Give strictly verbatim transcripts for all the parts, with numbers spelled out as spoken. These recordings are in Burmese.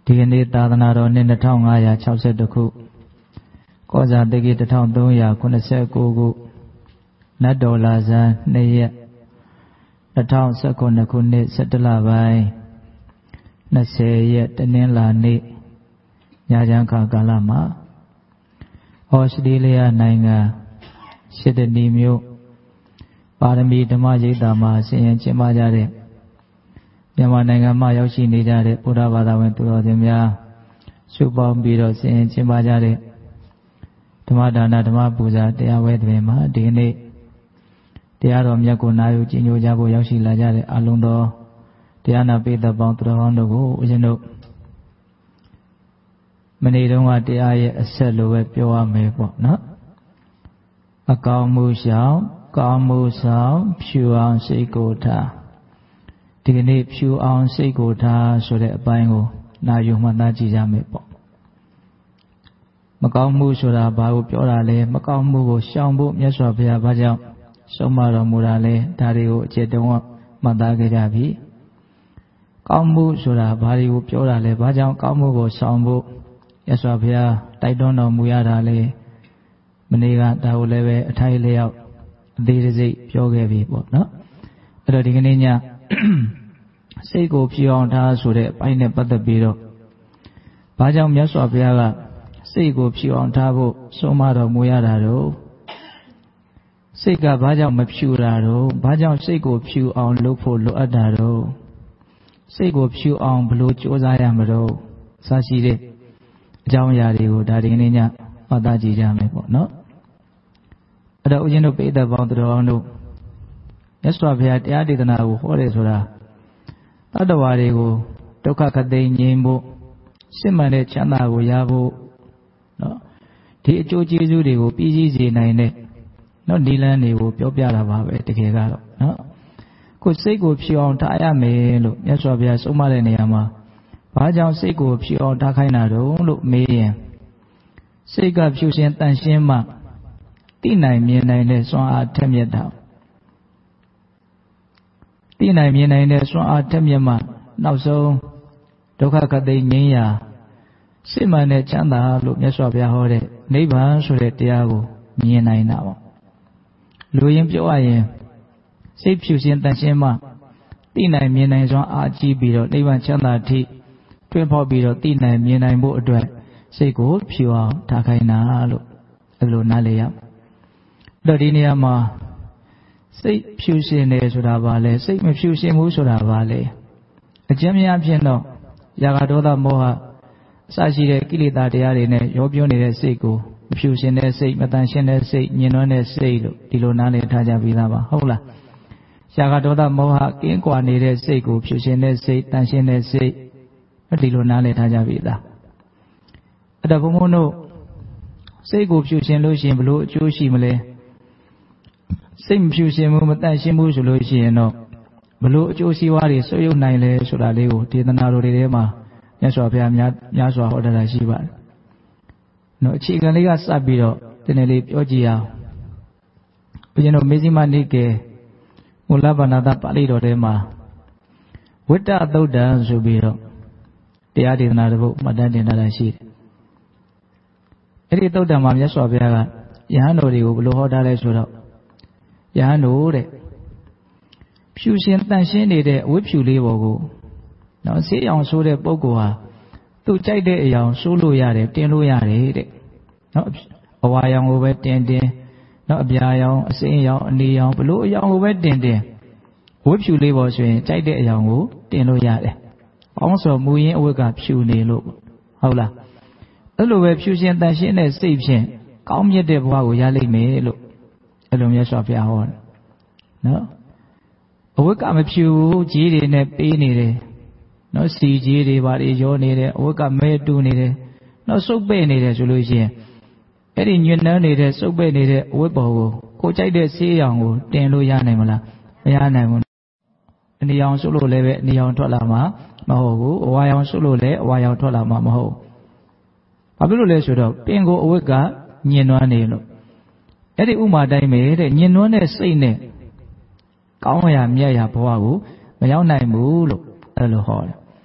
ဒီကနေ့သာသနာတော်နှစ်နှစ်ထောင်ငါးရာခြောက်ဆယ်တစ်ခုကောဇာတိကိတစ်ထောင်သုံးရာခုနှစ်ဆယ်ကိုခုနတ်တော်လာဇန်နှစ်ရက်နှစ်ထောင်ဆယ်ခုနှစ်ခုနှစ်ဆယ်တလပိုင်းနှစ်ဆယ်ရက်တနင်္လာနေ့ညချမ်းခါကာလမှာဩစတြေးလျနိုင်ငံရှစ်ဒနီမြို့ပါရမီဓမ္မရိပ်သာမှာဆင်ရင်ကျင်းပကြတဲ့မြန်မာနိုင်ငံမှာရောက်ရှိနေကြတဲ့ဗုဒ္ဓဘာသာဝင်သူတော်စင်များစုပေါင်းပြီးတော့ဆင်ရင်ကျင်းပကြတဲ့ဓမ္မဒါနဓမ္မပူဇာတရားဝဲတွင်မှာဒီနေ့တရားတော်မြတ်ကိုနာယူကျင့်ကြံကြဖို့ရောက်ရှိလာကြတဲ့အလုံးတော်တရားနာပိဋကပေါင်းသူတော်ကောင်းတို့ကိုဦးဇင်းတို့မနေ့တုန်းကတရားရဲ့အဆက်လိုပဲပြောရမယ်ပေါ့နော်အကောင်းမှုရှောင်ကောင်းမှုဆောင်ဖြူအောင်စိတ်ကိုထားဒီကနေ့ဖြူအောင်စိတ်ကိုထားဆိုတဲ့အပိုင်းကိုနာယူမှတ်သားကြည့်ကြမယ်ပေါ့မကောင်းမှုဆိုတာဘာကိုပြောတာလဲမကောင်းမှုကိုရှောင်ဖို့မြတ်စွာဘုရားဘာကြောင့်ဆုံးမတော်မူတာလဲဒါတွေကိုအကျဉ်းတုံးမှတ်သားကြကြပြီကောင်းမှုဆိုတာဘာတွေကိုပြောတာလဲဘာကြောင့်ကောင်းမှုကိုရှောင်ဖို့မြတ်စွာဘုရားတိုက်တွန်းတော်မူရတာလဲမနေ့ကဒါကိုလည်းပဲအထိုက်လျောက်အသေးစိတ်ပြောခဲ့ပြီပေါ့နော်အဲ့တော့ဒီကနေ့ညစိတ်ကိုဖြူအောင်ထားဆိုတဲ့အပိုင်းနဲ့ပတ်သက်ပြီးတော့ဘာကြောင့်မြတ်စွာဘုရားကစိတ်ကိုဖြူအောင်ထားဖို့ဆုံးမတော်မူရတာတော့စိတ်ကဘာကြောင့်မဖြူတာတော့ဘာကြောင့်စိတ်ကိုဖြူအောင်လုပ်ဖို့လိုအပ်တာတော့စိတ်ကိုဖြူအောင်ဘယ်လိုကြိုးစားရမလို့စရှိတဲ့အကြောင်းအရာတွေကိုဒါဒီကနေ့ညမှတ်သားကြည့်ကြမယ်ပေါ့နော်အဲ့တော့ဦးဇင်းတို့ပိဋကပေါင်းသူတော်ကောင်းတို့မြတ်စွာဘုရားတရားဒေသနာကိုဟောတယ်ဆိုတာတတ္တဝါတွေကိုဒုက္ခခသိငြိမ်းဖို့စစ်မှန်တဲ့ချမ်းသာကိုရဖို့နော်ဒီအကျိုးကျေးဇူးတွေကိုပြည့်စည်စေနိုင်တဲ့နော်ဒီလန်းတွေကိုပြောပြတာပါပဲတကယ်ကတော့နော်ကိုယ်စိတ်ကိုဖြူအောင်ထားရမယ်လို့မြတ်စွာဘုရားဆုံးမတဲ့နေရာမှာဘာကြောင့်စိတ်ကိုဖြူအောင်ထားခိုင်းတာတုံးလို့မေးရင်စိတ်ကဖြူရှင်တန်ရှင်းမှသိနိုင်မြင်နိုင်တဲ့စွမ်းအားထက်မြက်တာသိနိုင်မြင်နိုင်တဲ့စွမ်းအားထက်မြက်မှနောက်ဆုံးဒုက္ခကတိငြိမ်းရာစစ်မှန်တဲ့ချမ်းသာလို့မြတ်စွာဘုရားဟောတဲ့နိဗ္ဗာန်ဆိုတဲ့တရားကိုမြင်နိုင်တာပေါ့လူရင်းပြောရရင်စိတ်ဖြူရှင်တန်ရှင်းမှသိနိုင်မြင်နိုင်စွမ်းအားကြီးပြီးတော့နိဗ္ဗာန်ချမ်းသာထိတွင်ဖောက်ပြီးတော့သိနိုင်မြင်နိုင်ဖို့အတွက်စိတ်ကိုဖြူအောင်ထားခိုင်းတာလို့အဲ့လိုနားလည်ရအဲ့တော့ဒီနေရာမှာစိတ်ဖြူရှင်တယ်ဆိုတာဘာလဲစိတ်မဖြူရှင်ဘူးဆိုတာဘာလဲအကျဉ်းများဖြင့်တော့ရာဂဒေါသမောဟအစရှိတဲ့ကိလေသာတရားတွေနဲ့ရောပြောနေတဲ့စိတ်ကိုမဖြူရှင်တဲ့စိတ်မတန်ရှင်းတဲ့စိတ်ညင်နွမ်းတဲ့စိတ်လို့ဒီလိုနားလည်ထားကြပြီးသားပါဟုတ်လားရာဂဒေါသမောဟကင်းကွာနေတဲ့စိတ်ကိုဖြူရှင်တဲ့စိတ်တန်ရှင်းတဲ့စိတ်ဒီလိုနားလည်ထားကြပြီလားအဲ့တော့ဘုန်းဘုန်းတို့စိတ်ကိုဖြူရှင်လို့ရှိရင်ဘလို့အကျိုးရှိမလဲစိတ်မဖြူရှင်ဘူးမတန့်ရှင်းဘူးဆိုလို့ရှိရင်တော့ဘလို့အကျိုးစီးပွားတွေဆွေးရုံနိုင်လဲဆိုတာလေးကိုဒေသနာတော်တွေထဲမှာမြတ်စွာဘုရားများများစွာဟောတာရှိပါတယ်နော်အခြေခံလေးကစပ်ပြီးတော့ဒီနေ့လေးပြောကြည့်အောင်ဘုရားတို့မေဇိမနိကေမူလဗန္နတပါဠိတော်ထဲမှာဝိတ္တသုတ်တံဆိုပြီးတော့တရားဒေသနာတစ်ပုဒ်မှတ်တမ်းတင်ထားတာရှိတယ်အဲ့ဒီသုတ်တံမှာမြတ်စွာဘုရားကယဟန်တော်တွေကိုဘယ်လိုဟောထားလဲဆိုတော့ယဟန်တို့တဲ့ဖြူရှင်တန်ရှင်းနေတဲ့အဝတ်ဖြူလေးပေါ်ကိုနော်ဆေးရောင်ဆိုးတဲ့ပုဂ္ဂိုလ်ဟာသူ့ကြိုက်တဲ့အရာဆိုးလို့ရတယ်တင်းလို့ရတယ်တဲ့နော်အဝါရောင်ကိုပဲတင်းတင်းနော်အပြာရောင်အစိမ်းရောင်အနေရောင်ဘလို့အရောင်ကိုပဲတင်းတင်းဝတ်ဖြူလေးပေါ်ဆိုရင်ကြိုက်တဲ့အရာကိုတင်းလို့ရတယ်။အောင်းဆိုမူရင်းအဝတ်ကဖြူနေလို့ဟုတ်လားအဲ့လိုပဲဖြူရှင်တန်ရှင်းတဲ့စိတ်ဖြင့်ကောင်းမြတ်တဲ့ဘဝကိုရလိမ့်မယ်လို့အဲ့လိုမြတ်စွာဘုရားဟောတယ်နော်အဝတ်ကမဖြူဘူးကြီးတွေနဲ့ပေးနေတယ်နော်စီကြီးတွေဘာတွေရောနေတယ်အဝတ်ကမဲတူနေတယ်နော်စုပ်ပဲ့နေတယ်ဆိုလို့ရှိရင်အဲ့ဒီညွန့်နှမ်းနေတဲ့စုပ်ပဲ့နေတဲ့အဝတ်ပေါ်ကိုကိုကြိုက်တဲ့ဆေးရောင်ကိုတင်လို့ရနိုင်မလားမရနိုင်ဘူးအနေရောင်စုပ်လို့လည်းပဲအနေရောင်ထွက်လာမှာမဟုတ်ဘူးအဝါရောင်စုပ်လို့လည်းအဝါရောင်ထွက်လာမှာမဟုတ်ဘာဖြစ်လို့လဲဆိုတော့ပင်ကိုအဝတ်ကညင်နွမ်းနေလို့အဲ့ဒီဥမာတိုင်းပဲတဲ့ညင်နွမ်းတဲ့စိတ်နဲ့ကောင်းရာမြတ်ရာဘဝကိုမရောက်နိုင်ဘူးလို့အဲ့လိုဟောတယ်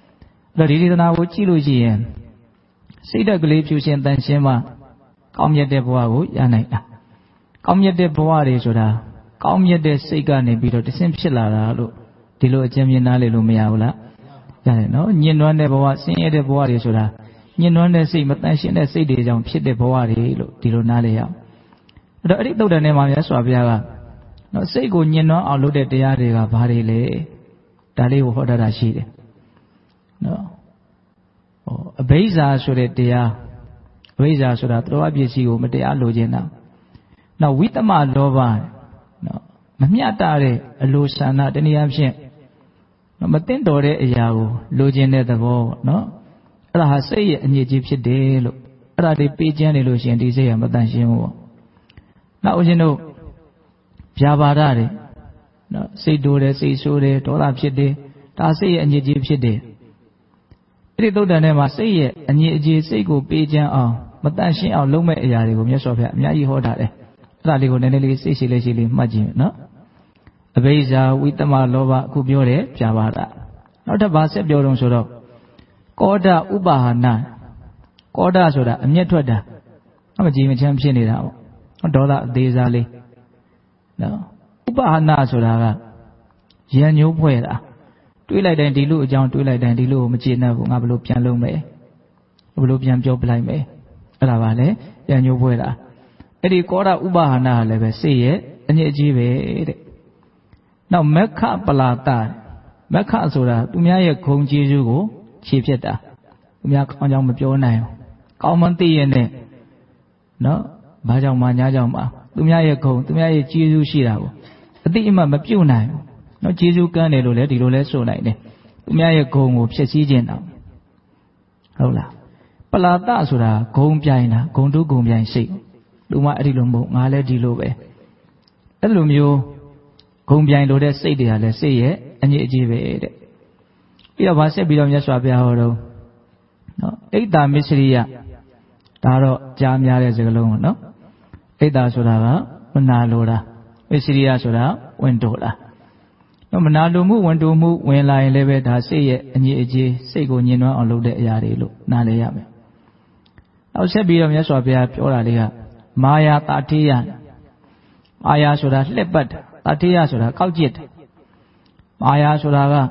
ဒါဒီဒေသနာကိုကြည့်လို့ရှိရင်စိတ်ဓာတ်ကလေးဖြူရှင်တန်ရှင်းမှကောင်းမြတ်တဲ့ဘဝကိုရနိုင်တာကောင်းမြတ်တဲ့ဘဝတွေဆိုတာကောင်းမြတ်တဲ့စိတ်ကနေပြီးတော့တဆင့်ဖြစ်လာတာလို့ဒီလိုအကျဉ်းမြင်နားလေလို့မရဘူးလားရတယ်နော်ညင်နွမ်းတဲ့ဘဝဆင်းရဲတဲ့ဘဝတွေဆိုတာညင်နွမ်းတဲ့စိတ်မတန်ရှင်းတဲ့စိတ်တွေကြောင့်ဖြစ်တဲ့ဘဝတွေလို့ဒီလိုနားလေရအောင်အဲ့တော့အဲ့ဒီသုတ်တန်ထဲမှာမြတ်စွာဘုရားကနော်စိတ်ကိုညင်နွမ်းအောင်လုပ်တဲ့တရားတွေကဘာတွေလဲဒါလေးကိုဟောတာရှိတယ်နော်ဟောအဘိဇ္ဇာဆိုတဲ့တရားအဘိဇ္ဇာဆိုတာသတ္တဝါပစ္စည်းကိုမတရားလိုချင်တာနောက်ဝိတ္တမလောဘနော်မမျှတတဲ့အလိုဆန္ဒတနည်းအားဖြင့်မသိတော်တဲ့အရာကိုလိုချင်တဲ့သဘောနော်အဲ့ဒါဟာစိတ်ရဲ့အညစ်အကြေးဖြစ်တယ်လို့အဲ့ဒါတွေပေးကျမ်းနေလို့ရှိရင်ဒီစိတ်ကမတန်ရှင်းဘူးပေါ့နောက်ဦးဇင်းတို့ဗျာပါဒတွေနော်စိတ်တိုးတယ်စိတ်ဆိုးတယ်ဒေါသဖြစ်တယ်ဒါစိတ်ရဲ့အညစ်အကြေးဖြစ်တယ်အဲ့ဒီသုတ်တန်ထဲမှာစိတ်ရဲ့အညစ်အကြေးစိတ်ကိုပေးကျမ်းအောင်မတန်ရှင်းအောင်လုပ်မဲ့အရာတွေကိုမြတ်စွာဘုရားအများကြီးဟောတာတယ်အဲ့ဒါလေးကိုနည်းနည်းလေးစိတ်ရှိလေးရှိလေးမှတ်ကြည့်နော်အဘိဇ္ဇာဝိတ္တမလောဘအခုပြောတယ်ဗျာပါဒနောက်ထပ်ဘာဆက်ပြောတော့ဆိုတော့ကောဒဥပါဟနာကောဒဆိုတာအမျက်ထွက်တာမကြည်မချမ်းဖြစ်နေတာပေါ့ဒေါသအသေးစားလေးနော်ဥပါဟနာဆိုတာကရံညိုးဖွဲ့တာတွေးလိုက်တိုင်းဒီလိုအကြောင်းတွေးလိုက်တိုင်းဒီလိုမကျေနပ်ဘူးငါဘလို့ပြန်လုပ်မယ်ဘလို့ပြန်ပြောပလိုက်မယ်အဲ့ဒါပါလေရံညိုးဖွဲ့တာအဲ့ဒီကောဒဥပါဟနာကလည်းပဲစိတ်ရဲ့အညစ်အကြေးပဲတဲ့နောက်မက္ခပလာတမက္ခဆိုတာသူများရဲ့ဂုဏ်ကျေးဇူးကိုခြေဖြတ်တာသူများကောင်းကြောင်မပြောနိုင်ဘူးကောင်းမှန်းသိရနဲ့နော်ဘာကြောင့်မှညာကြောင့်မှသူများရဲ့ဂုဏ်သူများရဲ့ကျေးဇူးရှိတာကိုအတိအမှမပြုတ်နိုင်ဘူးနော်ကျေးဇူးကမ်းတယ်လို့လည်းဒီလိုလဲဆိုနိုင်တယ်သူများရဲ့ဂုဏ်ကိုဖျက်ဆီးခြင်းတော့ဟုတ်လားပလာတဆိုတာဂုဏ်ပြိုင်တာဂုဏ်တုဂုဏ်ပြိုင်စိတ်သူမှအဲ့ဒီလိုမဟုတ်ငါလည်းဒီလိုပဲအဲ့လိုမျိုးဂုံပြိုင်လို့တဲ့စိတ်တွေကလည်းစိတ်ရဲ့အညစ်အကြေးပဲတဲ့ပြီးတော့ဗာဆက်ပြီးတော့မြတ်စွာဘုရားဟောတော့နော်အိတ်တာမစ္စရိယဒါတော့ကြားများတဲ့စကားလုံးပေါ့နော်အိတ်တာဆိုတာကမနာလိုတာမစ္စရိယဆိုတာဝင်တိုတာနော်မနာလိုမှုဝင်တိုမှုဝင်လာရင်လည်းပဲဒါစိတ်ရဲ့အညစ်အကြေးစိတ်ကိုညှဉ်းနှွမ်းအောင်လုပ်တဲ့အရာတွေလို့နားလည်ရမယ်နောက်ဆက်ပြီးတော့မြတ်စွာဘုရားပြောတာလေးကမာယာတာထေယမာယာဆိုတာလှက်ပတ်တာတာထေယဆိုတာကောက်ကျစ်တယ်မာယာဆိုတာကဟို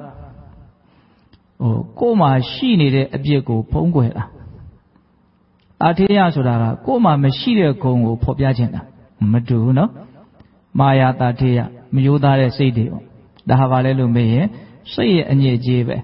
ကိုယ်မှာရှိနေတဲ့အပြစ်ကိုဖုံးကွယ်တာတာထေယဆိုတာကကိုယ်မှာမရှိတဲ့ဂုဏ်ကိုဖော်ပြခြင်းတာမတူဘူးနော်မာယာတာထေယမယိုးသားတဲ့စိတ်တွေပေါ့ဒါဟာဘာလဲလို့မေးရင်စိတ်ရဲ့အညစ်အကြေးပဲ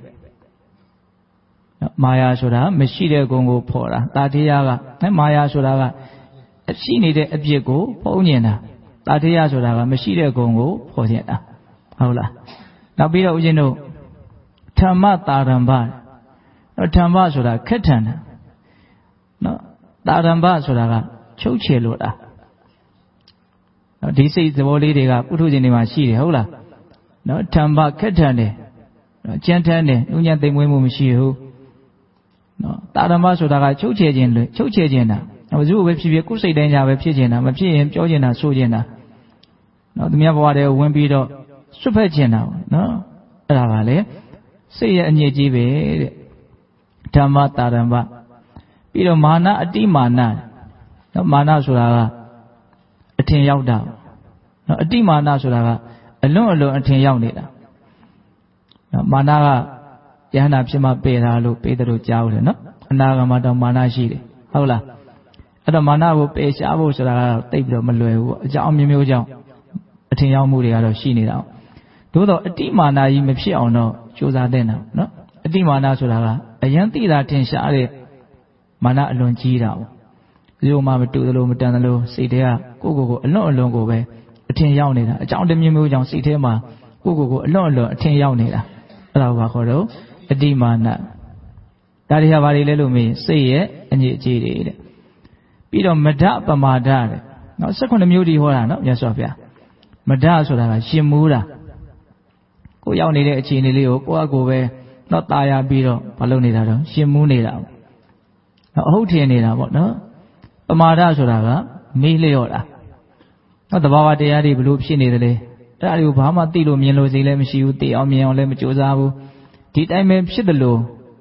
မာယာဆိုတာမရှိတဲ့ဂုဏ်ကိုဖော်တာတာထေယကမာယာဆိုတာကရှိနေတဲ့အပြစ်ကိုဖုံးညင်တာတာထေယဆိုတာကမရှိတဲ့ဂုဏ်ကိုဖော်ခြင်းတာဟုတ်လားနောက်ပြီးတော့ဦးဇင်းတို့ဓမ္မတာရမ္ဗနော်ဓမ္မဆိုတာခက်ထန်တာနော်တာရမ္ဗဆိုတာကချုပ်ချယ်လို့တာနော်ဒီစိတ်သဘောလေးတွေကပုထုဇဉ်တွေမှာရှိတယ်ဟုတ်လားနော်ဓမ္မခက်ထန်တယ်နော်ကြမ်းတမ်းတယ်ဉာဏ်သိမ်မွေးမှုမရှိဘူးနော်တာရမ္ဗဆိုတာကချုပ်ချယ်ခြင်းလို့ချုပ်ချယ်ခြင်းတာဘယ်သူပဲဖြစ်ဖြစ်ကိုယ်စိတ်တိုင်းကြပဲဖြစ်ခြင်းတာမဖြစ်ရင်ပြောခြင်းတာဆိုခြင်းတာနော်သူများဘဝတည်းဝင်ပြီးတော့စွတ်ဖက်ခြင်းတာနော်အဲ့ဒါပါလေစိတ်ရဲ့အညစ်အကြေးပဲတဲ့ဓမ္မတာရမ္ဗပြီးတော့မာနအတိမာနနော်မာနဆိုတာကအထင်ရောက်တာနော်အတိမာနဆိုတာကအလွန်အလွန်အထင်ရောက်နေတာနော်မာနကယဟနာဖြစ်မှပယ်တာလို့ပေတရုကြားဦးတယ်နော်အနာဂမတောင်မာနရှိတယ်ဟုတ်လားအဲ့တော့မာနကိုပယ်ရှားဖို့ဆိုတာကတော့တိတ်ပြီးတော့မလွယ်ဘူးအကြောင်းမျိုးမျိုးကြောင့်အထင်ရောက်မှုတွေကတော့ရှိနေတာသို့တော့အတိမာနကြီးမဖြစ်အောင်တော့ကြိုးစားတဲ့နော်နော်အတိမာနဆိုတာကအယံတိတာထင်ရှားတဲ့မာနအလွန်ကြီးတာပေါ့ဒီလိုမှမတူသလိုမတန်သလိုစိတ်ထဲကကိုယ့်ကိုယ်ကိုအလွန်အလွန်ကိုပဲအထင်ရောက်နေတာအကြောင်းတစ်မျိုးမျိုးကြောင့်စိတ်ထဲမှာကိုယ့်ကိုယ်ကိုအလွန်အလွန်အထင်ရောက်နေတာအဲ့ဒါကိုခေါ်တော့အတိမာနဒါတွေဟာဘာတွေလဲလို့မေးစိတ်ရဲ့အညစ်အကြေးတွေတဲ့ပြီးတော့မဒပမာဒတဲ့နော်၁၈မျိုးဒီဟောတာနော်မြတ်စွာဘုရားမဒဆိုတာကရှင်မူးတာကိုရောက်နေတဲ့အခြေအနေလေးကိုကိုယ့်အကိုပဲတော့ตายရပြီးတော့မလုပ်နေတာတော့ရှင်မူးနေတာနော်အဟုတ်ထင်နေတာပေါ့နော်ပမာဒဆိုတာကမေးလျော့တာနော်တဘာဝတရားတွေဘလို့ဖြစ်နေတယ်လေအဲ့ဒါတွေကိုဘာမှသိလို့မြင်လို့စိတ်လည်းမရှိဘူးသိအောင်မြင်အောင်လည်းမကြိုးစားဘူးဒီတိုင်းပဲဖြစ်တယ်လို့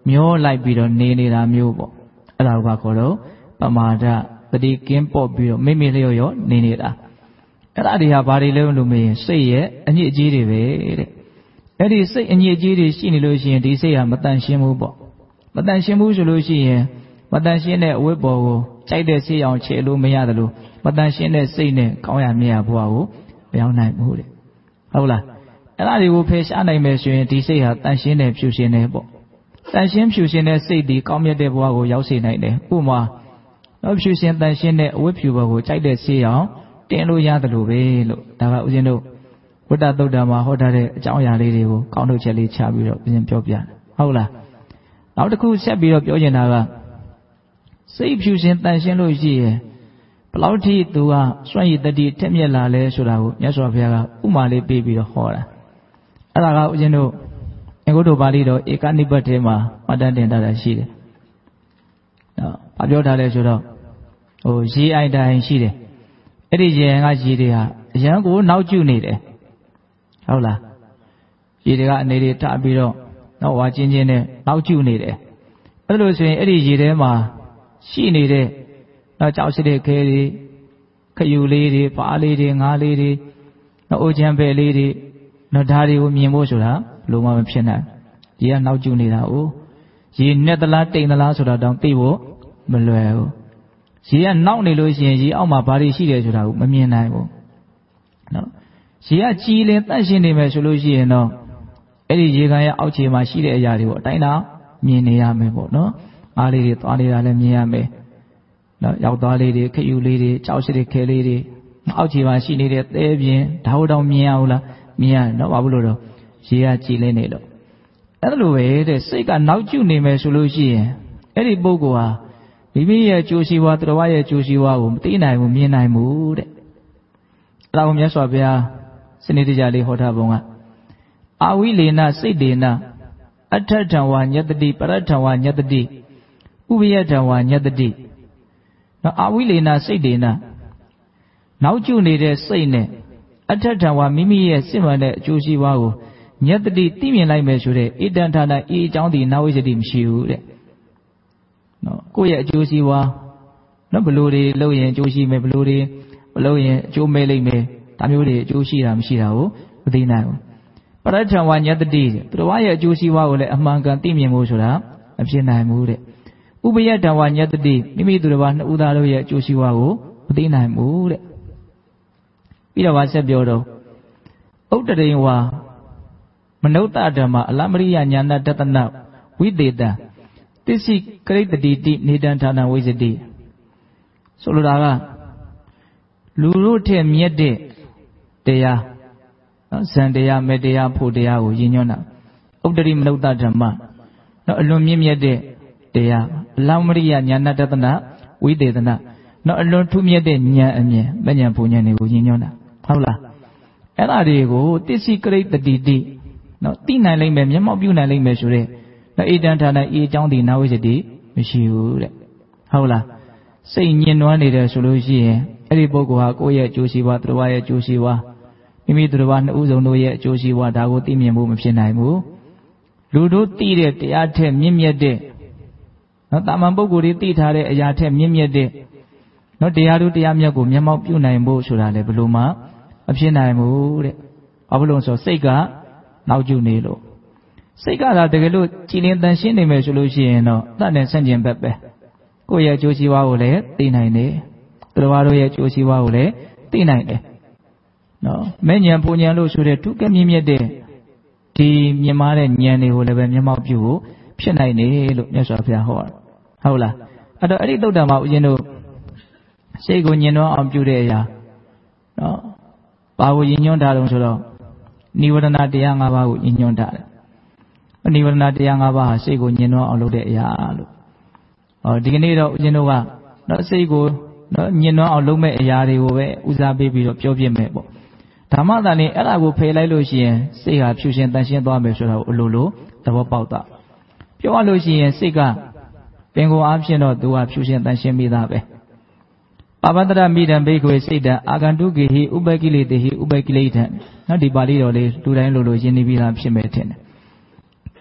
မျောလိုက်ပြီးတော့နေနေတာမျိုးပေါ့အဲ့ဒါကခေါ်တော့ပမာဒတတိကင်းပေါ့ပြီးတော့မိမိလျော့ရောနေနေတာအဲ့ဒါတွေဟာဘာတွေလဲလို့မေးရင်စိတ်ရဲ့အညစ်အကြေးတွေပဲတဲ့အဲ့ဒီစိတ်အညစ်အကြေးတွေရှိနေလို့ရှိရင်ဒီစိတ်ဟာမတန်ရှင်းဘူးပေါ့မတန်ရှင်းဘူးဆိုလို့ရှိရင်မတန်ရှင်းတဲ့အဝတ်ပေါ်ကိုကြိုက်တဲ့စိတ်အောင်ခြေလို့မရတယ်လို့မတန်ရှင်းတဲ့စိတ်နဲ့ကောင်းရမြတ်ရဘဝကိုမရောက်နိုင်ဘူးတဲ့ဟုတ်လားအဲ့ဒါတွေကိုဖယ်ရှားနိုင်မယ်ဆိုရင်ဒီစိတ်ဟာတန်ရှင်းတဲ့ဖြူရှင်တဲ့ပေါ့တန်ရှင်းဖြူရှင်တဲ့စိတ်ဒီကောင်းမြတ်တဲ့ဘဝကိုရောက်စေနိုင်တယ်ဥပမာတော့ဖြူရှင်တန်ရှင်းတဲ့အဝတ်ဖြူပေါ်ကိုကြိုက်တဲ့စိတ်အောင်တင်လို့ရတယ်လို့ပဲလို့ဒါကဦးဇင်းတို့ဝိတ္တသုတ်တံမှာဟောထားတဲ့အကြောင်းအရာလေးတွေကိုကောင်းထုတ်ချက်လေးချပြီးတော့ဦးဇင်းပြောပြတယ်ဟုတ်လားနောက်တစ်ခုဆက်ပြီးတော့ပြောချင်တာကစိတ်ဖြူရှင်တန်ရှင်းလို့ရှိရင်ဘယ်လောက်ထိသူကစွန့်ရည်တတိထက်မြက်လာလဲဆိုတာကိုမြတ်စွာဘုရားကဥမာလေးပေးပြီးတော့ဟောတာအဲ့ဒါကဦးဇင်းတို့အင်္ဂုတ္တပါဠိတော်ဧကနိပတ်ထဲမှာမှတ်တမ်းတင်ထားတာရှိတယ်နော်ဘာပြောထားလဲဆိုတော့ဟိုရေအိုင်တိုင်းရှိတယ်အဲ့ဒီရေအိုင်ကရေတွေဟာအရန်ကိုနောက်ကျနေတယ်ဟုတ်လားရေတွေကအနေတွေထပြီးတော့နောက်ဝါချင်းချင်းနဲ့နောက်ကျနေတယ်အဲ့လိုဆိုရင်အဲ့ဒီရေထဲမှာရှိနေတဲ့နောက်ကြောက်စတဲ့ခဲတွေခယူလေးတွေပါးလေးတွေငါးလေးတွေနောက်အိုချမ်းပဲလေးတွေနောက်ဓာတ်တွေကိုမြင်ဖို့ဆိုတာဘလို့မှမဖြစ်နိုင်ရေကနောက်ကျနေတာ哦ရေနဲ့သလားတိမ်သလားဆိုတာတောင်သိဖို့မလွယ်ဘူးရေကနောက်နေလို့ရှိရင်ရေအောက်မှာဘာတွေရှိတယ်ဆိုတာကိုမမြင်နိုင်ဘူးနော်ရေကကြည်လင်တန့်ရှင်းနေမယ်ဆိုလို့ရှိရင်တော့အဲ့ဒီရေကန်ရဲ့အောက်ခြေမှာရှိတဲ့အရာတွေကိုအတိုင်းတာမြင်နေရမယ်ပေါ့နော်အားလေးတွေသွားနေတာလည်းမြင်ရမယ်နော်ရောက်သွားလေးတွေခယူလေးတွေကြောက်စတဲ့ခဲလေးတွေအောက်ခြေမှာရှိနေတဲ့သဲပြင်းဓာတ်တောင်မြင်ရဘူးလားမြင်ရတယ်နော်ဘာလို့လဲတော့ရေကကြည်လင်းနေလို့အဲ့လိုပဲတဲ့စိတ်ကနောက်ကျနေမယ်ဆိုလို့ရှိရင်အဲ့ဒီပုဂ္ဂိုလ်ဟာမိမိရဲ့ကြိုးစီဝါတရားရဲ့ကြိုးစီဝါကိုမသိနိုင်ဘူးမြင်နိုင်ဘူးတဲ့အဲ့ဒါကိုမြတ်စွာဘုရားစနစ်တကျလေးဟောထားပုံကအာဝိလေနစိတ်တေနအထထံဝါညတတိပရထံဝါညတတိဥပယထံဝါညတတိနော်အာဝိလေနစိတ်တေနနောက်ကျနေတဲ့စိတ်နဲ့အထထံဝါမိမိရဲ့စစ်မှန်တဲ့အကျိုးရှိပွားကိုညတတိသိမြင်လိုက်မယ်ဆိုတဲ့ဣတံဌာနဤအကြောင်းဒီနာဝိစတိမရှိဘူးတဲ့နော်ကိုယ့်ရဲ့အကျိုးရှိပွားနော်ဘလို့တွေလုပ်ရင်အကျိုးရှိမယ်ဘလို့တွေမလုပ်ရင်အကျိုးမဲ့လိမ့်မယ်ဒါမျိုးတွေအကျိုးရှိတာမရှိတာကိုမသိနိုင်ဘူးပရထံဝါညတတိတဲ့သူတော်ရဲ့အကျိုးရှိပွားကိုလည်းအမှန်ကန်သိမြင်ဖို့ဆိုတာမဖြစ်နိုင်ဘူးတဲ့ဥပယတံဝါညတတိမိမိသူတော်ဘာနှစ်ဦးသားတို့ရဲ့အကျိုးရှိပွားကိုမသိနိုင်ဘူးတဲ့ပြီးတော့ဗာဆက်ပြောတော့ဥတ္တရိဝါမနုဿဓမ္မအလမရိယညာဏတတနဝိသေတံသစ္စိကရိတ္တိတိနေတံဌာနဝိဇ္ဇတိဆိုလိုတာကလူတို့ထက်မြတ်တဲ့တရားနော်ဇန်တရားမေတရားဖို့တရားကိုရည်ညွှန်းတာဥတ္တရိမနုဿဓမ္မနော်အလွန်မြင့်မြတ်တဲ့တရားအလမရိယညာဏတတနဝိသေသနနော်အလွန်ထူးမြတ်တဲ့ဉာဏ်အမြင်မဉဏ်ပူဉဏ်တွေကိုရည်ညွှန်းတာဟုတ်လားအဲ့ဒါတွေကိုသစ္စိကရိတ္တိတိနော်သိနိုင်လိမ့်မယ်မျက်မှောက်ပြုနိုင်လိမ့်မယ်ဆိုတဲ့နော်ဣတံဌာနဤအကြောင်းဒီနာဝိစတိမရှိဘူးတဲ့ဟုတ်လားစိတ်ညင်နွမ်းနေတယ်ဆိုလို့ရှိရင်အဲ့ဒီပုဂ္ဂိုလ်ဟာကိုယ့်ရဲ့အကျိုးရှိပွားသူတော်ရဲ့အကျိုးရှိပွားမိမိသူတော်နှစ်ဦးစုံတို့ရဲ့အကျိုးရှိပွားဒါကိုသိမြင်ဖို့မဖြစ်နိုင်ဘူးလူတို့သိတဲ့တရားထက်မြင့်မြတ်တဲ့နော်တာမန်ပုဂ္ဂိုလ်တွေသိထားတဲ့အရာထက်မြင့်မြတ်တဲ့နော်တရားတို့တရားမြတ်ကိုမျက်မှောက်ပြုနိုင်ဖို့ဆိုတာလေဘယ်လိုမှမဖြစ်နိုင်ဘူးတဲ့ဘာလို့လဲဆိုစိတ်ကနောက်ကျနေလို့စိတ်ကသာတကယ်လို့ကြည်လင်တန်ရှင်းနေမယ်ဆိုလို့ရှိရင်တော့တတ်တဲ့ဆန့်ကျင်ဘက်ပဲကိုယ့်ရဲ့အကျိုးစီးပွားကိုလည်းသိနိုင်တယ်သူတော်ဘာတို့ရဲ့အကျိုးစီးပွားကိုလည်းသိနိုင်တယ်နော်မဲ့ဉဏ်ပူဉဏ်လို့ဆိုတဲ့ဒုက္ခမြင့်မြတ်တဲ့ဒီမြင်မာတဲ့ဉာဏ်တွေကိုလည်းပဲမျက်မှောက်ပြုဖို့ဖြစ်နိုင်တယ်လို့မြတ်စွာဘုရားဟောတာဟုတ်လားအဲ့တော့အဲ့ဒီသုတ်တံမှာဦးဇင်းတို့စိတ်ကိုညင်နှောအောင်ပြုတဲ့အရာနော်ဘာကိုညင်ညွှန်းထားတုံးဆိုတော့နိဝရဏတရား၅ပါးကိုညင်ညွှန်းထားတယ်နိဝရဏတရား၅ပါးဟာစိတ်ကိုညင်နှောအောင်လုပ်တဲ့အရာလို့ဟောဒီကနေ့တော့ဦးဇင်းတို့ကနော်စိတ်ကိုနော်ညင်နှောအောင်လုပ်မဲ့အရာတွေကိုပဲဦးစားပေးပြီးတော့ပြောပြမယ်ပေါ့ဓမ္မသာနေအဲ့ဒါကိုဖယ်လိုက်လို့ရှိရင်စိတ်ဟာဖြူရှင်တန်ရှင်းသွားမယ်ဆိုတာကိုအလိုလိုသဘောပေါက်တာပြောရလို့ရှိရင်စိတ်ကပင်ကိုယ်အားဖြင့်တော့သူကဖြူရှင်တန်ရှင်းပြီးသားပဲပပတ္တရမိတံဘိက္ခွေစိတ်တံအာဂန္တုကေဟိဥပကိလေတေဟိဥပကိလေထံနော်ဒီပါဠိတော်လေးလူတိုင်းလိုလိုရင်းနှီးပြီးသားဖြစ်မယ်ထင်တယ်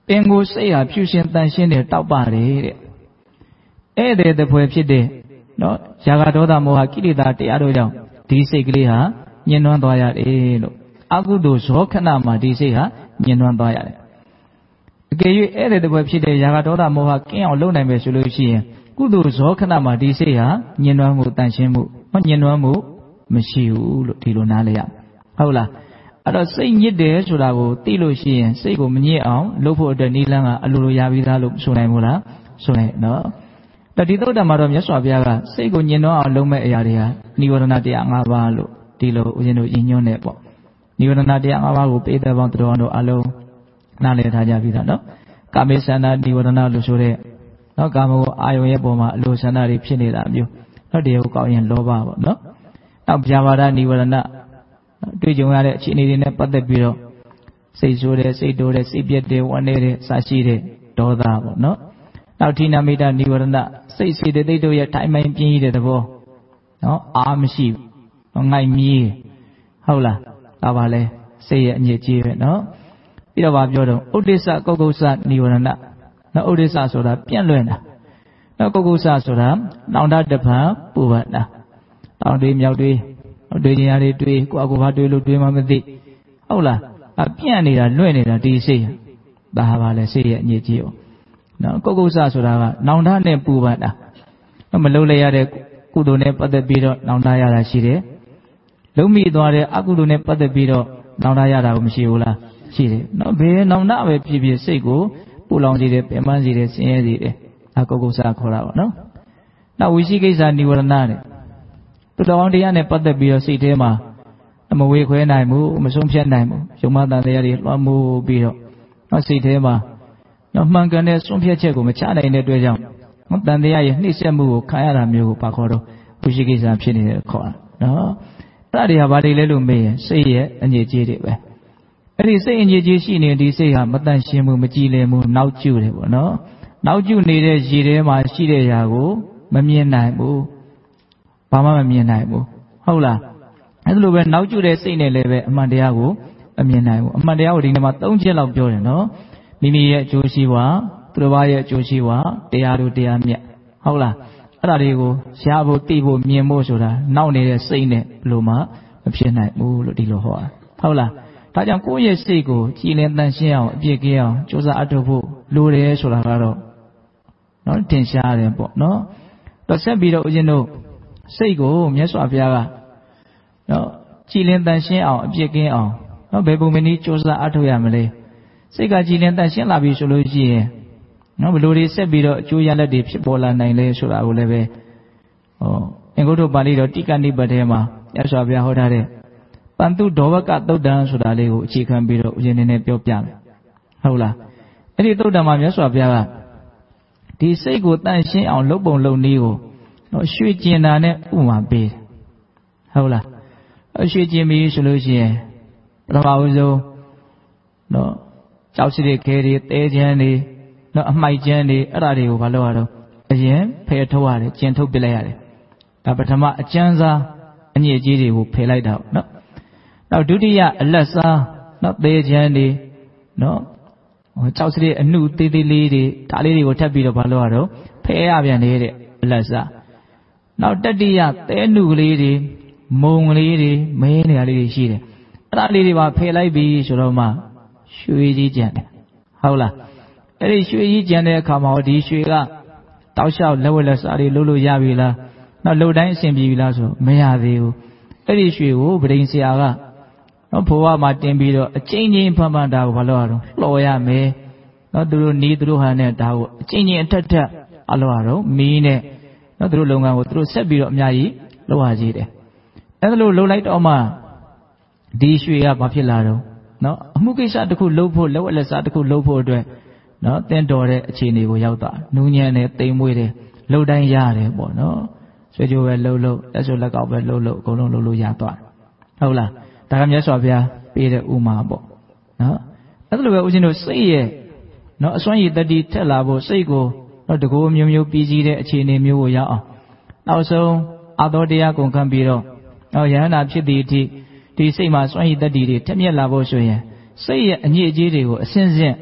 ပင်ကိုစိတ်ဟာဖြူရှင်တန်ရှင်းတယ်တောက်ပါတယ်တဲ့ဧည့်သည်တပွဲဖြစ်တဲ့နော်ຢာကဒေါသမောဟကိလေသာတရားတို့ကြောင့်ဒီစိတ်ကလေးဟာညှဉ်းနှွမ်းသွားရတယ်လို့အကုသိုလ်ဇောခဏမှာဒီစိတ်ဟာညှဉ်းနှွမ်းသွားရတယ်အကယ်၍ဧည့်သည်တပွဲဖြစ်တဲ့ຢာကဒေါသမောဟကင်းအောင်လုပ်နိုင်မယ်ဆိုလို့ရှိရင်ကုသိုလ်ဇောခဏမှာဒီစိတ်ဟာညှဉ်းနှွမ်းမှုတန်ရှင်းမှုဟောညှဉ်းနှွမ်းမှုမရှိဘူးလို့ဒီလိုနားလည်ရဟုတ်လားအဲ့တော့စိတ်ညစ်တယ်ဆိုတာကိုသိလို့ရှိရင်စိတ်ကိုမညစ်အောင်လုပ်ဖို့အတွက်နိလန်းကအလိုလိုရပြီးသားလို့ဆိုနိုင်မို့လားဆိုနိုင်နော်ဒါဒီသုတ္တမှာတော့မြတ်စွာဘုရားကစိတ်ကိုညှဉ်းနှွမ်းအောင်လုပ်မဲ့အရာတွေဟာនិဝရဏတရား၅ပါးလို့ဒီလိုဦးဇင်းတို့ညှို့နေပေါ့និဝရဏတရား၅ပါးကိုပိဋကပေါင်းတော်တို့အလုံးနားလည်ထားကြပြီးသားနော်ကာမေသန္တာនិဝရဏလို့ဆိုတဲ့နော်ကာမဂုဏ်အာယုံရဲ့ပုံမှာအလိုဆန္ဒတွေဖြစ်နေတာမျိုးနော်တရားကိုကောက်ရင်လောဘပေါ့နော်နောက်ဗျာပါဒនិဝရဏတွေ့ကြုံရတဲ့အခြေအနေတွေနဲ့ပတ်သက်ပြီးတော့စိတ်ဆိုးတယ်စိတ်တိုးတယ်စိတ်ပြက်တယ်ဝမ်းနည်းတယ်စရှိတဲ့ဒေါသပေါ့နော်နောက်ဌိနမိတនិဝရဏစိတ်စေတသိက်တို့ရဲ့ထိုင်မှန်ပြင်းရတဲ့သဘောနော်အာမရှိဘူးငိုက်မြည်ဟုတ်လားဒါပါလဲစိတ်ရဲ့အညစ်အကြေးပဲနော်ပြီးတော့ဗာပြောတော့ဥဒိစ္စကုက္ကုစ္စនិဝရဏနော်ဥဒိစ္စဆိုတာပြန့်လွင့်တာနော်ကုက္ကုစ္စဆိုတာနောင်တတပံပူပန်တာတောင်တွေမြောက်တွေတွေးကြရတယ်တွေးကိုယ့်အကူဘာတွေးလို့တွေးမှမသိဟုတ်လားအပြန့်နေတာလွင့်နေတာဒီစိတ်ဒါပါလဲစိတ်ရဲ့အညစ်အကြေးပေါ့နော်ကုက္ကုစ္စဆိုတာကနောင်တနဲ့ပူပန်တာမလုံးလဲရတဲ့ကုသိုလ်နဲ့ပတ်သက်ပြီးတော့နောင်တရတာရှိတယ်လုံးမိသွားတဲ့အကုသိုလ်နဲ့ပတ်သက်ပြီးတော့နောင်တရတာကိုမရှိဘူးလားရှိတယ်နော်ဘယ်နောင်တပဲဖြစ်ဖြစ်စိတ်ကိုပူလောင်စေတယ်ပင်ပန်းစေတယ်ဆင်းရဲစေတယ်ဒါကုက္ကုစ္စခေါ်တာပေါ့နော်နောက်ဝိသိကိစ္စនិဝရဏတဲ့သူတော်ကောင်းတရားနဲ့ပတ်သက်ပြီးတော့စိတ်ထဲမှာမဝေခွဲနိုင်ဘူးမဆုံးဖြတ်နိုင်ဘူးယုံမတန်တရားတွေလွှမ်းမိုးပြီးတော့နော်စိတ်ထဲမှာနော်မှန်ကန်တဲ့ဆုံးဖြတ်ချက်ကိုမချနိုင်တဲ့အတွက်ကြောင့်နော်တန်တရားရဲ့နှိမ့်ဆက်မှုကိုခံရတာမျိုးကိုပါခေါ်တော့ဝိသိကိစ္စဖြစ်နေတယ်ခေါ်တာနော်အဲ့ဒါတွေဟာဘာတွေလဲလို့မေးရင်စိတ်ရဲ့အညစ်အကြေးတွေပဲအဲ့ဒီစိတ်အညစ်အကြေးရှိနေဒီစိတ်ဟာမတန်ရှင်းမှုမကြည်လင်မှုနောက်ကျတယ်ပေါ့နော်နောက်ကျနေတဲ့ရည်ထဲမှာရှိတဲ့ຢာကိုမမြင်နိုင်ဘူးဘာမှမမြင်နိုင်ဘူးဟုတ်လားအဲ့လိုပဲနောက်ကျတဲ့စိတ်နဲ့လည်းပဲအမှန်တရားကိုမမြင်နိုင်ဘူးအမှန်တရားကိုဒီနေ့မှာသုံးချက်လောက်ပြောတယ်နော်မိမိရဲ့အကျိုးရှိပွားသူတစ်ပါးရဲ့အကျိုးရှိပွားတရားတို့တရားမြတ်ဟုတ်လားအဲ့ဒါတွေကိုရဖို့သိဖို့မြင်ဖို့ဆိုတာနောက်နေတဲ့စိတ်နဲ့ဘယ်လိုမှမဖြစ်နိုင်ဘူးလို့ဒီလိုဟောတာဟုတ်လားဒါကြောင့်ကိုယ့်ရဲ့စိတ်ကိုကြည်လင်တန်ရှင်းအောင်အပြည့်ကင်းအောင်ကြိုးစားအထောက်ဖို့လိုတယ်ဆိုတာကတော့နော်ထင်ရှားတယ်ပေါ့နော်တော့ဆက်ပြီးတော့ဦးဇင်းတို့စိတ်ကိုမြတ်စွာဘုရားကနော်ကြည်လင်တန်ရှင်းအောင်အပြည့်ကင်းအောင်နော်ဘယ်ပုံမနည်းကြိုးစားအထောက်ရမလဲစိတ်ကကြည်လင်တန်ရှင်းလာပြီဆိုလို့ရှိရင်နော်ဘယ်လိုတွေဆက်ပြီးတော့အကျိုးရလဒ်တွေဖြစ်ပေါ်လာနိုင်လဲဆိုတာကိုလည်းပဲဟောအင်္ဂုတ္တပါဠိတော်တိကနိပတ်ထဲမှာမြတ်စွာဘုရားဟောထားတဲ့ပန္တုဒေါဝကသုတ်တံဆိုတာလေးကိုအခြေခံပြီးတော့ဦးဇင်းနေနဲ့ပြောပြမယ်ဟုတ်လားအဲ့ဒီသုတ်တံမှာမြတ်စွာဘုရားကဒီစိတ်ကိုတန်ရှင်းအောင်လုပ်ပုံလုပ်နည်းကိုနော်ရွှေကျင်တာနဲ့ဥမာပေးတယ်ဟုတ်လားရွှေကျင်ပြီဆိုလို့ရှိရင်ပထမဦးဆုံးနော်ကြောက်စရစ်ခဲတွေတဲချမ်းတွေနော်အမိုက်ချမ်းတွေအဲ့ဒါတွေကိုဘာလုပ်ရတော့အရင်ဖယ်ထုတ်ရတယ်ကျင်ထုတ်ပစ်လိုက်ရတယ်ဒါပထမအကျဉ်းစားအညစ်အကြေးတွေကိုဖယ်လိုက်တာနော်နောက်ဒုတိယအလက်စားနော်တဲချမ်းတွေနော်ကြောက်စရစ်အနှုသေးသေးလေးတွေဒါလေးတွေကိုထပ်ပြီးတော့ဘာလုပ်ရတော့ဖယ်ရပြန်နေတဲ့အလက်စားနောက်တတိယသဲနှုကလေးတွေမုံကလေးတွေမဲနေရာလေးတွေရှိတယ်အဲ့ဒါလေးတွေပါဖယ်လိုက်ပြီဆိုတော့မှရွှေကြီးကျန်တယ်ဟုတ်လားအဲ့ဒီရွှေကြီးကျန်တဲ့အခါမှာဒီရွှေကတောက်လျှောက်လက်ဝက်လက်စားတွေလုပ်လို့ရပြီလားနောက်လှုပ်တိုင်းအဆင်ပြေပြီလားဆိုမရသေးဘူးအဲ့ဒီရွှေကိုဗဒိန်ဆရာကနော်ဘဝမှာတင်ပြီးတော့အချင်းချင်းဖန်ဖန်တာကိုဘာလို့ရတော့လှော်ရမယ်နော်သူတို့နီးသူတို့ဟာနဲ့ဒါကိုအချင်းချင်းအထက်ထက်အလို့ရတော့မီးနဲ့နော်သူတို့လုပ်ငန်းကိုသူတို့ဆက်ပြီးတော့အများကြီးလုပ်ရသေးတယ်အဲ့ဒါလို့လှုပ်လိုက်တော့မှဒီရွှေကဘာဖြစ်လာတော့နော်အမှုကိစ္စတစ်ခုလုပ်ဖို့လက်ဝက်လက်စားတစ်ခုလုပ်ဖို့အတွက်နော်တင်းတော်တဲ့အခြေအနေကိုရောက်သွားနူးညံ့တဲ့တိမ်မွေးတဲ့လှုပ်တိုင်းရတယ်ပေါ့နော်ဆွေကြိုးပဲလှုပ်လှုပ်လက်စွပ်လက်ကောက်ပဲလှုပ်လှုပ်အကုန်လုံးလှုပ်လို့ရသွားဟုတ်လားဒါကမြတ်စွာဘုရားပေးတဲ့ဥမာပေါ့နော်အဲ့လိုပဲဦးဇင်းတို့စိတ်ရဲ့နော်အစွမ်းရည်တတိထက်လာဖို့စိတ်ကိုနော်တကူမျိုးမျိုးပြည်စည်းတဲ့အခြေအနေမျိုးကိုရောက်အောင်နောက်ဆုံးအာသောတရားကုန်ခံပြီးတော့နော်ယဟန္တာဖြစ်သည့်အထိဒီစိတ်မှာစွမ်းရည်တတိတွေထက်မြက်လာဖို့ဆိုရင်စိတ်ရဲ့အညစ်အကြေးတွေကိုအစင်းစင်းဖ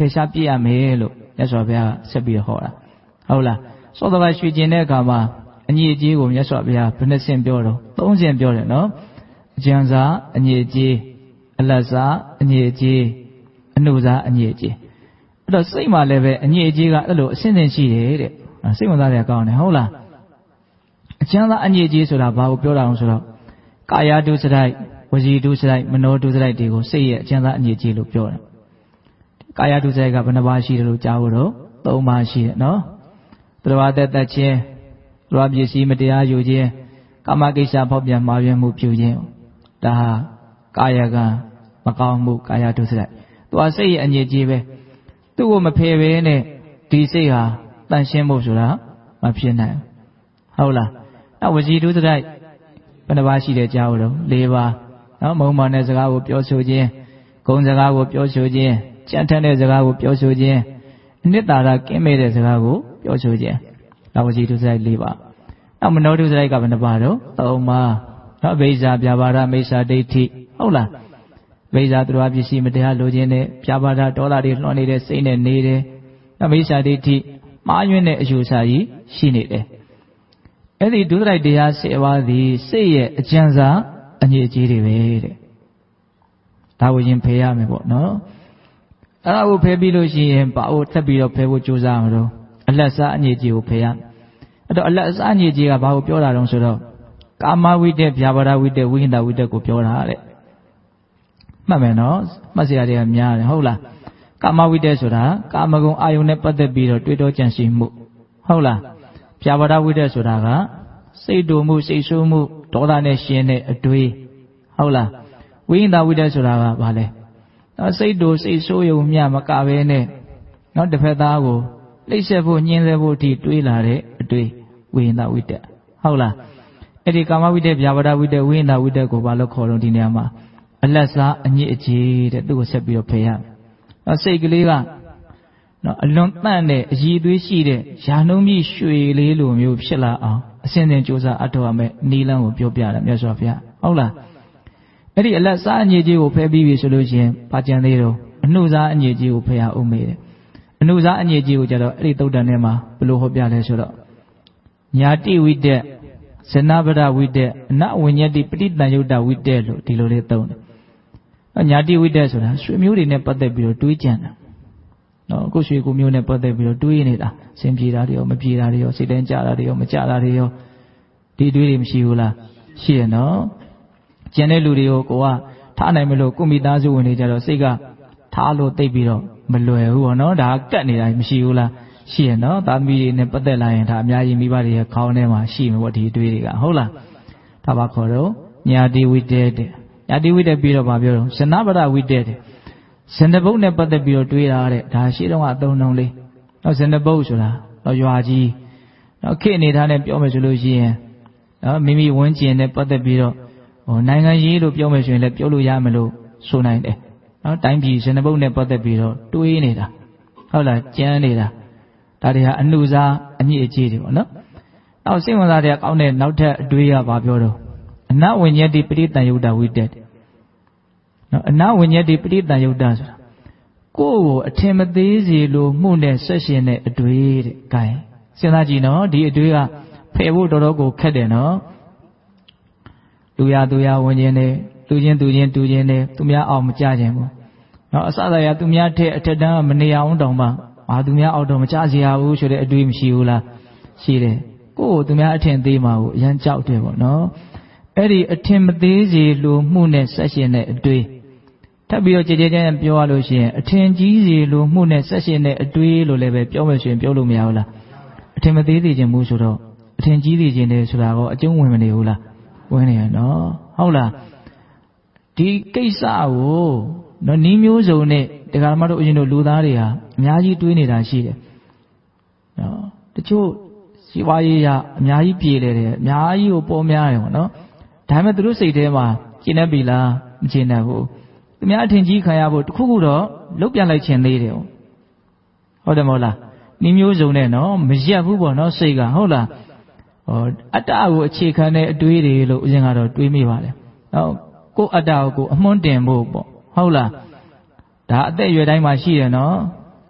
ဖေရှားပြည့်ရမယ်လို့မြတ်စွာဘုရားဆက်ပြီးဟောတာဟုတ်လားစောတကရွှေကျင်တဲ့အခါမှာအညီအကျေးကိုမြတ်စွာဘုရားဘယ်နှဆင့်ပြောတော့သုံးဆင့်ပြောတယ်နော်အကျဉ်းစားအညီအကျေးအလတ်စားအညီအကျေးအနှုတ်စားအညီအကျေးအဲ့တော့စိတ်မှာလည်းပဲအညီအကျေးကအဲ့လိုအဆင့်ဆင့်ရှိတယ်တဲ့စိတ်ဝင်စားတယ်ကောင်းတယ်ဟုတ်လားအကျဉ်းစားအညီအကျေးဆိုတာဘာကိုပြောတာလဲဆိုတော့ကာယဒုစရိုက်ဝစီဒုစရိုက်မနောဒုစရိုက်တွေကိုစိတ်ရဲ့အကျဉ်းစားအညီအကျေးလို့ပြောတယ်ကာယဒုစရိုက်ကဘယ်နှပါးရှိတယ်လို့ကြားဖို့တော့သုံးပါးရှိတယ်နော်သတ္တဝါသက်သက်ချင်းသတ္တဝါပစ္စည်းမတရားယူခြင်းကာမကိစ္စဖောက်ပြန်မှားယွင်းမှုပြုခြင်းဒါဟာကာယကံမကောင်းမှုကာယဒုစရိုက်သူကစိတ်ရဲ့အညစ်အကြေးပဲသူ့ကိုမဖယ်ဘဲနဲ့ဒီစိတ်ဟာတန်ရှင်းဖို့ဆိုတာမဖြစ်နိုင်ဟုတ်လားနောက်ဝစီဒုစရိုက်ဘယ်နှပါးရှိတယ်ကြားဖို့တော့၄ပါးနော်မုံမောင်တဲ့စကားကိုပြောဆိုခြင်းဂုဏ်စကားကိုပြောဆိုခြင်းကြမ်းထမ်းတဲ့စကားကိုပြောဆိုခြင်းအနှစ်သာရကင်းမဲ့တဲ့စကားကိုပြောဆိုခြင်းနောက်ဝစီဒုစရိုက်၄ပါးနောက်မနောဒုစရိုက်ကဘယ်နှပါးတော့၃ပါးနော်ဗိဇာပြဘာဒမိစ္ဆာဒိဋ္ဌိဟုတ်လားဗိဇာသူတော်ပစ္စည်းမတရားလိုခြင်းနဲ့ပြဘာဒဒေါသတွေလွှမ်းနေတဲ့စိတ်နဲ့နေတယ်နောက်မိစ္ဆာဒိဋ္ဌိမှားယွင်းတဲ့အယူဆကြီးရှိနေတယ်အဲ့ဒီဒုစရိုက်တရား၁၀ပါးသည်စိတ်ရဲ့အကျဉ်းစားအညစ်အကြေးတွေပဲတဲ့ဒါကိုရင်ဖယ်ရမယ်ပေါ့နော်အဲ့ဒါကိုဖယ်ပြီးလို့ရှိရင်ဘာလို့ထပ်ပြီးတော့ဖယ်ဖို့ကြိုးစားမလို့အလတ်စားအညစ်အကြေးကိုဖယ်ရအဲ့တော့အလတ်စားအညစ်အကြေးကဘာကိုပြောတာတုံးဆိုတော့ကာမဝိတ္တဗျာပါဒဝိတ္တဝိဟိတဝိတ္တကိုပြောတာတဲ့မှတ်မယ်နော်မှတ်စရာတွေကများတယ်ဟုတ်လားကာမဝိတ္တဆိုတာကာမဂုဏ်အာယုန်နဲ့ပတ်သက်ပြီးတော့တွေးတောကြံစည်မှုဟုတ်လားဗျာပါဒဝိတ္တဆိုတာကစိတ်တူမှုစိတ်ဆိုးမှုဒေါသနဲ့ရှင်တဲ့အတွေးဟုတ်လားဝိဟိတဝိတ္တဆိုတာကဘာလဲနော်စိတ်တူစိတ်ဆိုးရုံမျှမကဘဲနဲ့နော်တစ်ဖက်သားကိုနှိပ်စက်ဖို့ညှင်းဆဲဖို့အထိတွေးလာတဲ့အတွေးဝိဟိတဝိတ္တဟုတ်လားအဲ့ဒီကာမဝိတ္တဗျာပါဒဝိတ္တဝိဟိတဝိတ္တကိုဘာလို့ခေါ်တော့ဒီနေရာမှာအလတ်စားအညစ်အကြေးတဲ့သူ့ကိုဆက်ပြီးတော့ဖယ်ရနော်စိတ်ကလေးကနော်အလွန်တန့်တဲ့အရည်အသွေးရှိတဲ့ယာနှုံးကြီးရွှေလေးလိုမျိုးဖြစ်လာအောင်အစဉ်စဉ်ကြိုးစားအထောက်အမဲ့နီလန်းကိုပြောပြတယ်မြတ်စွာဘုရားဟုတ်လားအဲ့ဒီအလတ်စားအညစ်အကြေးကိုဖယ်ပြီးပြီဆိုလို့ရှိရင်ဘာကြံသေးတော့အနှုစားအညစ်အကြေးကိုဖယ်ရအောင်မေးတယ်အနှုစားအညစ်အကြေးကိုကြတော့အဲ့ဒီသုတ်တန်ထဲမှာဘယ်လိုဟောပြလဲဆိုတော့ညာတိဝိတ္တဇနဗဒဝိတ္တအနဝိညတိပဋိတန်ယုတ်တဝိတ္တလို့ဒီလိုလေးသုံးတယ်။ညာတိဝိတ္တဆိုတာရွှေမျိုးတွေနဲ့ပတ်သက်ပြီးတော့တွေးကြံတာ။နော်ကိုရွှေကိုမျိုးနဲ့ပတ်သက်ပြီးတော့တွေးနေတာစင်ပြေတာတွေရောမပြေတာတွေရောစိတ်တိုင်းကြတာတွေရောမကြတာတွေရောဒီတွေးတွေမရှိဘူးလားရှိရနော်။ကျန်တဲ့လူတွေကိုကိုကထားနိုင်မလို့ကိုမိသားစုဝင်တွေကြတော့စိတ်ကထားလို့သိပ်ပြီးတော့မလွယ်ဘူးပေါ့နော်ဒါကတ်နေတာမရှိဘူးလားရှိရနော်သားသမီးတွေနဲ့ပတ်သက်လာရင်ဒါအများကြီးမိဘတွေရဲ့ခေါင်းထဲမှာရှိမှာပေါ့ဒီအတွေးတွေကဟုတ်လားဒါပါခေါ်တော့ညာတိဝိတ္တတဲ့ညာတိဝိတ္တပြီးတော့ဗာပြောတော့ဇနဗဒဝိတ္တတဲ့ဇဏဘုတ်နဲ့ပတ်သက်ပြီးတော့တွေးတာတဲ့ဒါရှိတော့အသုံးနှုန်းလေးနော်ဇဏဘုတ်ဆိုတာတော့ရွာကြီးနော်ခေအနေထားနဲ့ပြောမယ်ဆိုလို့ရှိရင်နော်မိမိဝန်းကျင်နဲ့ပတ်သက်ပြီးတော့ဟိုနိုင်ငံရေးလို့ပြောမယ်ဆိုရင်လည်းပြောလို့ရမလို့ဆိုနိုင်တယ်နော်တိုင်းပြည်ဇဏဘုတ်နဲ့ပတ်သက်ပြီးတော့တွေးနေတာဟုတ်လားကြမ်းနေတာဒါတွေဟာအနှုစားအညစ်အကြေးတွေပေါ့နော်။နောက်စိတ်ဝင်စားတဲ့ကောင်းတဲ့နောက်ထပ်အတွေးကဘာပြောတော့အနဝိညတိပဋိတန်ယုတ်တဝိတ္တနော်အနဝိညတိပဋိတန်ယုတ်တဆိုတာကိုယ့်ကိုအထင်မသေးစေလို့မှုနဲ့ဆက်ရှင်တဲ့အတွေးတဲ့။ဂိုင်းစဉ်းစားကြည့်နော်ဒီအတွေးကဖယ်ဖို့တော်တော်ကိုခက်တယ်နော်။လူရသူရဝင်ခြင်းနဲ့လူချင်းသူချင်းတူချင်းနဲ့သူများအောင်မကြခြင်းဘူး။နော်အစသာရသူများထက်အထက်တန်းမနေအောင်တောင်မှအာသူများအောက်တော့မကြစီရဘူးဆိုတဲ့အတွေးမရှိဘူးလားရှိတယ်ကိုယ့်ကိုသူများအထင်သေးမှာကိုအရန်ကြောက်တယ်ပေါ့နော်အဲ့ဒီအထင်မသေးစီလိုမှုနဲ့ဆက်ရှင်တဲ့အတွေးထပ်ပြီးတော့ကြည်ကြဲကြဲပြောရလို့ရှိရင်အထင်ကြီးစီလိုမှုနဲ့ဆက်ရှင်တဲ့အတွေးလို့လည်းပဲပြောမယ်ဆိုရင်ပြောလို့မရဘူးလားအထင်မသေးသေးခြင်းမှုဆိုတော့အထင်ကြီးသေးခြင်းတွေဆိုတာကအကျုံးဝင်မနေဘူးလားဝင်နေရနော်ဟုတ်လားဒီကိစ္စကိုနော်နီးမျိုးစုံနဲ့တရားဓမ္မတို့အရင်တို့လူသားတွေဟာအများကြီးတွေးနေတာရှိတယ်နော်တချို့စီဝါရေးရအများကြီးပြေလေတယ်အများကြီးကိုပေါ်များတယ်ပေါ့နော်ဒါပေမဲ့သူတို့စိတ်ထဲမှာကျင်နေပြီလားမကျင်နိုင်ဘူးသူများအထင်ကြီးခံရဖို့တခုခုတော့လုတ်ပြန်လိုက်ခြင်းသေးတယ်ဟုတ်တယ်မဟုတ်လားနီးမျိုးစုံနဲ့နော်မရက်ဘူးပေါ့နော်စိတ်ကဟုတ်လားဟောအတ္တကိုအခြေခံတဲ့အတွေးတွေလို့အရင်ကတော့တွေးမိပါတယ်နော်ကိုယ်အတ္တကိုအမွှန်းတင်ဖို့ပေါ့ဟုတ်လားဒါအသက်အရွယ်တိုင်းမှာရှိတယ်နော်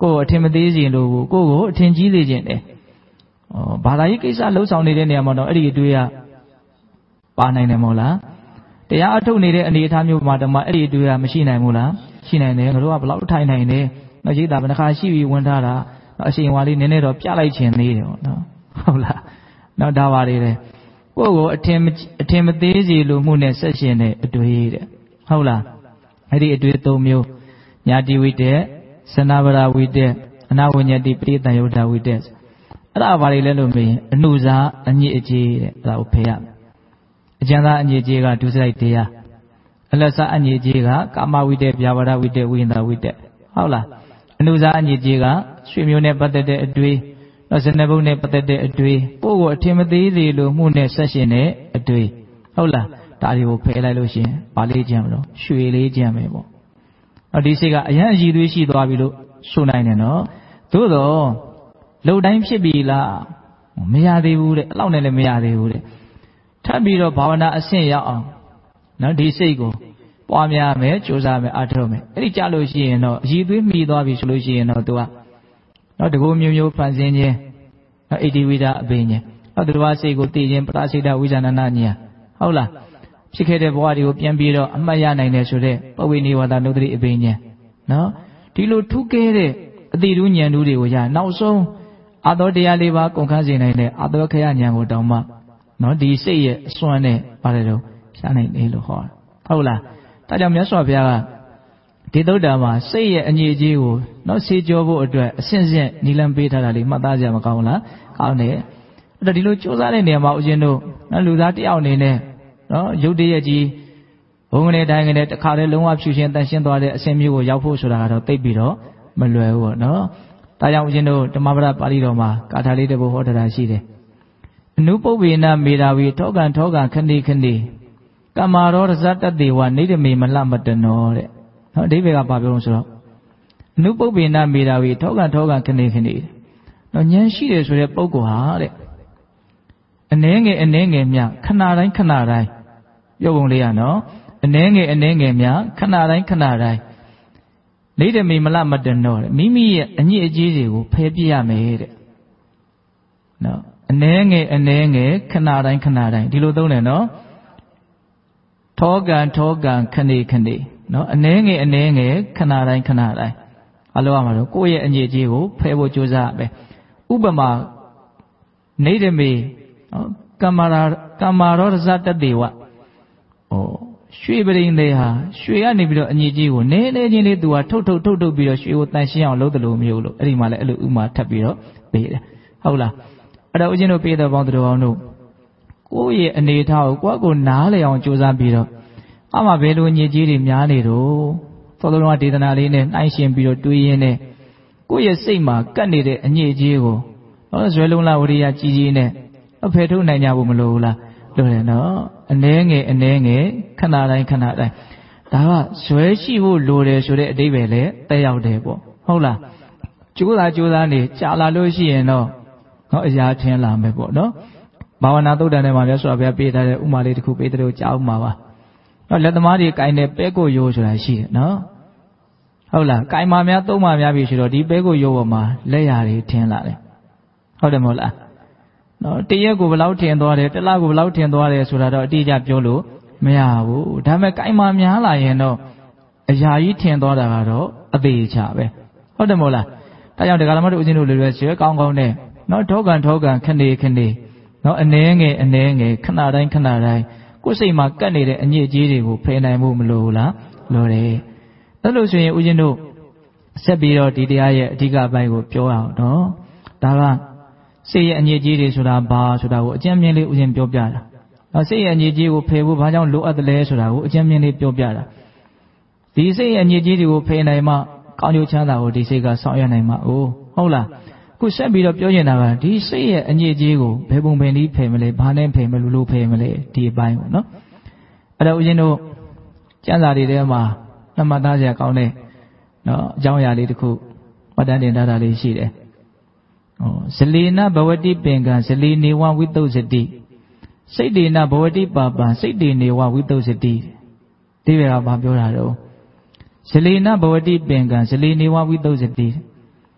ကိုယ်အထင်မသေးစီလို့ကိုယ်ကိုအထင်ကြီးစေခြင်းတယ်ဩဘာသာရေးကိစ္စလှုပ်ဆောင်နေတဲ့နေရာမှာတော့အဲ့ဒီအတွေ့အပါနိုင်တယ်မဟုတ်လားတရားအထုတ်နေတဲ့အနေအထားမျိုးမှာတော့အဲ့ဒီအတွေ့အမရှိနိုင်ဘူးလားရှိနိုင်တယ်ငါတို့ကဘလောက်ထိုင်နိုင်တယ်နော်ရိတ်တာဘယ်နှခါရှိပြီးဝင်ထားတာအရှင်ဝါလေးနည်းနည်းတော့ပြလိုက်ခြင်းသေးတယ်ပေါ့နော်ဟုတ်လားနော်ဒါပါလေတဲ့ကိုယ့်ကိုအထင်အထင်မသေးစီလို့မှုနဲ့ဆက်ရှင်တဲ့အတွေ့တဲ့ဟုတ်လားအဲ့ဒီအတွေ့သုံးမျိုးညာတိဝိတ္တစနာဗရာဝိတ္တအနာဝဉ္ဇတိပရိသယုဒ္ဓဝိတ္တအဲ့ဒါဘာတွေလဲလို့မေးရင်အနုဇာအညစ်အကြေးတဲ့အဲ့ဒါကိုဖယ်ရမယ်အကျဉ်းသားအညစ်အကြေးကဒုစရိုက်တရားအလတ်စားအညစ်အကြေးကကာမဝိတ္တဗျာပါဒဝိတ္တဝိညာဏဝိတ္တဟုတ်လားအနုဇာအညစ်အကြေးကရွှေမျိုးနဲ့ပတ်သက်တဲ့အတွေ့နော်ဇနဘုတ်နဲ့ပတ်သက်တဲ့အတွေ့ကိုယ့်ကိုအထင်မသေးသေးလို့မှုနဲ့ဆက်ရှင်တဲ့အတွေ့ဟုတ်လားဒါတွေကိုဖယ်လိုက်လို့ရှိရင်ဗာလေးကျန်မလို့ရွှေလေးကျန်မယ်ပေါ့နော်ဒီစိတ်ကအရန်အည်သွေးရှိသွားပြီလို့ဆိုနိုင်တယ်နော်သို့တော့လုံတိုင်းဖြစ်ပြီလားမရသေးဘူးတဲ့အဲ့လောက်နဲ့လည်းမရသေးဘူးတဲ့ထပ်ပြီးတော့ဘာဝနာအဆင့်ရောက်အောင်နော်ဒီစိတ်ကိုပွားများမယ်ကြိုးစားမယ်အားထုတ်မယ်အဲ့ဒီကြလို့ရှိရင်တော့အည်သွေးမှီသွားပြီဆိုလို့ရှိရင်တော့ तू ကနော်တကူမျိုးမျိုးဖန်ဆင်းခြင်းနော်ဣတိဝိဒအဘိညာနော်သူတော်စိတ်ကိုသိခြင်းပရစိတဝိဇာဏနာညာဟုတ်လားဖြစ်ခဲ့တဲ့ဘဝတွေကိုပြန်ပြီးတော့အမှတ်ရနိုင်တယ်ဆိုတဲ့ပဝိနိဝါဒနုဒတိအဘိညာနော်ဒီလိုထူးကဲတဲ့အတိတူးဉာဏ်တူးတွေကိုရနောက်ဆုံးအာသောတရားလေးပါကုန်ခန်းစေနိုင်တဲ့အာသောခရဉာဏ်ကိုတောင်းမှနော်ဒီစိတ်ရဲ့အစွမ်းနဲ့ပါတယ်တော့ရနိုင်တယ်လို့ဟောဟုတ်လားဒါကြောင့်မြတ်စွာဘုရားကဒီသုဒ္ဓမှာစိတ်ရဲ့အငြိအကျေးကိုနော်စေကြောဖို့အတွက်အစဉ်စဉ်နီလန်ပေးထားတာလေးမှတ်သားကြမကောင်းဘူးလားကောင်းတယ်အဲ့တော့ဒီလိုစ조사တဲ့နေရာမှာဦးဇင်းတို့နော်လူသားတယောက်အနေနဲ့နော်ရုပ်တရက်ကြီးဘုံကနေတိုင်းကနေတခါတည်းလုံးဝဖြူရှင်တန်ရှင်းသွားတဲ့အစဉ်မျိုးကိုရောက်ဖို့ဆိုတာကတော့သိပြီးတော့မလွယ်ဘူးပေါ့နော်ဒါကြောင့်ဦးဇင်းတို့ဓမ္မပဒပါဠိတော်မှာကာထာလေးတစ်ပုဒ်ဟောတာရှိတယ်အနုပုပ္ပေနမေတာဝီထောကံထောကံခဏိခဏိကမ္မာရောရဇတတေဝနေတမေမလမတနောတဲ့နော်အဓိပ္ပာယ်ကဘာပြောလို့ဆိုတော့အနုပုပ္ပေနမေတာဝီထောကံထောကံခဏိခဏိနော်ဉာဏ်ရှိတယ်ဆိုတဲ့ပုဂ္ဂိုလ်ဟာတဲ့အနှဲငယ်အနှဲငယ်မြခဏတိုင်းခဏတိုင်းပြောပုံလေးရနော်အနှဲငယ်အနှဲငယ်မြခဏတိုင်းခဏတိုင်းနေတမေမလမတနောတဲ့မိမိရဲ့အညစ်အကြေးတွေကိုဖယ်ပြရမယ်တဲ့နော်အနှဲငယ်အနှဲငယ်ခဏတိုင်းခဏတိုင်းဒီလိုသုံးတယ်နော်ထောကံထောကံခဏိခဏိနော်အနှဲငယ်အနှဲငယ်ခဏတိုင်းခဏတိုင်းအလိုရမှာတော့ကိုယ့်ရဲ့အညစ်အကြေးကိုဖယ်ဖို့ကြိုးစားရမယ်ဥပမာနေတမေနော်ကမ္မာရာကမ္မာရောရဇတတေဝဟောရွှေပရိန်သေးဟာရွှေကနေပြီးတော့အညစ်အကြေးကိုနည်းနည်းချင်းလေးသူကထုတ်ထုတ်ထုတ်ထုတ်ပြီးတော့ရွှေကိုတန်ရှင်းအောင်လုပ်တယ်လို့မျိုးလို့အဲ့ဒီမှာလည်းအဲ့လိုဥမာထပ်ပြီးတော့ပေးတယ်ဟုတ်လားအဲ့တော့ဦးဇင်းတို့ပေးတဲ့ပေါင်းတော်အောင်တို့ကိုယ့်ရဲ့အနေထားကိုကိုယ့်ကိုနားလည်အောင်ကြိုးစားပြီးတော့အမှဘယ်လိုညစ်ကြေးတွေများနေတော့သောတော်ကဒေသနာလေးနဲ့နှိုင်းရှင်ပြီးတော့တွေးရင်းနဲ့ကိုယ့်ရဲ့စိတ်မှာကပ်နေတဲ့အညစ်အကြေးကိုဟောဇွဲလုံးလာဝရိယကြီးကြီးနဲ့အဖယ်ထုတ်နိုင်ကြဖို့မလိုဘူးလားလိုတယ်နော်အနှဲငယ်အနှဲငယ်ခဏတိုင်းခဏတိုင်းဒါကဇွဲရှိဖို့လိုတယ်ဆိုတဲ့အဓိပ္ပာယ်လည်းတက်ရောက်တယ်ပေါ့ဟုတ်လားကြိုးစားကြိုးစားနေကြာလာလို့ရှိရင်တော့ဟောအရာထင်လာမယ်ပေါ့နော်ဘာဝနာသုတ်တန်ထဲမှာမြတ်စွာဘုရားပေးထားတဲ့ဥမာလေးတစ်ခုပေးတဲ့လို့ကြားဥမှာပါနော်လက်သမားတွေကင်တဲ့ပဲကိုရိုးဆိုတာရှိတယ်နော်ဟုတ်လားကင်မာများသုံးမာများပြီဆိုတော့ဒီပဲကိုရိုးပေါ်မှာလက်ရာတွေထင်လာတယ်ဟုတ်တယ်မဟုတ်လားနော်တရက်ကိုဘယ်လောက်ထင်သွားတယ်တစ်လကိုဘယ်လောက်ထင်သွားတယ်ဆိုတာတော့အတိအကျပြောလို့မရဘူးဒါပေမဲ့ကင်မာများလာရင်တော့အရာကြီးထင်သွားတာကတော့အသေးချပဲဟုတ်တယ်မဟုတ်လားဒါကြောင့်ဒကာလမတို့ဦးဇင်းတို့လွယ်လွယ်ဆွဲကောင်းကောင်းနဲ့နော်ထောကံထောကံခဏေခဏေနော်အနှဲငယ်အနှဲငယ်ခဏတိုင်းခဏတိုင်းကိုယ်စိတ်မှာကပ်နေတဲ့အညစ်အကြေးတွေကိုဖယ်နိုင်ဖို့မလိုဘူးလားလိုတယ်အဲ့လိုဆိုရင်ဦးဇင်းတို့ဆက်ပြီးတော့ဒီတရားရဲ့အဓိကအပိုင်းကိုပြောအောင်နော်ဒါကစိတ်ရဲ့အညစ်အကြေးတွေဆိုတာဘာဆိုတာကိုအကျဉ်းမြင်လေးဦးဇင်းပြောပြတာနော်စိတ်ရဲ့အညစ်အကြေးကိုဖယ်ဖို့ဘာကြောင့်လိုအပ်တယ်လဲဆိုတာကိုအကျဉ်းမြင်လေးပြောပြတာဒီစိတ်ရဲ့အညစ်အကြေးတွေကိုဖယ်နိုင်မှကောင်းကျိုးချမ်းသာကိုဒီစိတ်ကဆောင်ရွက်နိုင်မှာ哦ဟုတ်လားခုဆက်ပြီးတော့ပြောနေတာကဒီစိတ်ရဲ့အညစ်အကြေးကိုဘယ်ပုံဘယ်နည်းဖယ်မလဲဘာနဲ့ဖယ်မလို့လို့ဖယ်မလဲဒီအပိုင်းပေါ့နော်အဲ့တော့ဦးဇင်းတို့ကျမ်းစာတွေထဲမှာနှမသားစရာကောင်းတဲ့နော်အကြောင်းအရာလေးတစ်ခုမှတ်တမ်းတင်ထားတာလေးရှိတယ်ဟောဇလေနဘဝတိပင်ကံဇလေနေဝဝိတုစတိစိတ်တေနဘဝတိပါပံစိတ်တေနေဝဝိတုစတိဒီဘက်ကဘာပြောတာတော့ဇလေနဘဝတိပင်ကံဇလေနေဝဝိတုစတိ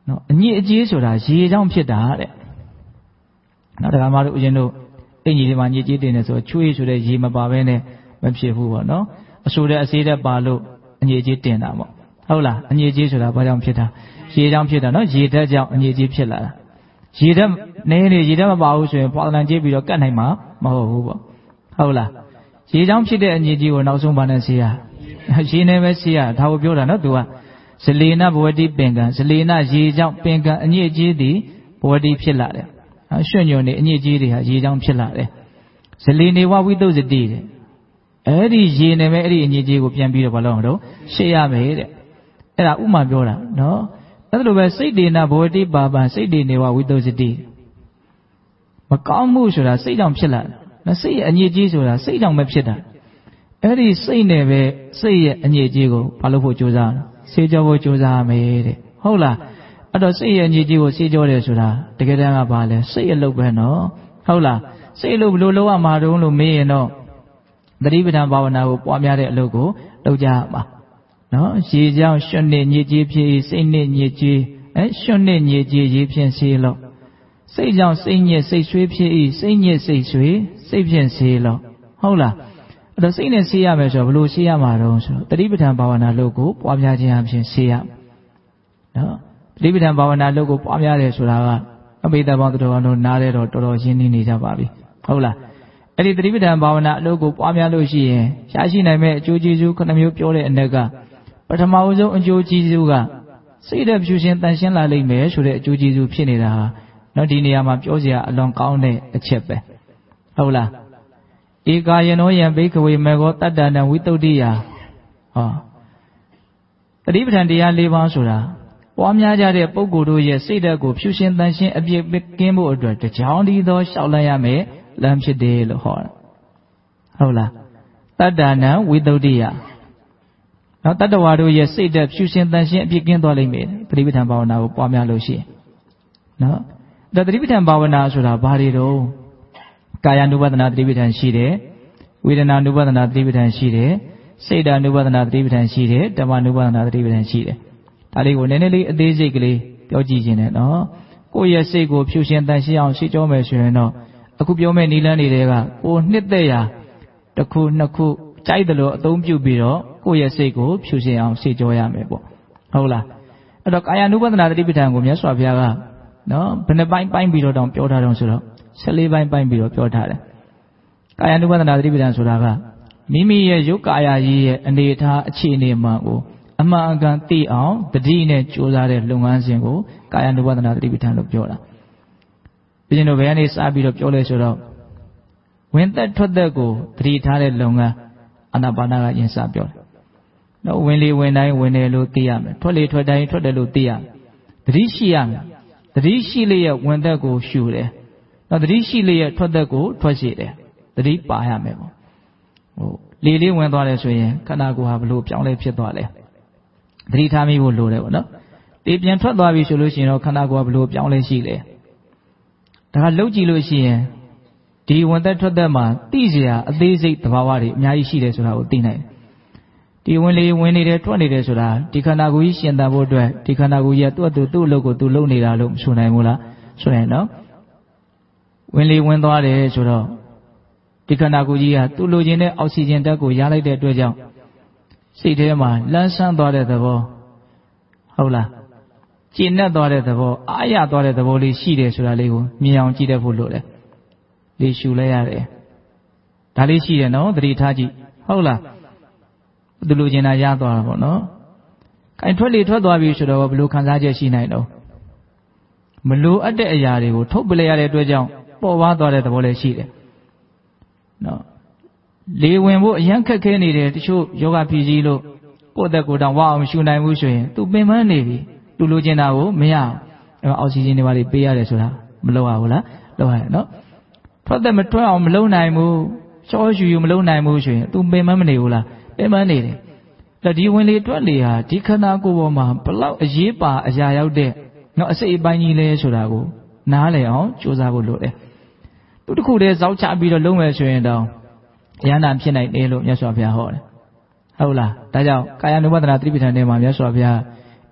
နော်အညစ်အကြေးဆိုတာရေကြောင့်ဖြစ်တာတဲ့နော်ဒါကမှတို့ဦးဇင်းတို့အင်ကြီးတွေမှာညစ်ကြေးတင်နေဆိုချွေးဆိုတဲ့ရေမပါဘဲနဲ့မဖြစ်ဘူးပေါ့နော်အဆိုတဲ့အစေးတဲ့ပါလို့အညစ်အကြေးတင်တာပေါ့ဟုတ်လားအညစ်အကြေးဆိုတာဘာကြောင့်ဖြစ်တာရေကြောင့်ဖြစ်တာနော်ရေဓာတ်ကြောင့်အညစ်အကြေးဖြစ်လာတာရေဓာတ်နည်းနေရေဓာတ်မပါဘူးဆိုရင်ပွာလန်ကြေးပြီးတော့ကတ်နိုင်မှာမဟုတ်ဘူးပေါ့ဟုတ်လားရေကြောင့်ဖြစ်တဲ့အညစ်အကြေးကိုနောက်ဆုံးဘာနဲ့ဆေးရရေနဲ့ပဲဆေးရဒါကိုပြောတာနော်သူကဇလေနဘဝတိပင်ကံဇလေနရေကြောင့်ပင်ကံအညစ်အကြေးသည်ဘဝတိဖြစ်လာတယ်ရွှွညွန်နေအညစ်အကြေးတွေဟာရေကြောင့်ဖြစ်လာတယ်ဇလေနေဝဝိတုစတိတဲ့အဲ့ဒီရေနဲ့ပဲအဲ့ဒီအညစ်အကြေးကိုပြန်ပြီးတော့ဘာလို့အောင်တော့ရှေ့ရမယ်တဲ့အဲ့ဒါဥမာပြောတာနော်အဲ့လိုပဲစိတ်တေနဘဝတိပါပံစိတ်တေနေဝဝိတုစတိမကောင်းမှုဆိုတာစိတ်ကြောင့်ဖြစ်လာတယ်နော်စိတ်ရဲ့အညစ်အကြေးဆိုတာစိတ်ကြောင့်ပဲဖြစ်တာအဲ့ဒီစိတ်နဲ့ပဲစိတ်ရဲ့အညစ်အကြေးကိုဘာလို့ဖို့ကြိုးစားလဲဆေးကြောဖို့ကြိုးစားမယ်တဲ့ဟုတ်လားအဲ့တော့စိတ်ရဲ့အညစ်အကြေးကိုဆေးကြောတယ်ဆိုတာတကယ်တမ်းကဘာလဲစိတ်အလုပ်ပဲနော်ဟုတ်လားစိတ်အလုပ်ဘယ်လိုလုပ်ရမှာတုံးလို့မေးရင်တော့သတိပဋ္ဌာန်ဘာဝနာကိုပွားများတဲ့အလုပ်ကိုလုပ်ကြရမှာနော်ရေကြောင့်ရွှွနှစ်ညစ်ကြေးဖြစ်စိတ်နှစ်ညစ်ကြေးအဲရွှွနှစ်ညစ်ကြေးရေဖြင့်ဆေးလို့စိတ်ကြောင့်စိတ်ညစ်စိတ်ဆွေးဖြစ်စိတ်ညစ်စိတ်ဆွေးစိတ်ဖြင့်ဆေးလို့ဟုတ်လားအဲ့တော့စိတ်နဲ့ဆေးရမယ်ဆိုတော့ဘယ်လိုဆေးရမှာတုံးဆိုတော့သတိပဋ္ဌာန်ဘာဝနာလုပ်ကိုပွားများခြင်းအပြင်ဆေးရနော်သတိပဋ္ဌာန်ဘာဝနာလုပ်ကိုပွားများတယ်ဆိုတာကအဘိဓမ္မာတော်တော်တို့နားလဲတော့တော်တော်ရှင်းနေကြပါပြီဟုတ်လားအဲ့ဒီသတိပဋ္ဌာန်ဘာဝနာအလုပ်ကိုပွားများလို့ရှိရင်ရရှိနိုင်မဲ့အကျိုးကျေးဇူးခုနှစ်မျိုးပြောတဲ့အ ਨੇ ကပထမဦးဆုံးအကျိုးကျေးဇူးကစိတ်ဓာတ်ဖြူရှင်တန်ရှင်းလာလိမ့်မယ်ဆိုတဲ့အကျိုးကျေးဇူးဖြစ်နေတာဟာနော်ဒီနေရာမှာပြောစရာအလွန်ကောင်းတဲ့အချက်ပဲဟုတ်လားဧကာယနောယံဘိက္ခဝေမေဃောတတ္တနံဝိတုဒ္ဓိယဟောသတိပဋ္ဌာန်တရား၄ပါးဆိုတာပွားများကြတဲ့ပုဂ္ဂိုလ်တို့ရဲ့စိတ်ဓာတ်ကိုဖြူရှင်တန်ရှင်းအပြည့်ကင်းဖို့အတွက်တကြောင်ဒီသောလျှောက်လိုက်ရမယ်လမ်းဖြစ်တယ်လို့ဟောတာဟုတ်လားတတ္တနံဝိတုဒ္ဓိယနော်တတ္တဝါတို့ရဲ့စိတ်ဓာတ်ဖြူရှင်တန်ရှင်းအပြည့်ကင်းသွားလိမ့်မယ်သတိပဋ္ဌာန်ဘာဝနာကိုပွားများလို့ရှိရင်နော်ဒါသတိပဋ္ဌာန်ဘာဝနာဆိုတာဘာတွေတော့ကာယ ानु ပဒနာသတိပဋ္ဌာန်ရှိတယ်ဝေဒနာ ानु ပဒနာသတိပဋ္ဌာန်ရှိတယ်စိတ် ानु ပဒနာသတိပဋ္ဌာန်ရှိတယ်ဓမ္မ ानु ပဒနာသတိပဋ္ဌာန်ရှိတယ်ဒါလေးကိုနည်းနည်းလေးအသေးစိတ်ကလေးပြောကြည့်ခြင်းနဲ့နော်ကိုယ့်ရဲ့စိတ်ကိုဖြူရှင်တန်ရှင်းအောင်ရှင်းကြောမယ်ဆိုရင်တော့အခုပြောမဲ့နိလန်းတွေကကိုနှစ်သက်ရာတစ်ခုနှစ်ခုကြိုက်တယ်လို့အသုံးပြုပြီးတော့ကိုယ့်ရဲ့စိတ်ကိုဖြူရှင်အောင်ရှင်းကြောရမယ်ပေါ့ဟုတ်လားအဲ့တော့ကာယ ानु ပဒနာသတိပဋ္ဌာန်ကိုမြတ်စွာဘုရားကနော်ဘယ်နှပိုင်းပိုင်းပြီးတော့တောင်ပြောထားတော့ဆိုတော့ဆယ်လေးပိုင်းပိုင်းပြီးတော့ပြောထားတယ်ကာယ ानु ပဒနာသတိပဋ္ဌာန်ဆိုတာကမိမိရဲ့ရုပ်ကာယကြီးရဲ့အနေအထားအခြေအနေမှန်ကိုအမှန်အကန်သိအောင်တတိနဲ့ကြိုးစားတဲ့လုပ်ငန်းစဉ်ကိုကာယ ानु ပဒနာသတိပဋ္ဌာန်လို့ပြောတာပြီးရင်တော့ဘယ်ကနေစပြီးတော့ပြောလဲဆိုတော့ဝင်သက်ထွက်သက်ကိုတတိထားတဲ့လုပ်ငန်းအာနာပါနကယင်စပြောတယ်နော်ဝင်လေဝင်တိုင်းဝင်တယ်လို့သိရမယ်ထွက်လေထွက်တိုင်းထွက်တယ်လို့သိရမယ်တတိရှိရမယ်တတိရှိလျက်ဝင်သက်ကိုရှုတယ်နော်တတိရှိလျက်ထွက်သက်ကိုထွက်ရှိတယ်တတိပါရမယ်ပေါ့ဟိုလေလေးဝင်သွားတယ်ဆိုရင်ခန္ဓာကိုယ်ဟာဘလို့ပြောင်းလဲဖြစ်သွားလဲသတိထားမိဖို့လိုတယ်ပေါ့နော်လေပြန်ထွက်သွားပြီဆိုလို့ရှိရင်တော့ခန္ဓာကိုယ်ကဘလို့ပြောင်းလဲရှိလဲဒါကလှုပ်ကြည့်လို့ရှိရင်ဒီဝင်သက်ထွက်သက်မှာသိစရာအသေးစိတ်သဘာဝတွေအများကြီးရှိတယ်ဆိုတာကိုသိနိုင်တယ်ဒီဝင်လေဝင်နေတယ်ထွက်နေတယ်ဆိုတာဒီခန္ဓာကိုယ်ကြီးရှင်သန်ဖို့အတွက်ဒီခန္ဓာကိုယ်ကြီးကသူ့အတူသူ့အလုပ်ကိုသူလုပ်နေတာလို့မဆိုနိုင်ဘူးလားဆိုရင်နော်ဝင်လေဝင်သွားတယ်ဆိုတော့ဒီခန္ဓာကိုယ်ကြီးကသူ့လိုချင်တဲ့အောက်ဆီဂျင်ဓာတ်ကိုရလိုက်တဲ့အတွက်ကြောင့်စိတ်ထဲမှာလန်းဆန်းသွားတဲ့သဘောဟုတ်လားကျဉ်နဲ့သွားတဲ့သဘောအားရသွားတဲ့သဘောလေးရှိတယ်ဆိုတာလေးကိုမြင်အောင်ကြည့်တတ်ဖို့လိုတယ်လေရှူလဲရတယ်ဒါလေးရှိတယ်နော်သတိထားကြည့်ဟုတ်လားသူလိုချင်တာရသွားတာပေါ့နော်ခိုင်ထွက်လေထွက်သွားပြီဆိုတော့ဘယ်လိုခံစားချက်ရှိနိုင်တော့မလိုအပ်တဲ့အရာတွေကိုထုတ်ပလိုက်ရတဲ့အတွက်ကြောင့်ပေါ်ပါသွားတဲ့သဘောလည်းရှိတယ်နော်လေဝင်ဖို့အရန်ခက်ခဲနေတယ်တချို့ယောဂဖြစ်ကြီးလို့ကိုယ့်အသက်ကိုယ်တောင်ဝအောင်ရှူနိုင်ဘူးဆိုရင်သူပင်ပန်းနေပြီသူလိုချင်တာကိုမရအောင်အောက်ဆီဂျင်တွေပါပေးရတယ်ဆိုတာမလုပ်ရဘူးလားလုပ်ရတယ်နော်ထွက်သက်မထွက်အောင်မလုပ်နိုင်ဘူးရှော့ရှူယူမလုပ်နိုင်ဘူးဆိုရင်သူပင်ပန်းမနေဘူးလားပင်ပန်းနေတယ်ဒါဒီဝင်လေထွက်လေဟာဒီခန္ဓာကိုယ်ပေါ်မှာဘလောက်အရေးပါအရာရောက်တဲ့နော်အစိတ်အပိုင်းကြီးလဲဆိုတာကိုနားလည်အောင်ကြိုးစားဖို့လိုတယ်သူတစ်ခုတည်းဇောက်ချပြီးတော့လုံးမယ်ဆိုရင်တော့ယန္တာဖြစ်နိုင်တယ်လို့မြတ်စွာဘုရားဟောတယ်ဟုတ်လားဒါကြောင့်ကာယ ानु ပဒနာသတိပဋ္ဌာန်ထဲမှာမြတ်စွာဘုရား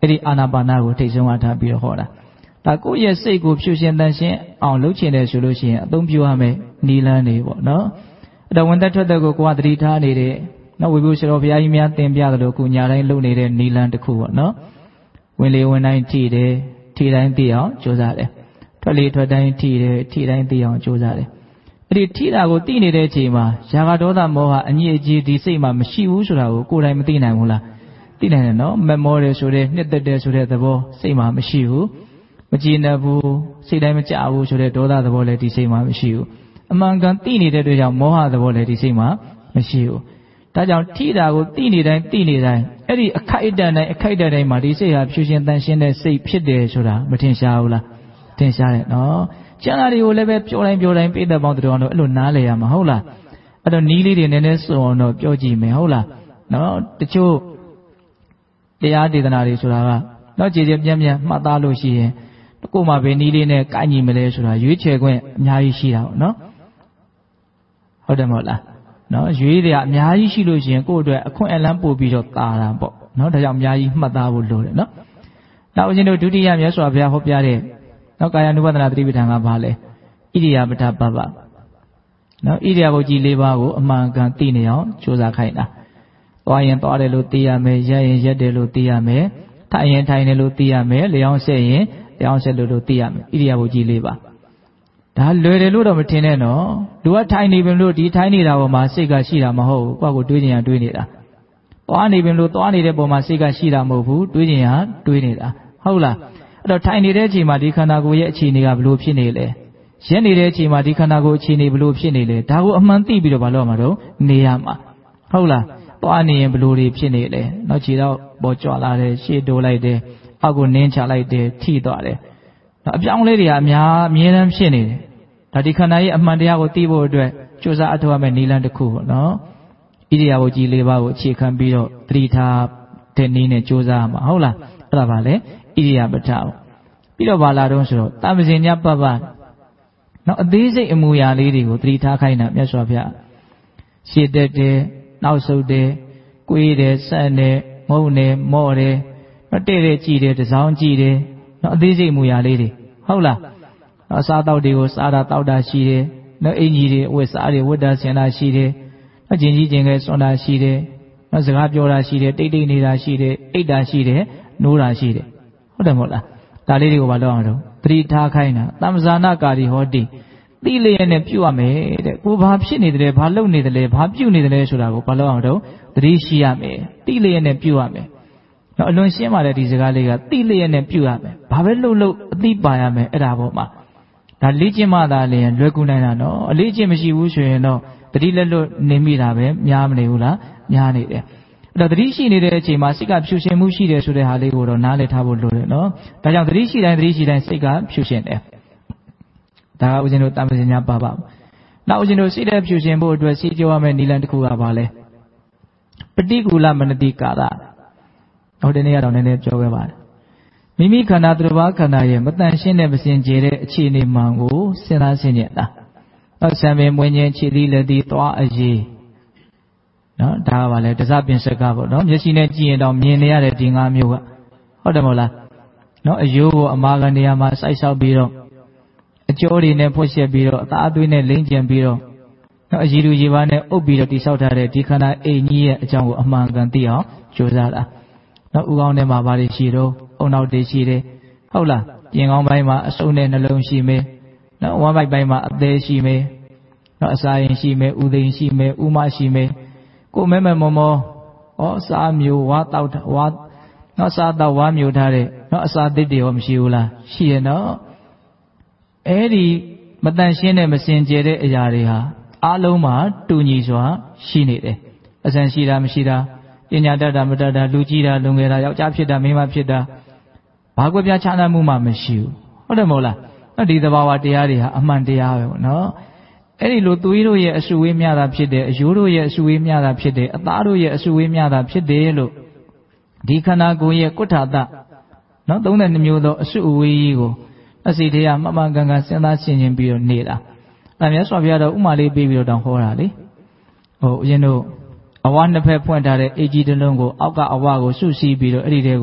အဲ့ဒီအာနာပါနကိုထိတ်ဆုံးအားထားပြီးတော့ဟောတာဒါကိုယ့်ရဲ့စိတ်ကိုဖြူရှင်တန်ရှင်းအောင်လုပ်ချင်တယ်ဆိုလို့ရှိရင်အသုံးပြုရမယ်နီလန်းနေပေါ့နော်အဲ့တော့ဝင်သက်ထွက်သက်ကိုကိုယ်ကသတိထားနေတဲ့နော်ဝိပုရှတော်ဘုရားကြီးများသင်ပြသလိုကိုညာတိုင်းလုပ်နေတဲ့နီလန်းတစ်ခုပေါ့နော်ဝင်လေဝင်တိုင်းထိတယ်ထိတိုင်းသိအောင်ကြိုးစားတယ်ထွက်လေထွက်တိုင်းထိတယ်ထိတိုင်းသိအောင်ကြိုးစားတယ်အဲ့ဒီထိတာကိုသိနေတဲ့အချိန်မှာရာဂဒေါသမောဟအညစ်အကြေးဒီစိတ်မှာမရှိဘူးဆိုတာကိုကိုယ်တိုင်မသိနိုင်ဘူးလားသိနိုင်တယ်နော်မမောတယ်ဆိုတဲ့နှစ်သက်တယ်ဆိုတဲ့သဘောစိတ်မှာမရှိဘူးမကြည်နပ်ဘူးစိတ်တိုင်းမကြဘူးဆိုတဲ့ဒေါသသဘောလည်းဒီစိတ်မှာမရှိဘူးအမှန်ကန်သိနေတဲ့အတွက်ကြောင့်မောဟသဘောလည်းဒီစိတ်မှာမရှိဘူးဒါကြောင့်ထိတာကိုသိနေတိုင်းသိနေတိုင်းအဲ့ဒီအခိုက်အတန့်တိုင်းအခိုက်အတန့်တိုင်းမှာဒီစိတ်ဟာဖြူရှင်တန်ရှင်းတဲ့စိတ်ဖြစ်တယ်ဆိုတာမထင်ရှားဘူးလားထင်ရှားတယ်နော်ကျန်တာတွေကိုလည်းပဲပြောတိုင်းပြောတိုင်းပိဋကပေါင်းတော်တော့အဲ့လိုနားလည်ရမှာဟုတ်လားအဲ့တော့နီးလေးတွေနည်းနည်းစုံအောင်တော့ပြောကြည့်မယ်ဟုတ်လားနော်တချို့တရားဒေသနာတွေဆိုတာကနော်ကြည်ကြပြန့်ပြန့်မှတ်သားလို့ရှိရင်ကိုယ်မှပဲနီးလေးနဲ့ကိုက်ညီမလဲဆိုတာရွေးချယ်ခွင့်အများကြီးရှိတာပေါ့နော်ဟုတ်တယ်မဟုတ်လားနော်ရွေးတယ်အများကြီးရှိလို့ရှိရင်ကိုယ့်အတွက်အခွင့်အလမ်းပို့ပြီးတော့တာတာပေါ့နော်ဒါကြောင့်အများကြီးမှတ်သားဖို့လိုတယ်နော်နောက်ဦးဇင်းတို့ဒုတိယမြတ်စွာဘုရားဟောပြတဲ့နော်ကာယ ानु ပဒနာသတိပဋ္ဌာန်ကဘာလဲဣရိယာပဋ္ဌပပ္ပနော်ဣရိယာပုတ်ကြီး၄ပါးကိုအမှန်ကန်သိနေအောင်ကြိုးစားခိုင်းတာသွားရင်သွားတယ်လို့သိရမယ်ရက်ရင်ရက်တယ်လို့သိရမယ်ထိုင်ရင်ထိုင်တယ်လို့သိရမယ်လျောင်းဆက်ရင်လျောင်းဆက်လို့လို့သိရမယ်ဣရိယာပုတ်ကြီး၄ပါးဒါလွယ်တယ်လို့တော့မထင်နဲ့နော်လူကထိုင်နေပြီလို့ဒီထိုင်နေတာပေါ်မှာစိတ်ကရှိတာမဟုတ်ဘူးကိုယ့်ကိုတွေးကြင်ရတွေးနေတာသွားနေပြီလို့သွားနေတဲ့ပုံမှာစိတ်ကရှိတာမဟုတ်ဘူးတွေးကြင်ရတွေးနေတာဟုတ်လားအဲ့တော့ထိုင်နေတဲ့အချိန်မှာဒီခန္ဓာကိုယ်ရဲ့အခြေအနေကဘလို့ဖြစ်နေလဲရက်နေတဲ့အချိန်မှာဒီခန္ဓာကိုယ်အခြေအနေဘလို့ဖြစ်နေလဲဒါကိုအမှန်သိပြီးတော့ဘာလို့မှာတော့နေရမှာဟုတ်လားသွားနေရင်ဘလို့တွေဖြစ်နေလဲနောက်ခြေတော့ပေါ်ကြွလာတယ်ရှေ့တိုးလိုက်တယ်အောက်ကိုနင်းချလိုက်တယ်ထိသွားတယ်အပြောင်းလဲတွေကအများအမြဲတမ်းဖြစ်နေတယ်ဒါဒီခန္ဓာရဲ့အမှန်တရားကိုသိဖို့အတွက်ကြိုးစားအထောက်အမဲ့နည်းလမ်းတစ်ခုပေါ့နော်ဣရိယာပုတ်ကြီး၄ပါးကိုအခြေခံပြီးတော့သတိထားတဲ့နည်းနဲ့ကြိုးစားမှာဟုတ်လားအဲ့ဒါပါလေဣရိယာပဋ္ဌပေါ့ပြီးတော့ဘာလာတော့ဆိုတော့တမ္ပဇင်ညပပ္ပနော်အသေးစိတ်အမူအရာလေးတွေကိုသတိထားခိုင်းတာမြတ်စွာဘုရားရှေ့တက်တယ်နောက်ဆုတ်တယ်ကွေးတယ်ဆန့်တယ်ငုံတယ်မော့တယ်နော်တဲ့တဲ့ကြည်တယ်တစောင်းကြည်တယ်နော်အသေးစိတ်အမူအရာလေးတွေဟုတ်လားနော်အစားတောက်တွေကိုစားတာတောက်တာရှိတယ်နော်အင်ကြီးတွေအဝတ်စားတွေဝတ်တာဆင်တာရှိတယ်နော်ကျင်ကြီးကျင်ခဲစွန့်တာရှိတယ်နော်စကားပြောတာရှိတယ်တိတ်တိတ်နေတာရှိတယ်အိတ်တာရှိတယ်နိုးတာရှိတယ်ဟုတ်တယ်မဟုတ်လားဒါလေးတွေကိုဘာလုပ်အောင်တော့သတိထားခိုင်းတာတမ္ပဇာနာကာရီဟောတိသိလျက်နဲ့ပြုရမယ်တဲ့ကိုဘာဖြစ်နေတယ်ဘာလုပ်နေတယ်ဘာပြုနေတယ်ဆိုတာကိုဘာလုပ်အောင်တော့သတိရှိရမယ်သိလျက်နဲ့ပြုရမယ်နော်အလွန်ရှင်းပါတယ်ဒီစကားလေးကသိလျက်နဲ့ပြုရမယ်ဘာပဲလုပ်လို့အသိပါရမယ်အဲ့ဒါပေါ့မှာဒါလေ့ကျင့်မှသာလျှင်လွယ်ကူနိုင်တာနော်အလေ့ကျင့်မရှိဘူးဆိုရင်တော့တတိလက်လွတ်နေမိတာပဲများမနေဘူးလားများနေတယ်အဲ့တော့တတိရှိနေတဲ့အချိန်မှာစိတ်ကဖြူရှင်မှုရှိတယ်ဆိုတဲ့ဟာလေးကိုတော့နားလည်ထားဖို့လိုတယ်နော်ဒါကြောင့်တတိရှိတိုင်းတတိရှိတိုင်းစိတ်ကဖြူရှင်တယ်ဒါကဦးဇင်းတို့တမ္ပဇင်ညာပါပါနောက်ဦးဇင်းတို့စိတ်တဲ့ဖြူရှင်ဖို့အတွက်စီကြောရမယ့်နိလန်တစ်ခုကဘာလဲပฏิကူလမနတိကာရဟိုဒီနေ့ကတော့နည်းနည်းပြောခဲ့ပါတယ်မိမိခန္ဓာသူတစ်ပါးခန္ဓာရဲ့မတန်ရှင်းတဲ့မစင်ကြယ်တဲ့အခြေအနေမှန်ကိုစဉ်းစားဆင်ခြင်တာနောက်ဆံပင်မွေးခြင်းခြေသီးလက်သီးသွားအရေးနော်ဒါကဘာလဲတစပင်စကားပေါ့နော်မျက်စိနဲ့ကြည့်ရင်တော့မြင်နေရတဲ့ဒီငါးမျိုးကဟုတ်တယ်မဟုတ်လားနော်အယိုးကိုအမာခံနေရာမှာစိုက်ဆောက်ပြီးတော့အကျိုးတွေနဲ့ဖွက်ရှက်ပြီးတော့အသားအသွေးနဲ့လိမ့်ကျင်ပြီးတော့နော်အရည်လူရည်ပါနဲ့အုပ်ပြီးတော့တိဆောက်ထားတဲ့ဒီခန္ဓာအိမ်ကြီးရဲ့အကြောင်းကိုအမှန်ကန်သိအောင်ကြိုးစားတာနော်ဥကောင်းထဲမှာဘာတွေရှိတော့အုံနောက်တွေရှိတယ်ဟုတ်လားပြင်ကောင်းပိုင်းမှာအစုံနဲ့နှလုံးရှိမယ်နော်ဝမ်းပိုက်ပိုင်းမှာအသေးရှိမယ်နော်အစာရင်ရှိမယ်ဥသိမ်ရှိမယ်ဥမရှိမယ်ကိုမဲမဲမောမောဩစားမျိုးဝါတောက်ဝါနော်စားတော့ဝါမျိုးထားတဲ့နော်အစာသစ်တွေရောမရှိဘူးလားရှိရနော်အဲ့ဒီမတန်ရှင်းတဲ့မစင်ကြယ်တဲ့အရာတွေဟာအလုံးမှာတူညီစွာရှိနေတယ်အစံရှိတာမရှိတာပညာတတ်တာမတတ်တာလူကြီးတာလူငယ်တာယောက်ျားဖြစ်တာမိန်းမဖြစ်တာဘာကွဲပြားခြားနားမှုမှမရှိဘူးဟုတ်တယ်မဟုတ်လားနော်ဒီသဘာဝတရားတွေဟာအမှန်တရားပဲပေါ့နော်အဲ့ဒီလိုသွေးတို့ရဲ့အစုဝေးများတာဖြစ်တယ်အယိုးတို့ရဲ့အစုဝေးများတာဖြစ်တယ်အသားတို့ရဲ့အစုဝေးများတာဖြစ်တယ်လို့ဒီခန္ဓာကိုယ်ရဲ့ကုဋ္ဌာတနော်သုံးတဲ့နှမျိုးသောအစုအဝေးကြီးကိုအစီတရားမှန်မှန်ကန်ကန်စဉ်းစားဆင်ခြင်ပြီးတော့နေတာအဲမြတ်စွာဘုရားတော့ဥမာလေးပေးပြီးတော့တောင်ဟောတာလေဟိုဦးဇင်းတို့အဝါနှစ်ဖက်ဖွင့်ထားတဲ့အေကြီးတစ်လုံးကိုအောက်ကအဝါကိုစုစည်းပြီးတော့အဲ့ဒီတဲကို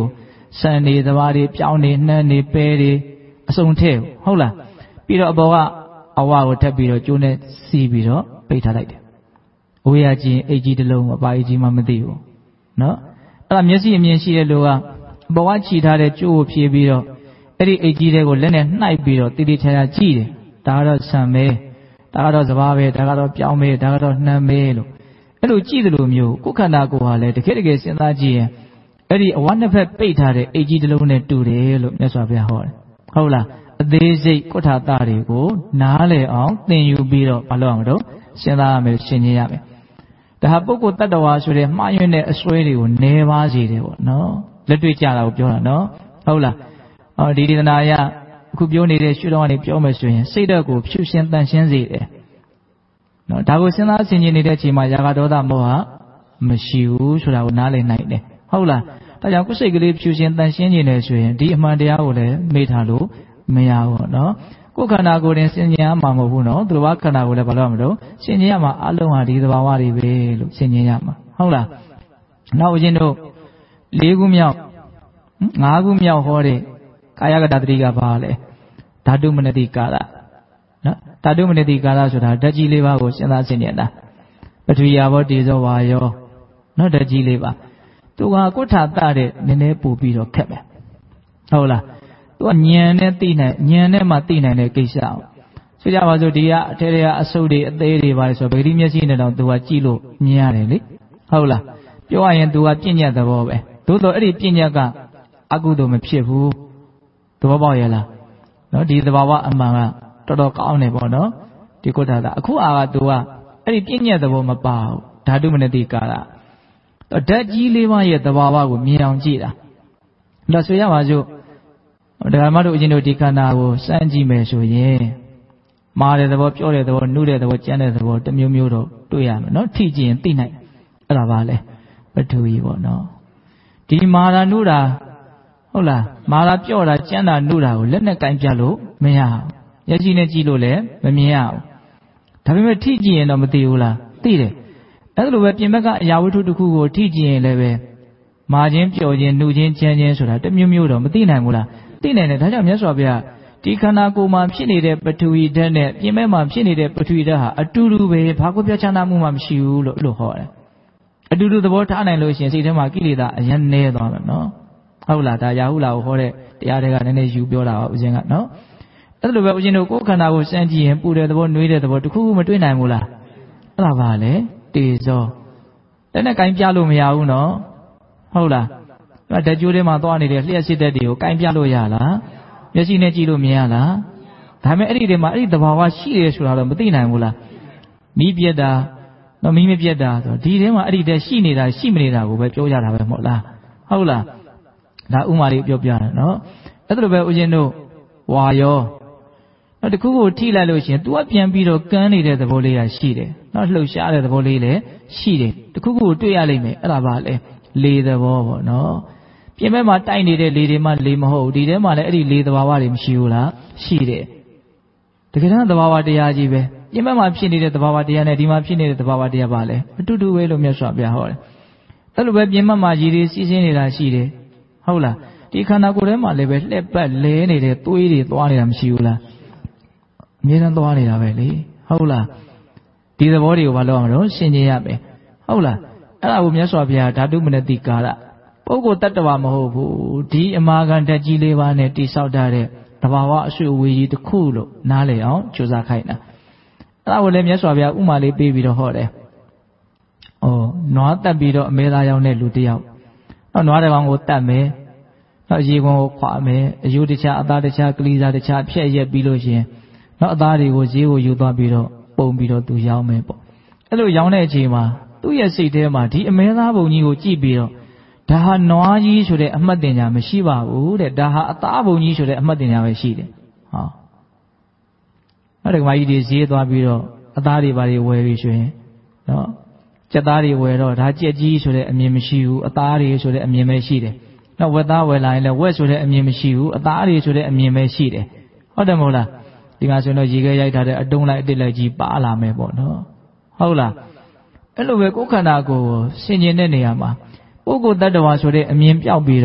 စံနေသဘာတွေပြောင်းနေနှမ်းနေပဲတွေအစုံထဲဟုတ်လားပြီးတော့အပေါ်ကအဝကိုထပ်ပြီးတော့ကျိုးနဲ့စီးပြီးတော့ပိတ်ထားလိုက်တယ်ဝေးရချင်းအိတ်ကြီးတစ်လုံးအပါအိတ်ကြီးမှမသိဘူးနော်အဲ့ဒါမျက်စိအမြင်ရှိတဲ့လူကအပေါ်ကခြိထားတဲ့ကျိုးကိုဖြေပြီးတော့အဲ့ဒီအိတ်ကြီးတွေကိုလက်နဲ့နှိုက်ပြီးတော့တည်တည်ချာချာကြည့်တယ်ဒါကတော့ဆံမဲဒါကတော့စဘာပဲဒါကတော့ပြောင်းမဲဒါကတော့နှမ်းမဲလို့အဲ့လိုကြည့်တယ်လို့မျိုးကိုယ်ခန္ဓာကိုယ်ဟာလည်းတကယ်တကယ်စဉ်းစားကြည့်ရင်အဲ့ဒီအဝတ်နှစ်ဖက်ပိတ်ထားတဲ့အိတ်ကြီးတစ်လုံးနဲ့တူတယ်လို့မြတ်စွာဘုရားဟောတယ်ဟုတ်လားအသေးစိတ်ကုဋ္ဌာတတွေကိုနားလည်အောင်သင်ယူပြီးတော့မလုပ်အောင်တော့စဉ်းစားရမယ်ရှင်းချင်းရမယ်ဒါဟာပုဂ္ဂိုလ်တ attva ဆိုတဲ့မှားယွင်းတဲ့အစွဲတွေကိုနည်းပါးစေတယ်ပေါ့နော်လက်တွေ့ကြတာကိုပြောတာနော်ဟုတ်လားအော်ဒီဒေသနာအရအခုပြောနေတဲ့ရှုထောင့်ကနေပြောမယ်ဆိုရင်စိတ်ဓာတ်ကိုဖြူရှင်တန်ရှင်းစေတယ်နော်ဒါကိုစဉ်းစားဆင်ခြင်နေတဲ့အချိန်မှာရာဂဒေါသမောဟမရှိဘူးဆိုတာကိုနားလည်နိုင်တယ်ဟုတ်လားဒါကြောင့်ကိုယ်စိတ်ကလေးဖြူရှင်တန်ရှင်းနေတယ်ဆိုရင်ဒီအမှန်တရားကိုလည်းမေ့ထားလို့မရဘူးနော်ကိုယ်ခန္ဓာကိုယ်တင်ဆင်ခြင်ရမှာမဟုတ်ဘူးနော်သူတော်ဘာခန္ဓာကိုယ်လည်းဘာလို့မလို့ဆင်ခြင်ရမှာအလုံးဟာဒီသဘာဝတွေပဲလို့ဆင်ခြင်ရမှာဟုတ်လားနောက်ဦးဇင်းတို့လေးခုမြောက်ငါးခုမြောက်ဟောတဲ့ကာယကတ္တတိကဘာလဲဓာတုမနတိကာရနော်ဓာတုမနတိကာရဆိုတာဓာတ်ကြီးလေးပါးကိုစဉ်းစားဆင်ခြင်တာပထဝီယာဘောတေဇောဝါယောနော်ဓာတ်ကြီးလေးပါသူကကုဋ္ဌာတတဲ့နည်းနည်းပို့ပြီးတော့ခက်မယ်ဟုတ်လားသူကဉာဏ်နဲ့သိနိုင်ဉာဏ်နဲ့မှသိနိုင်တဲ့ကိစ္စအောင်ဆိုကြပါစို့ဒီကအထဲထဲကအဆုတ်တွေအသေးတွေပါဆိုဗေဒိမျက်စိနဲ့တော့သူကကြည့်လို့မြင်ရတယ်လေဟုတ်လားပြောရရင်သူကပြဉ္ညတ်သဘောပဲသို့တော့အဲ့ဒီပြဉ္ညတ်ကအကုသိုလ်မဖြစ်ဘူးသဘောပေါက်ရဲ့လားနော်ဒီသဘာဝအမှန်ကတော်တော်ကောင်းတယ်ပေါ့နော်ဒီကုဋ္ဌာတအခုအာကသူကအဲ့ဒီပြဉ္ညတ်သဘောမပါဘူးဓာတုမနတိကာရဓာတ်ကြီးလေးပါးရဲ့သဘာဝကိုမြင်အောင်ကြည့်တာဒါဆိုရပါစို့ဒကာမတို့အရင်တို့ဒီခန္ဓာကိုစမ်းကြည့်မယ်ဆိုရင်မာတဲ့သဘောပြောတဲ့သဘောနှုတဲ့သဘောကြမ်းတဲ့သဘောတစ်မျိုးမျိုးတော့တွေ့ရမယ်နော်ထိကြည့်ရင်သိနိုင်အဲ့ဒါပါလေပထဝီပေါ့နော်ဒီမာတာနှုတာဟုတ်လားမာတာပြော့တာကြမ်းတာနှုတာကိုလက်နဲ့ကင်ပြလို့မရဘူးမျက်စိနဲ့ကြည့်လို့လည်းမမြင်ရဘူးဒါပေမဲ့ထိကြည့်ရင်တော့မသိဘူးလားသိတယ်အဲ့လိုပဲပြင်ဘက်ကအရာဝတ္ထုတစ်ခုကိုထိကြည့်ရင်လည်းပဲမာခြင်းပြော့ခြင်းနှုခြင်းကြမ်းခြင်းဆိုတာတစ်မျိုးမျိုးတော့မသိနိုင်ဘူးလားသိနိုင်တယ်ဒါကြောင့်မြတ်စွာဘုရားဒီခန္ဓာကိုယ်မှာဖြစ်နေတဲ့ပထဝီဓာတ်နဲ့ပြင်ဘက်မှာဖြစ်နေတဲ့ပထဝီဓာတ်ဟာအတူတူပဲဘာကိုပြချနာမှုမှမရှိဘူးလို့လို့ဟောတယ်အတူတူသဘောထားနိုင်လို့ရှိရင်စိတ်ထဲမှာကိလေသာအရင်နည်းသွားမယ်နော်ဟုတ်လားဒါရာဟုလာကိုဟောတဲ့တရားတွေကနည်းနည်းယူပြောတာပါဦးဇင်းကနော်အဲ့လိုပဲဦးဇင်းတို့ကိုယ်ခန္ဓာကိုစမ်းကြည့်ရင်ပူတဲ့သဘောနှွေးတဲ့သဘောတစ်ခုခုမတွေ့နိုင်ဘူးလားအဲ့ဒါပါလေတေဇောတဲ့နဲ့ကင်ပြလို့မရဘူးနော်ဟုတ်လားဓာတ်ကြိုးထဲမှာသွားနေတဲ့လျှက်စစ်တဲ့တွေကိုကင်ပြလို့ရလားမျက်စိနဲ့ကြည့်လို့မြင်ရလားဒါပေမဲ့အဲ့ဒီတွေမှာအဲ့ဒီသဘာဝရှိတယ်ဆိုတာတော့မသိနိုင်ဘူးလားမီးပြက်တာတော့မီးမပြက်တာဆိုဒီထဲမှာအဲ့ဒီတည်းရှိနေတာရှိမနေတာကိုပဲပြောကြတာပဲမဟုတ်လားဟုတ်လားဒါဥမာလေးပြောပြတယ်နော်အဲ့ဒါလိုပဲဦးဇင်းတို့ဝါယောနောက်တစ်ခုကိုထိလိုက်လို့ရှိရင် तू ကပြန်ပြီးတော့ကန်းနေတဲ့သဘောလေးရရှိတယ်နော်လှုပ်ရှားတဲ့သဘောလေးလည်းရှိတယ်တစ်ခုခုကိုတွေ့ရလိမ့်မယ်အဲ့ဒါပါလေလေသဘောပေါ့နော်ပြင်ဘက်မှာတိုက်နေတဲ့လေတွေမှလေမဟုတ်ဘူးဒီထဲမှာလည်းအဲ့ဒီလေသဘာဝတွေမရှိဘူးလားရှိတယ်တကယ်တမ်းသဘာဝတရားကြီးပဲပြင်ဘက်မှာဖြစ်နေတဲ့သဘာဝတရားနဲ့ဒီမှာဖြစ်နေတဲ့သဘာဝတရားပါလေအတူတူပဲလို့မြတ်စွာဘုရားဟောတယ်အဲ့လိုပဲပြင်ဘက်မှာရည်ရည်စီးစင်းနေတာရှိတယ်ဟုတ်လားဒီခန္ဓာကိုယ်ထဲမှာလည်းပဲလှက်ပတ်လဲနေတဲ့သွေးတွေသွားနေတာမရှိဘူးလားအမြဲတမ်းသွားနေတာပဲလေဟုတ်လားဒီသဘောတွေကိုဘာလို့အောင်လို့ရှင်းကျင်ရမယ်ဟုတ်လားအဲ့ဒါကိုမြတ်စွာဘုရားဓာတုမနတိကာရပုဂ္ဂိုလ်တ attva မဟုတ်ဘူးဒီအမာခံဓာတ်ကြီးလေးပါးနဲ့တိဆောက်ထားတဲ့သဘာဝအဆွေအဝေးကြီးတစ်ခုလို့နားလည်အောင်ကြိုးစားခိုင်းတာအဲ့ဒါကိုလည်းမြတ်စွာဘုရားဥမာလေးပေးပြီးတော့ဟောတယ်။အော်နွားတက်ပြီးတော့အမဲသားရောက်တဲ့လူတစ်ယောက်နောက်နွားတစ်ကောင်ကိုတတ်မယ်နောက်ရေခွန်ကိုခွာမယ်အယုတခြားအသားတခြားကလေးစားတခြားဖြက်ရက်ပြီးလို့ရှိရင်နောက်အသားတွေကိုဈေးကိုယူသွားပြီးတော့ပုံပြီးတော့သူရောင်းမယ်ပေါ့အဲ့လိုရောင်းတဲ့အချိန်မှာသူ့ရဲ့စိတ်ထဲမှာဒီအမဲသားဘုံကြီးကိုကြည့်ပြီးတော့ဒါဟာနွားကြီးဆိုတဲ့အမှတ်တင်ညာမရှိပါဘူးတဲ့ဒါဟာအသားဘုံကြီးဆိုတဲ့အမှတ်တင်ညာပဲရှိတယ်ဟောအဲ့ဒီကမကြီးတွေဈေးသွားပြီးတော့အသားတွေဘာတွေဝယ်ပြီးဆိုရင်နော်ကြက်သားတွေဝယ်တော့ဒါကြက်ကြီးဆိုတဲ့အမြင်မရှိဘူးအသားတွေဆိုတဲ့အမြင်ပဲရှိတယ်နောက်ဝက်သားဝယ်လာရင်လည်းဝက်ဆိုတဲ့အမြင်မရှိဘူးအသားတွေဆိုတဲ့အမြင်ပဲရှိတယ်ဟုတ်တယ်မဟုတ်လားဒီမှာဆိုတော့ရေခဲရိုက်ထားတဲ့အတုံးလိုက်အတစ်လိုက်ကြီးပါလာမယ်ပေါ့နော်ဟုတ်လားအဲ့လိုပဲကိုယ်ခန္ဓာကိုယ်ဆင်ခြင်တဲ့နေရာမှာပုဂ္ဂိုလ်တ attva ဆိုတဲ့အမြင်ပြောက်ပြီးတော့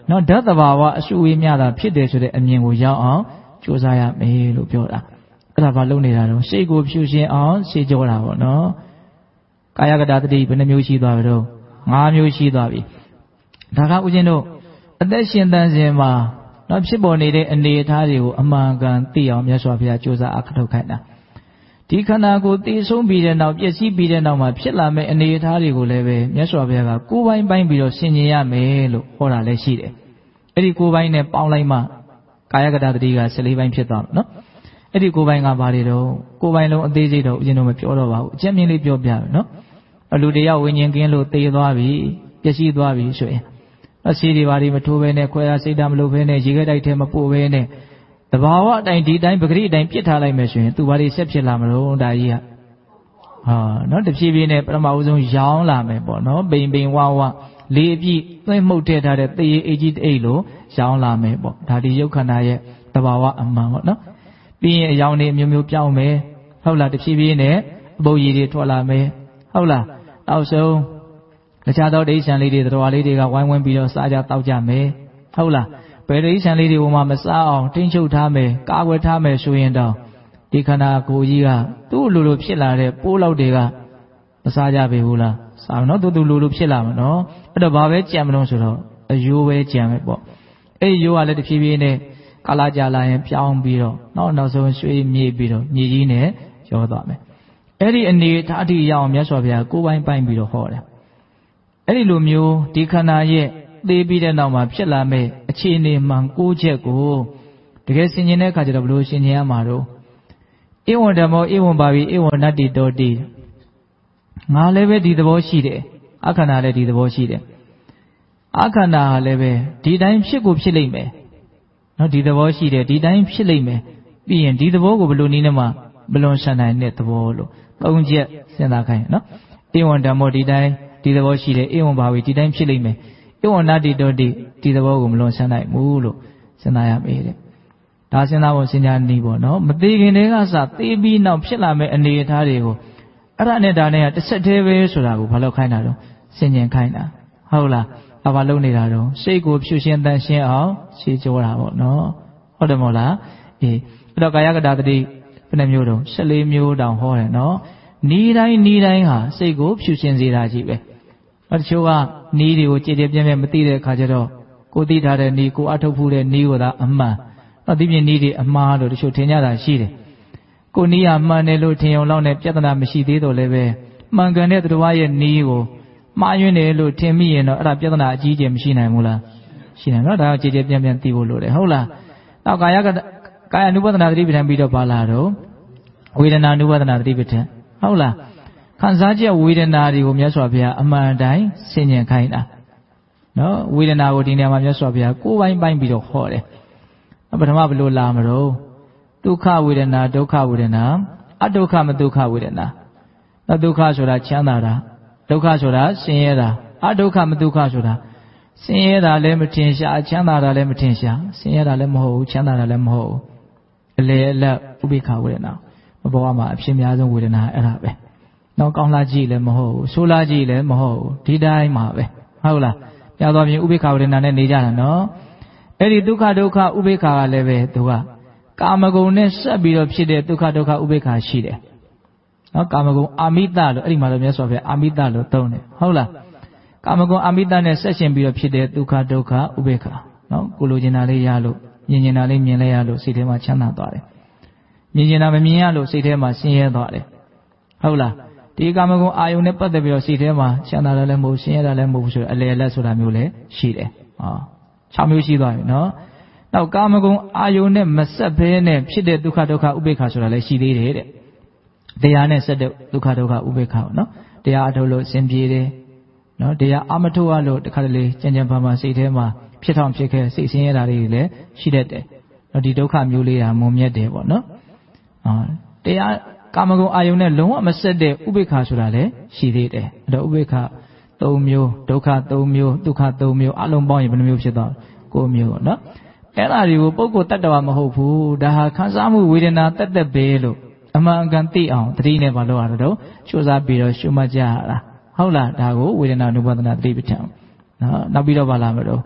နော်ဓာတ်တဘာဝအစုဝေးများတာဖြစ်တယ်ဆိုတဲ့အမြင်ကိုရောက်အောင်ကြိုးစားရမယ်လို့ပြောတာအဲ့ဒါဘာလုပ်နေတာတော့စိတ်ကိုဖြူရှင်အောင်ရှေ့ကြောတာပေါ့နော်ကာယကတသတိဘယ်နှမျိုးရှိသွားပြီတော့၅မျိုးရှိသွားပြီဒါကဥချင်းတို့အသက်ရှင်တန်စဉ်မှာနော်ဖြစ်ပေါ်နေတဲ့အနေအထားတွေကိုအမှန်ကန်သိအောင်မြတ်စွာဘုရားကြိုးစားအခထုတ်ခိုင်းတာဒီခန္ဓာကိုယ်သိဆုံးပြီးတဲ့နောက်ပျက်စီးပြီးတဲ့နောက်မှာဖြစ်လာမယ့်အနေအထားတွေကိုလည်းပဲမြတ်စွာဘုရားကကိုယ်ပိုင်ပိုင်းပြီးတော့ဆင်ခြင်ရမယ်လို့ဟောတာလည်းရှိတယ်အဲ့ဒီကိုယ်ပိုင်နဲ့ပေါင်းလိုက်မှကာယကတသတိက十四ပိုင်းဖြစ်သွားမှာနော်အဲ့ဒီကိုယ်ပိုင်ကဘာတွေတော့ကိုယ်ပိုင်လုံးအသေးစိတ်တော့ဦးဇင်းတို့မပြောတော့ပါဘူးအချက်မြင့်လေးပြောပြမယ်နော်လူတယောက်ဝိညာဉ်ကင်းလို့သေသွားပြီပျက်စီးသွားပြီဆိုရင်အစီတွေဘာတွေမထိုးဘဲနဲ့ခွဲရစိတ်ဓာတ်မလုပ်ဘဲနဲ့ရေခဲတိုက်ထဲမပို့ဘဲနဲ့တဘာဝအတိုင်းဒီတိုင်းပဂရိအတိုင်းပြစ်ထားလိုက်မယ်ဆိုရင်သူဘာတွေဆက်ဖြစ်လာမလို့ဒါကြီးကဟာနော်တဖြည်းဖြည်းနဲ့ပထမဦးဆုံးရောင်းလာမယ်ပေါ့နော်ပိန်ပိန်ဝါဝါလေးအပြည့်သွင်းမှုတ်ထည့်ထားတဲ့သေရအိတ်ကြီးတိတ်လို့ရောင်းလာမယ်ပေါ့ဒါဒီရုပ်ခန္ဓာရဲ့တဘာဝအမှန်ပေါ့နော်ပြီးရင်အယောင်တွေမျိုးမျိုးပြောင်းမယ်ဟုတ်လားတဖြည်းဖြည်းနဲ့အပုပ်ရည်တွေထွက်လာမယ်ဟုတ်လားနောက်ဆုံးတခြားသောဒိဋ္ဌံလေးတွေတော်လေးတွေကဝိုင်းဝန်းပြီးတော့စားကြတောက်ကြမယ်ဟုတ်လားဘယ်ဒိဋ္ဌံလေးတွေဟိုမှာမစားအောင်ထိန်းချုပ်ထားမယ်ကာကွယ်ထားမယ်ဆိုရင်တော့ဒီခန္ဓာကိုယ်ကြီးကသူ့လိုလိုဖြစ်လာတဲ့ပိုးလောက်တွေကမစားကြပေဘူးလားစားနော်သူ့သူလိုလိုဖြစ်လာမှာနော်အဲ့တော့ဘာပဲကြံမလို့ဆိုတော့အယိုးပဲကြံမယ်ပေါ့အဲ့ဒီယိုးကလည်းတဖြည်းဖြည်းနဲ့ကာလကြာလာရင်ပြောင်းပြီးတော့နောက်နောက်ဆုံးရွှေမြေပြီးတော့မြေကြီးနဲ့ရောသွားမယ်အဲ့ဒီအနေအထားအထိရအောင်မြတ်စွာဘုရားကိုယ်ပိုင်ပိုင်ပြီးတော့ဟောတယ်အဲ့ဒီလိုမျိုးဒီခန္ဓာရဲ့သေပြီးတဲ့နောက်မှာဖြစ်လာမဲ့အခြေအနေမှန်ကိုးချက်ကိုတကယ်ဆင်ခြင်တဲ့အခါကျတော့ဘယ်လိုဆင်ခြင်ရမှာတော့ဧဝံဓမ္မောဧဝံပါဠိဧဝံနတ္တိတောတိငါလည်းပဲဒီသဘောရှိတယ်အခန္ဓာလည်းဒီသဘောရှိတယ်အခန္ဓာဟာလည်းပဲဒီတိုင်းဖြစ်ကိုဖြစ်လိမ့်မယ်နော်ဒီသဘောရှိတယ်ဒီတိုင်းဖြစ်လိမ့်မယ်ပြီးရင်ဒီသဘောကိုဘယ်လိုနည်းနဲ့မှမလွန်ဆန်နိုင်တဲ့သဘောလို့သုံးချက်စဉ်းစားခိုင်းနော်ဧဝံဓမ္မောဒီတိုင်းဒီသဘောရှိတယ်ဧဝံဘာဝီဒီတိုင်းဖြစ်လိမ့်မယ်ဧဝံနတ္တိတောတိဒီသဘောကိုမလွန်ဆန်နိုင်ဘူးလို့စဉ်းစားရမယ်တဲ့ဒါစဉ်းစားဖို့စဉ်းစားနည်းပေါ့နော်မသေးခင်တည်းကစသေးပြီးနောက်ဖြစ်လာမယ့်အနေအထားတွေကိုအဲ့ဒါနဲ့ဒါနဲ့ကတစ်ဆက်တည်းပဲဆိုတာကိုဘာလို့ခိုင်းတာတော့ဆင်ញင်ခိုင်းတာဟုတ်လားဘာဘာလုပ်နေတာတော့စိတ်ကိုဖြူရှင်းတန်ရှင်းအောင်ရှေးကြောတာပေါ့နော်ဟုတ်တယ်မို့လားအေးအဲ့တော့ကာယကတသတိဘယ်နှမျိုးတော့十四မျိုးတောင်ဟောတယ်နော်နီးတိုင်းနီးတိုင်းဟာစိတ်ကိုဖြူရှင်းစေတာကြီးပဲအတချို့ကနီးတွေကိုကြည်ကြည်ပြင်းပြင်းမသိတဲ့အခါကျတော့ကိုသိထားတဲ့နီးကိုအထုတ်ဖူးတဲ့နီးကိုသာအမှန်တော့ဒီပြင်းနီးတွေအမှားလို့တချို့ထင်ကြတာရှိတယ်ကိုနီးကမှန်တယ်လို့ထင်ုံလောက်နဲ့ပြဿနာမရှိသေးတော့လည်းပဲမှန်ကန်တဲ့သူတော်ရဲ့နီးကိုမှားယွင်းတယ်လို့ထင်မိရင်တော့အဲ့ဒါပြဿနာအကြီးအကျယ်မရှိနိုင်ဘူးလားရှိနိုင်တော့ဒါကြည်ကြည်ပြင်းပြင်းသိဖို့လိုတယ်ဟုတ်လားနောက်ကာယကကာယ ानु ပဒနာသတိပဋ္ဌာန်ပြီးတော့ပါလာတော့ဝေဒနာ ानु ပဒနာသတိပဋ္ဌာန်ဟုတ်လားခံစားချက်ဝေဒနာတွေကိုမြတ်စွာဘုရားအမှန်တိုင်းဆင်ញင်ခိုင်းတာနော်ဝေဒနာကိုဒီနေရာမှာမြတ်စွာဘုရားကိုယ်ပိုင်ပိုင်းပြီးတော့ဟောတယ်ပထမဘယ်လိုလာမလို့ဒုက္ခဝေဒနာဒုက္ခဝေဒနာအဒုက္ခမဒုက္ခဝေဒနာနော်ဒုက္ခဆိုတာချမ်းသာတာဒုက္ခဆိုတာဆင်းရဲတာအဒုက္ခမဒုက္ခဆိုတာဆင်းရဲတာလည်းမထင်ရှားချမ်းသာတာလည်းမထင်ရှားဆင်းရဲတာလည်းမဟုတ်ဘူးချမ်းသာတာလည်းမဟုတ်ဘူးအလေအလတ်ဥပိ္ပခဝေဒနာဘဝမှာအဖြစ်များဆုံးဝေဒနာအဲ့ဒါပဲနောက်ကောင်းလာကြည့်လည်းမဟုတ်ဘူးဆိုးလာကြည့်လည်းမဟုတ်ဘူးဒီတိုင်းမှာပဲဟုတ်လားပြောသွားပြင်ဥပိ္ပခဝေဒနာနဲ့နေကြတာနော်အဲ့ဒီဒုက္ခဒုက္ခဥပိ္ပခကလည်းပဲသူကကာမဂုဏ်နဲ့ဆက်ပြီးတော့ဖြစ်တဲ့ဒုက္ခဒုက္ခဥပိ္ပခရှိတယ်နော်ကာမဂုဏ်အာမိတလို့အဲ့ဒီမှာတော့မြတ်စွာဘုရားအာမိတလို့သုံးတယ်ဟုတ်လားကာမဂုဏ်အာမိတနဲ့ဆက်ရှင်ပြီးတော့ဖြစ်တဲ့ဒုက္ခဒုက္ခဥပိ္ပခနော်ကိုလိုချင်တာလေးရလို့မြင်ချင်တာလေးမြင်လဲရလို့စိတ်ထဲမှာချမ်းသာသွားတယ်မြင်ချင်တာမမြင်ရလို့စိတ်ထဲမှာဆင်းရဲသွားတယ်ဟုတ်လားဒီကာမဂုဏ်အာယုန်နဲ့ပတ်သက်ပြီးတော့စိတ်ထဲမှာချမ်းသာတာလည်းမဟုတ်ဆင်းရဲတာလည်းမဟုတ်ဘူးဆိုတော့အလယ်အလတ်ဆိုတာမျိုးလည်းရှိတယ်ဟော၆မျိုးရှိသွားပြီနော်နောက်ကာမဂုဏ်အာယုန်နဲ့မဆက်ဘဲနဲ့ဖြစ်တဲ့ဒုက္ခဒုက္ခဥပိ္ပခဆိုတာလည်းရှိသေးတယ်တဲ့တရားနဲ့ဆက်တဲ့ဒုက္ခဒုက္ခဥပိ္ပခနော်တရားအထုတ်လို့အစဉ်ပြေတယ်နော်တရားအမထုတ်ရလို့တခါတလေကြံကြံဖန်ဖန်စိတ်ထဲမှာဖြစ်ထောင်ဖြစ်ခဲ့စိတ်ဆင်းရဲတာတွေလည်းရှိတတ်တယ်နော်ဒီဒုက္ခမျိုးလေးဟာမုံမြတ်တယ်ပေါ့နော်အာတရားကာမဂုဏ်အာယုန်နဲ့လုံးဝမဆက်တဲ့ဥပိ္ပခဆိုတာလည်းရှိသေးတယ်အဲ့တော့ဥပိ္ပခ၃မျိုးဒုက္ခ၃မျိုးဒုက္ခ၃မျိုးအလုံးပေါင်းရင်ဘယ်နှမျိုးဖြစ်သွား၉မျိုးပေါ့နော်အဲ့ဒါတွေကိုပုဂ္ဂိုလ်တ attva မဟုတ်ဘူးဒါဟာခံစားမှုဝေဒနာတတ်တတ်ပဲလို့အမှန်အကန်သိအောင်သတိနဲ့မလုပ်ရတော့ကြိုးစားပြီးတော့ရှုမှတ်ကြရတာဟုတ်လားဒါကိုဝေဒနာ ानु ပဒနာသတိပဋ္ဌာန်နော်နောက်ပြီးတော့ပါလာမလို့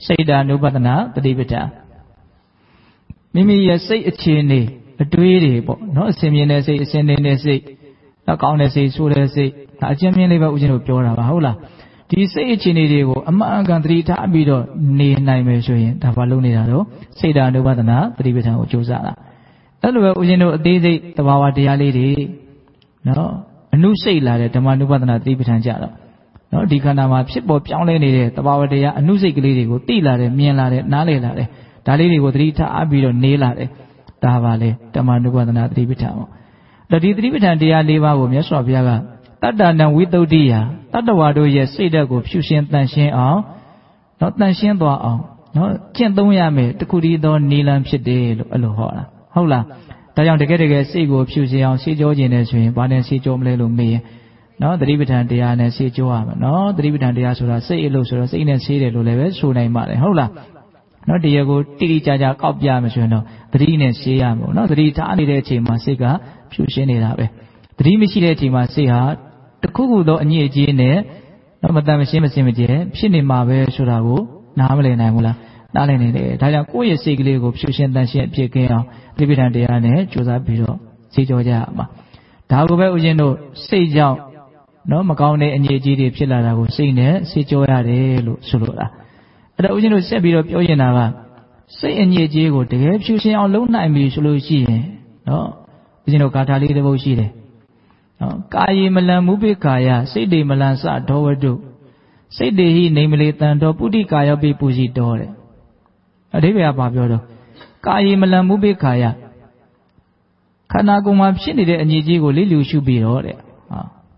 စိတ်ဓာနုပဒနာတတိပဋ္ဌာန်မိမိရဲ့စိတ်အခြေအနေအတွေးတွေပေါ့နော်အစဉ်မြင်တဲ့စိတ်အစဉ်နေတဲ့စိတ်နောက်ကောင်းတဲ့စိတ်ဆိုးတဲ့စိတ်ဒါအချင်းမြင်လေးပဲဦးဇင်းတို့ပြောတာပါဟုတ်လားဒီစိတ်အခြေအနေတွေကိုအမှန်အကန်သတိထားပြီးတော့နေနိုင်မယ်ဆိုရင်ဒါဘာလို့နေတာတော့စိတ်ဓာနုပဒနာတတိပဋ္ဌာန်ကိုကြိုးစားတာအဲ့လိုပဲဦးဇင်းတို့အသေးစိတ်သဘာဝတရားလေးတွေနော်အနုစိတ်လာတဲ့ဓမ္မနုပဒနာတတိပဋ္ဌာန်ကြတော့နော်ဒီခန္ဓာမှာဖြစ်ပေါ်ပြောင်းလဲနေတဲ့သဘာဝတရားအနုစိတ်ကလေးတွေကိုသိလာတယ်မြင်လာတယ်နားလည်လာတယ်ဒါလေးတွေကိုသတိထားပြီးတော့နေလာတယ်ဒါပါလေဓမ္မနုပဒနာတတိပဋ္ဌာန်ပေါ့အဲ့ဒီတတိပဋ္ဌာန်တရား၄ပါးကိုမြတ်စွာဘုရားကတတ္တနံဝိသုဒ္ဓိယတတ္တဝါတို့ရဲ့စိတ်ဓာတ်ကိုဖြူရှင်းတန်ရှင်းအောင်နော်တန်ရှင်းသွားအောင်နော်ကျင့်သုံးရမယ်တခုတည်းသောနိလန်ဖြစ်တယ်လို့အဲ့လိုဟောတာဟုတ်လားဒါကြောင့်တကယ်တကယ်စိတ်ကိုဖြူရှင်းအောင်ရှင်းကြောခြင်းနဲ့ဆိုရင်ဘာနဲ့ရှင်းကြောမလဲလို့မေးရင်နော်တတိပဋ္ဌာန်တရားနဲ့ရှင်းကြောရမယ်နော်တတိပဋ္ဌာန်တရားဆိုတာစိတ်အလို့ဆိုတော့စိတ်နဲ့ရှင်းတယ်လို့လည်းပဲဆိုနိုင်ပါတယ်ဟုတ်လားနော်တရားကိုတိတိကျကျကောက်ပြမယ်ဆိုရင်တော့တတိနဲ့ရှင်းရမယ်နော်တတိထားနေတဲ့အချိန်မှာစိတ်ကဖြူရှင်းနေတာပဲတတိမရှိတဲ့အချိန်မှာစိတ်ဟာတခုခုသောအညစ်အကြေးနဲ့တော့မတန်မရှင်းမစင်မကြဲဖြစ်နေမှာပဲဆိုတာကိုနားမလည်နိုင်ဘူးလားနားလည်နေတယ်ဒါကြောင့်ကိုယ့်ရဲ့စိတ်ကလေးကိုဖြူရှင်းတန်ရှင်းအပြည့်ကင်းအောင်တိပိဋကတရားနဲ့ကြိုးစားပြီးတော့ရှင်းကြောကြရမှာဒါကိုပဲဦးဇင်းတို့စိတ်ကြောင့်နော်မကောင်းတဲ့အညစ်အကြေးတွေဖြစ်လာတာကိုစိတ်နဲ့ရှင်းကြောရတယ်လို့ဆိုလိုတာအဲ့တော့ဦးဇင်းတို့ဆက်ပြီးတော့ပြောရင်တာကစိတ်အညစ်အကြေးကိုတကယ်ဖြူရှင်းအောင်လုပ်နိုင်ပြီဆိုလို့ရှိရင်နော်ဦးဇင်းတို့ဂါထာလေးတစ်ပုဒ်ရှိတယ်နော်ကာယေမလံမုပိကာယစိတ်တေမလံစဒောဝတုစိတ်တေဟိနေမလေတန်တော်ပုတိကာယောပိပူဇိတော်တဲ့အဓိပ္ပာယ်ကဘာပြောတော့ကာယေမလံမုပိကာယခန္ဓာကိုယ်မှာဖြစ်နေတဲ့အညစ်အကြေးကိုလိလူရှုပြီးတော့တဲ့ဟာ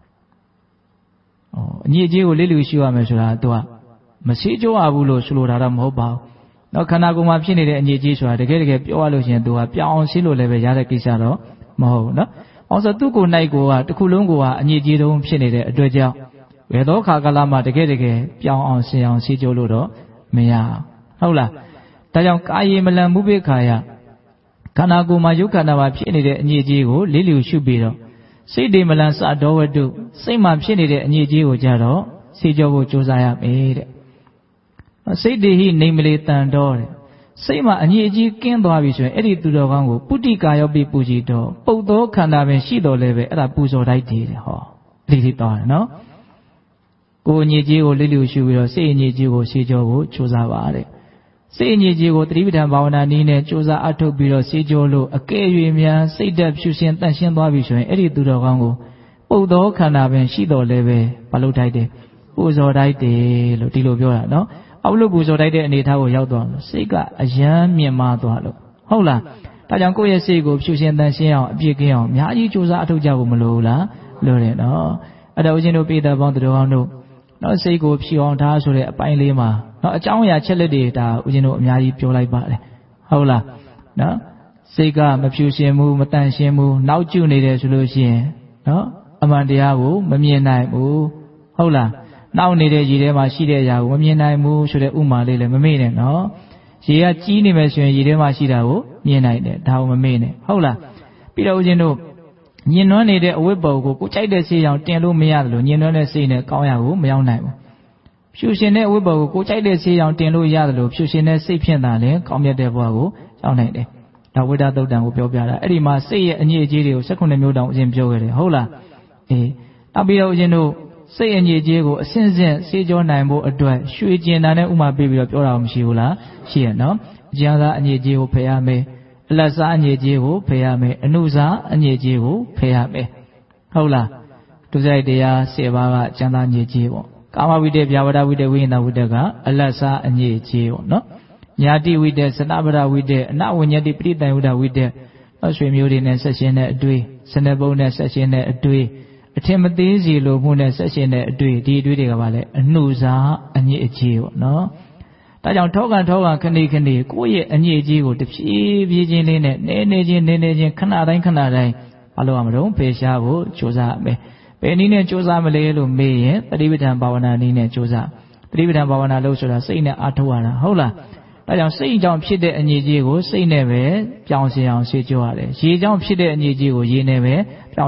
ဩအညစ်အကြေးကိုလိလူရှုရမယ်ဆိုတာသူကမစေးကြောရဘူးလို့ဆိုလိုတာတော့မဟုတ်ပါဘူးနော်ခန္ဓာကိုယ်မှာဖြစ်နေတဲ့အညစ်အကြေးဆိုတာတကယ်တကယ်ပြောရလို့ရှိရင်သူကပြောင်းအောင်ရှင်းလို့လည်းပဲရတဲ့ကိစ္စတော့မဟုတ်ဘူးနော်အောင်ဆိုသူ့ကိုယ်၌ကိုကတစ်ခုလုံးကိုကအညစ်အကြေးတုံးဖြစ်နေတဲ့အတွက်ကြောင့်ဘယ်သောခါကာလမှာတကယ်တကယ်ပြောင်းအောင်ရှင်းအောင်ရှင်းကြလို့တော့မရဟုတ်လားဒါကြောင့်ကာယေမလံမုပိခာယခန္ဓာကိုယ်မှာယုတ်ခန္ဓာမှာဖြစ်နေတဲ့အညစ်အကြေးကိုလေးလျူရှုပြီးတော့စိတ်တေမလံစဒောဝတုစိတ်မှာဖြစ်နေတဲ့အညစ်အကြေးကိုကြတော့ရှင်းကြဖို့ကြိုးစားရမယ်တဲ့စိတ်တေဟိနေမလေတန်တော်တဲ့စိတ်မှာအညစ်အကြေးကင်းသွားပြီဆိုရင်အဲ့ဒီသူတော်ကောင်းကိုပုတိကာယောပိပူဇိတော်ပုတ်သောခန္ဓာပင်ရှိတော်လဲပဲအဲ့ဒါပူဇော်တိုက်တယ်ဟောဒီလိုသွားတယ်နော်ကိုယ်အညစ်အကြေးကိုလိလျူရှုပြီးတော့စိတ်အညစ်အကြေးကိုရှင်းကြောဖို့ကြိုးစားပါတဲ့စိတ်အညစ်အကြေးကိုတတိပဋ္ဌာန်ဘာဝနာနည်းနဲ့ကြိုးစားအထုတ်ပြီးတော့ရှင်းကြောလို့အကဲ့၍များစိတ်ဓာတ်ဖြူစင်တန့်ရှင်းသွားပြီဆိုရင်အဲ့ဒီသူတော်ကောင်းကိုပုတ်သောခန္ဓာပင်ရှိတော်လဲပဲမလုပ်တိုက်တယ်ပူဇော်တိုက်တယ်လို့ဒီလိုပြောတာနော်အောက်လို့ပူဇော်တိုက်တဲ့အနေအထားကိုရောက်သွားလို့စိတ်ကအယမ်းမြင့်မားသွားလို့ဟုတ်လားဒါကြောင့်ကိုယ့်ရဲ့စိတ်ကိုဖြူရှင်တန်ရှင်းအောင်အပြည့်ကင်းအောင်အများကြီးကြိုးစားအထောက်ကြဖို့မလိုဘူးလားလိုတယ်နော်အဲ့ဒါဦးဇင်းတို့ပိဿပေါင်းတော်ကောင်းတို့နော်စိတ်ကိုဖြူအောင်ထားဆိုတဲ့အပိုင်းလေးမှာနော်အကြောင်းအရာချက်လက်တွေဒါဦးဇင်းတို့အများကြီးပြောလိုက်ပါတယ်ဟုတ်လားနော်စိတ်ကမဖြူရှင်ဘူးမတန်ရှင်းဘူးနောက်ကျနေတယ်ဆိုလို့ရှိရင်နော်အမှန်တရားကိုမမြင်နိုင်ဘူးဟုတ်လားနောက်နေတဲ့ရေထဲမှာရှိတဲ့အရာကိုမမြင်နိုင်ဘူးဆိုတဲ့ဥမာလေးလည်းမမေ့နဲ့နော်ရေကကြီးနေမယ်ဆိုရင်ရေထဲမှာရှိတာကိုမြင်နိုင်တယ်ဒါကိုမမေ့နဲ့ဟုတ်လားပြီးတော့ဦးဇင်းတို့ညင်နွမ်းနေတဲ့အဝတ်ပေါ်ကိုကိုကြိုက်တဲ့ဆေးရောင်တင်လို့မရတယ်လို့ညင်နွမ်းတဲ့စိတ်နဲ့ကောင်းရကိုမရောက်နိုင်ဘူးဖြူရှင်တဲ့အဝတ်ပေါ်ကိုကိုကြိုက်တဲ့ဆေးရောင်တင်လို့ရတယ်လို့ဖြူရှင်တဲ့စိတ်ဖြင့်သာလည်းကောင်းမြတ်တဲ့ဘဝကိုရောက်နိုင်တယ်ဒါဝိဒသုတ်တံကိုပြောပြတာအဲ့ဒီမှာစိတ်ရဲ့အညစ်အကြေးတွေကို၁၉မျိုးတောင်အရင်ပြောခဲ့တယ်ဟုတ်လားအေးနောက်ပြီးတော့ဦးဇင်းတို့စိတ်အညစ်အကြေးကိုအစဉ်စဉ်စေးကြောနိုင်ဖို့အတွက်ရွှေကျင်တာနဲ့ဥမာပေးပြီးတော့ပြောတာမရှိဘူးလားရှိရနော်အကျဉ်းစားအညစ်အကြေးကိုဖယ်ရမယ်အလတ်စားအညစ်အကြေးကိုဖယ်ရမယ်အနုစားအညစ်အကြေးကိုဖယ်ရမယ်ဟုတ်လားဒုစရိုက်တရား၁၀ပါးကအကျဉ်းသားအညစ်အကြေးပေါ့ကာမဝိတ္တဗျာဝဒဝိတ္တဝိညာဏဝိတ္တကအလတ်စားအညစ်အကြေးပေါ့နော်ညာတိဝိတ္တစနဗရဝိတ္တအနဝဉ္ဇတိပရိတန်ဝိတ္တဝိတ္တရွှေမျိုးတွေနဲ့ဆက်ရှင်တဲ့အတွေ့စနေပုံးနဲ့ဆက်ရှင်တဲ့အတွေ့အထင်မသေးစီလိုမှုနဲ့ဆက်ရှင်တဲ့အတွေ့ဒီအတွေ့တွေကပါလေအနှုစားအညစ်အကြေးပေါ့နော်ဒါကြောင့်ထောကန်ထောကန်ခဏခဏကိုယ့်ရဲ့အညစ်အကြေးကိုတဖြည်းဖြည်းချင်းလေးနဲ့နေနေချင်းနေနေချင်းခဏတိုင်းခဏတိုင်းဘာလို့ရမလို့ဖေရှားဖို့ကြိုးစားမယ်ဘယ်နည်းနဲ့ကြိုးစားမလဲလို့မေးရင်တတိပဋ္ဌာန်ဘာဝနာနည်းနဲ့ကြိုးစားတတိပဋ္ဌာန်ဘာဝနာလို့ဆိုတာစိတ်နဲ့အားထုတ်ရတာဟုတ်လားဒါကြောင့်စိတ်ကြောင့်ဖြစ်တဲ့အညစ်အကြေးကိုစိတ်နဲ့ပဲပြောင်းစင်အောင်ရှင်းကြရတယ်ရေကြောင့်ဖြစ်တဲ့အညစ်အကြေးကိုရေနဲ့ပဲပြောင်းစင်အောင်ရှင်းကြရတယ်ဒါဆိုခဲ့တဲ့တကားတွေရဲ့အနစ်ချုပ်ပေါ့နော်အဲ့တော့ဒီနေရာမှာဦးဇင်းတို့စိတ်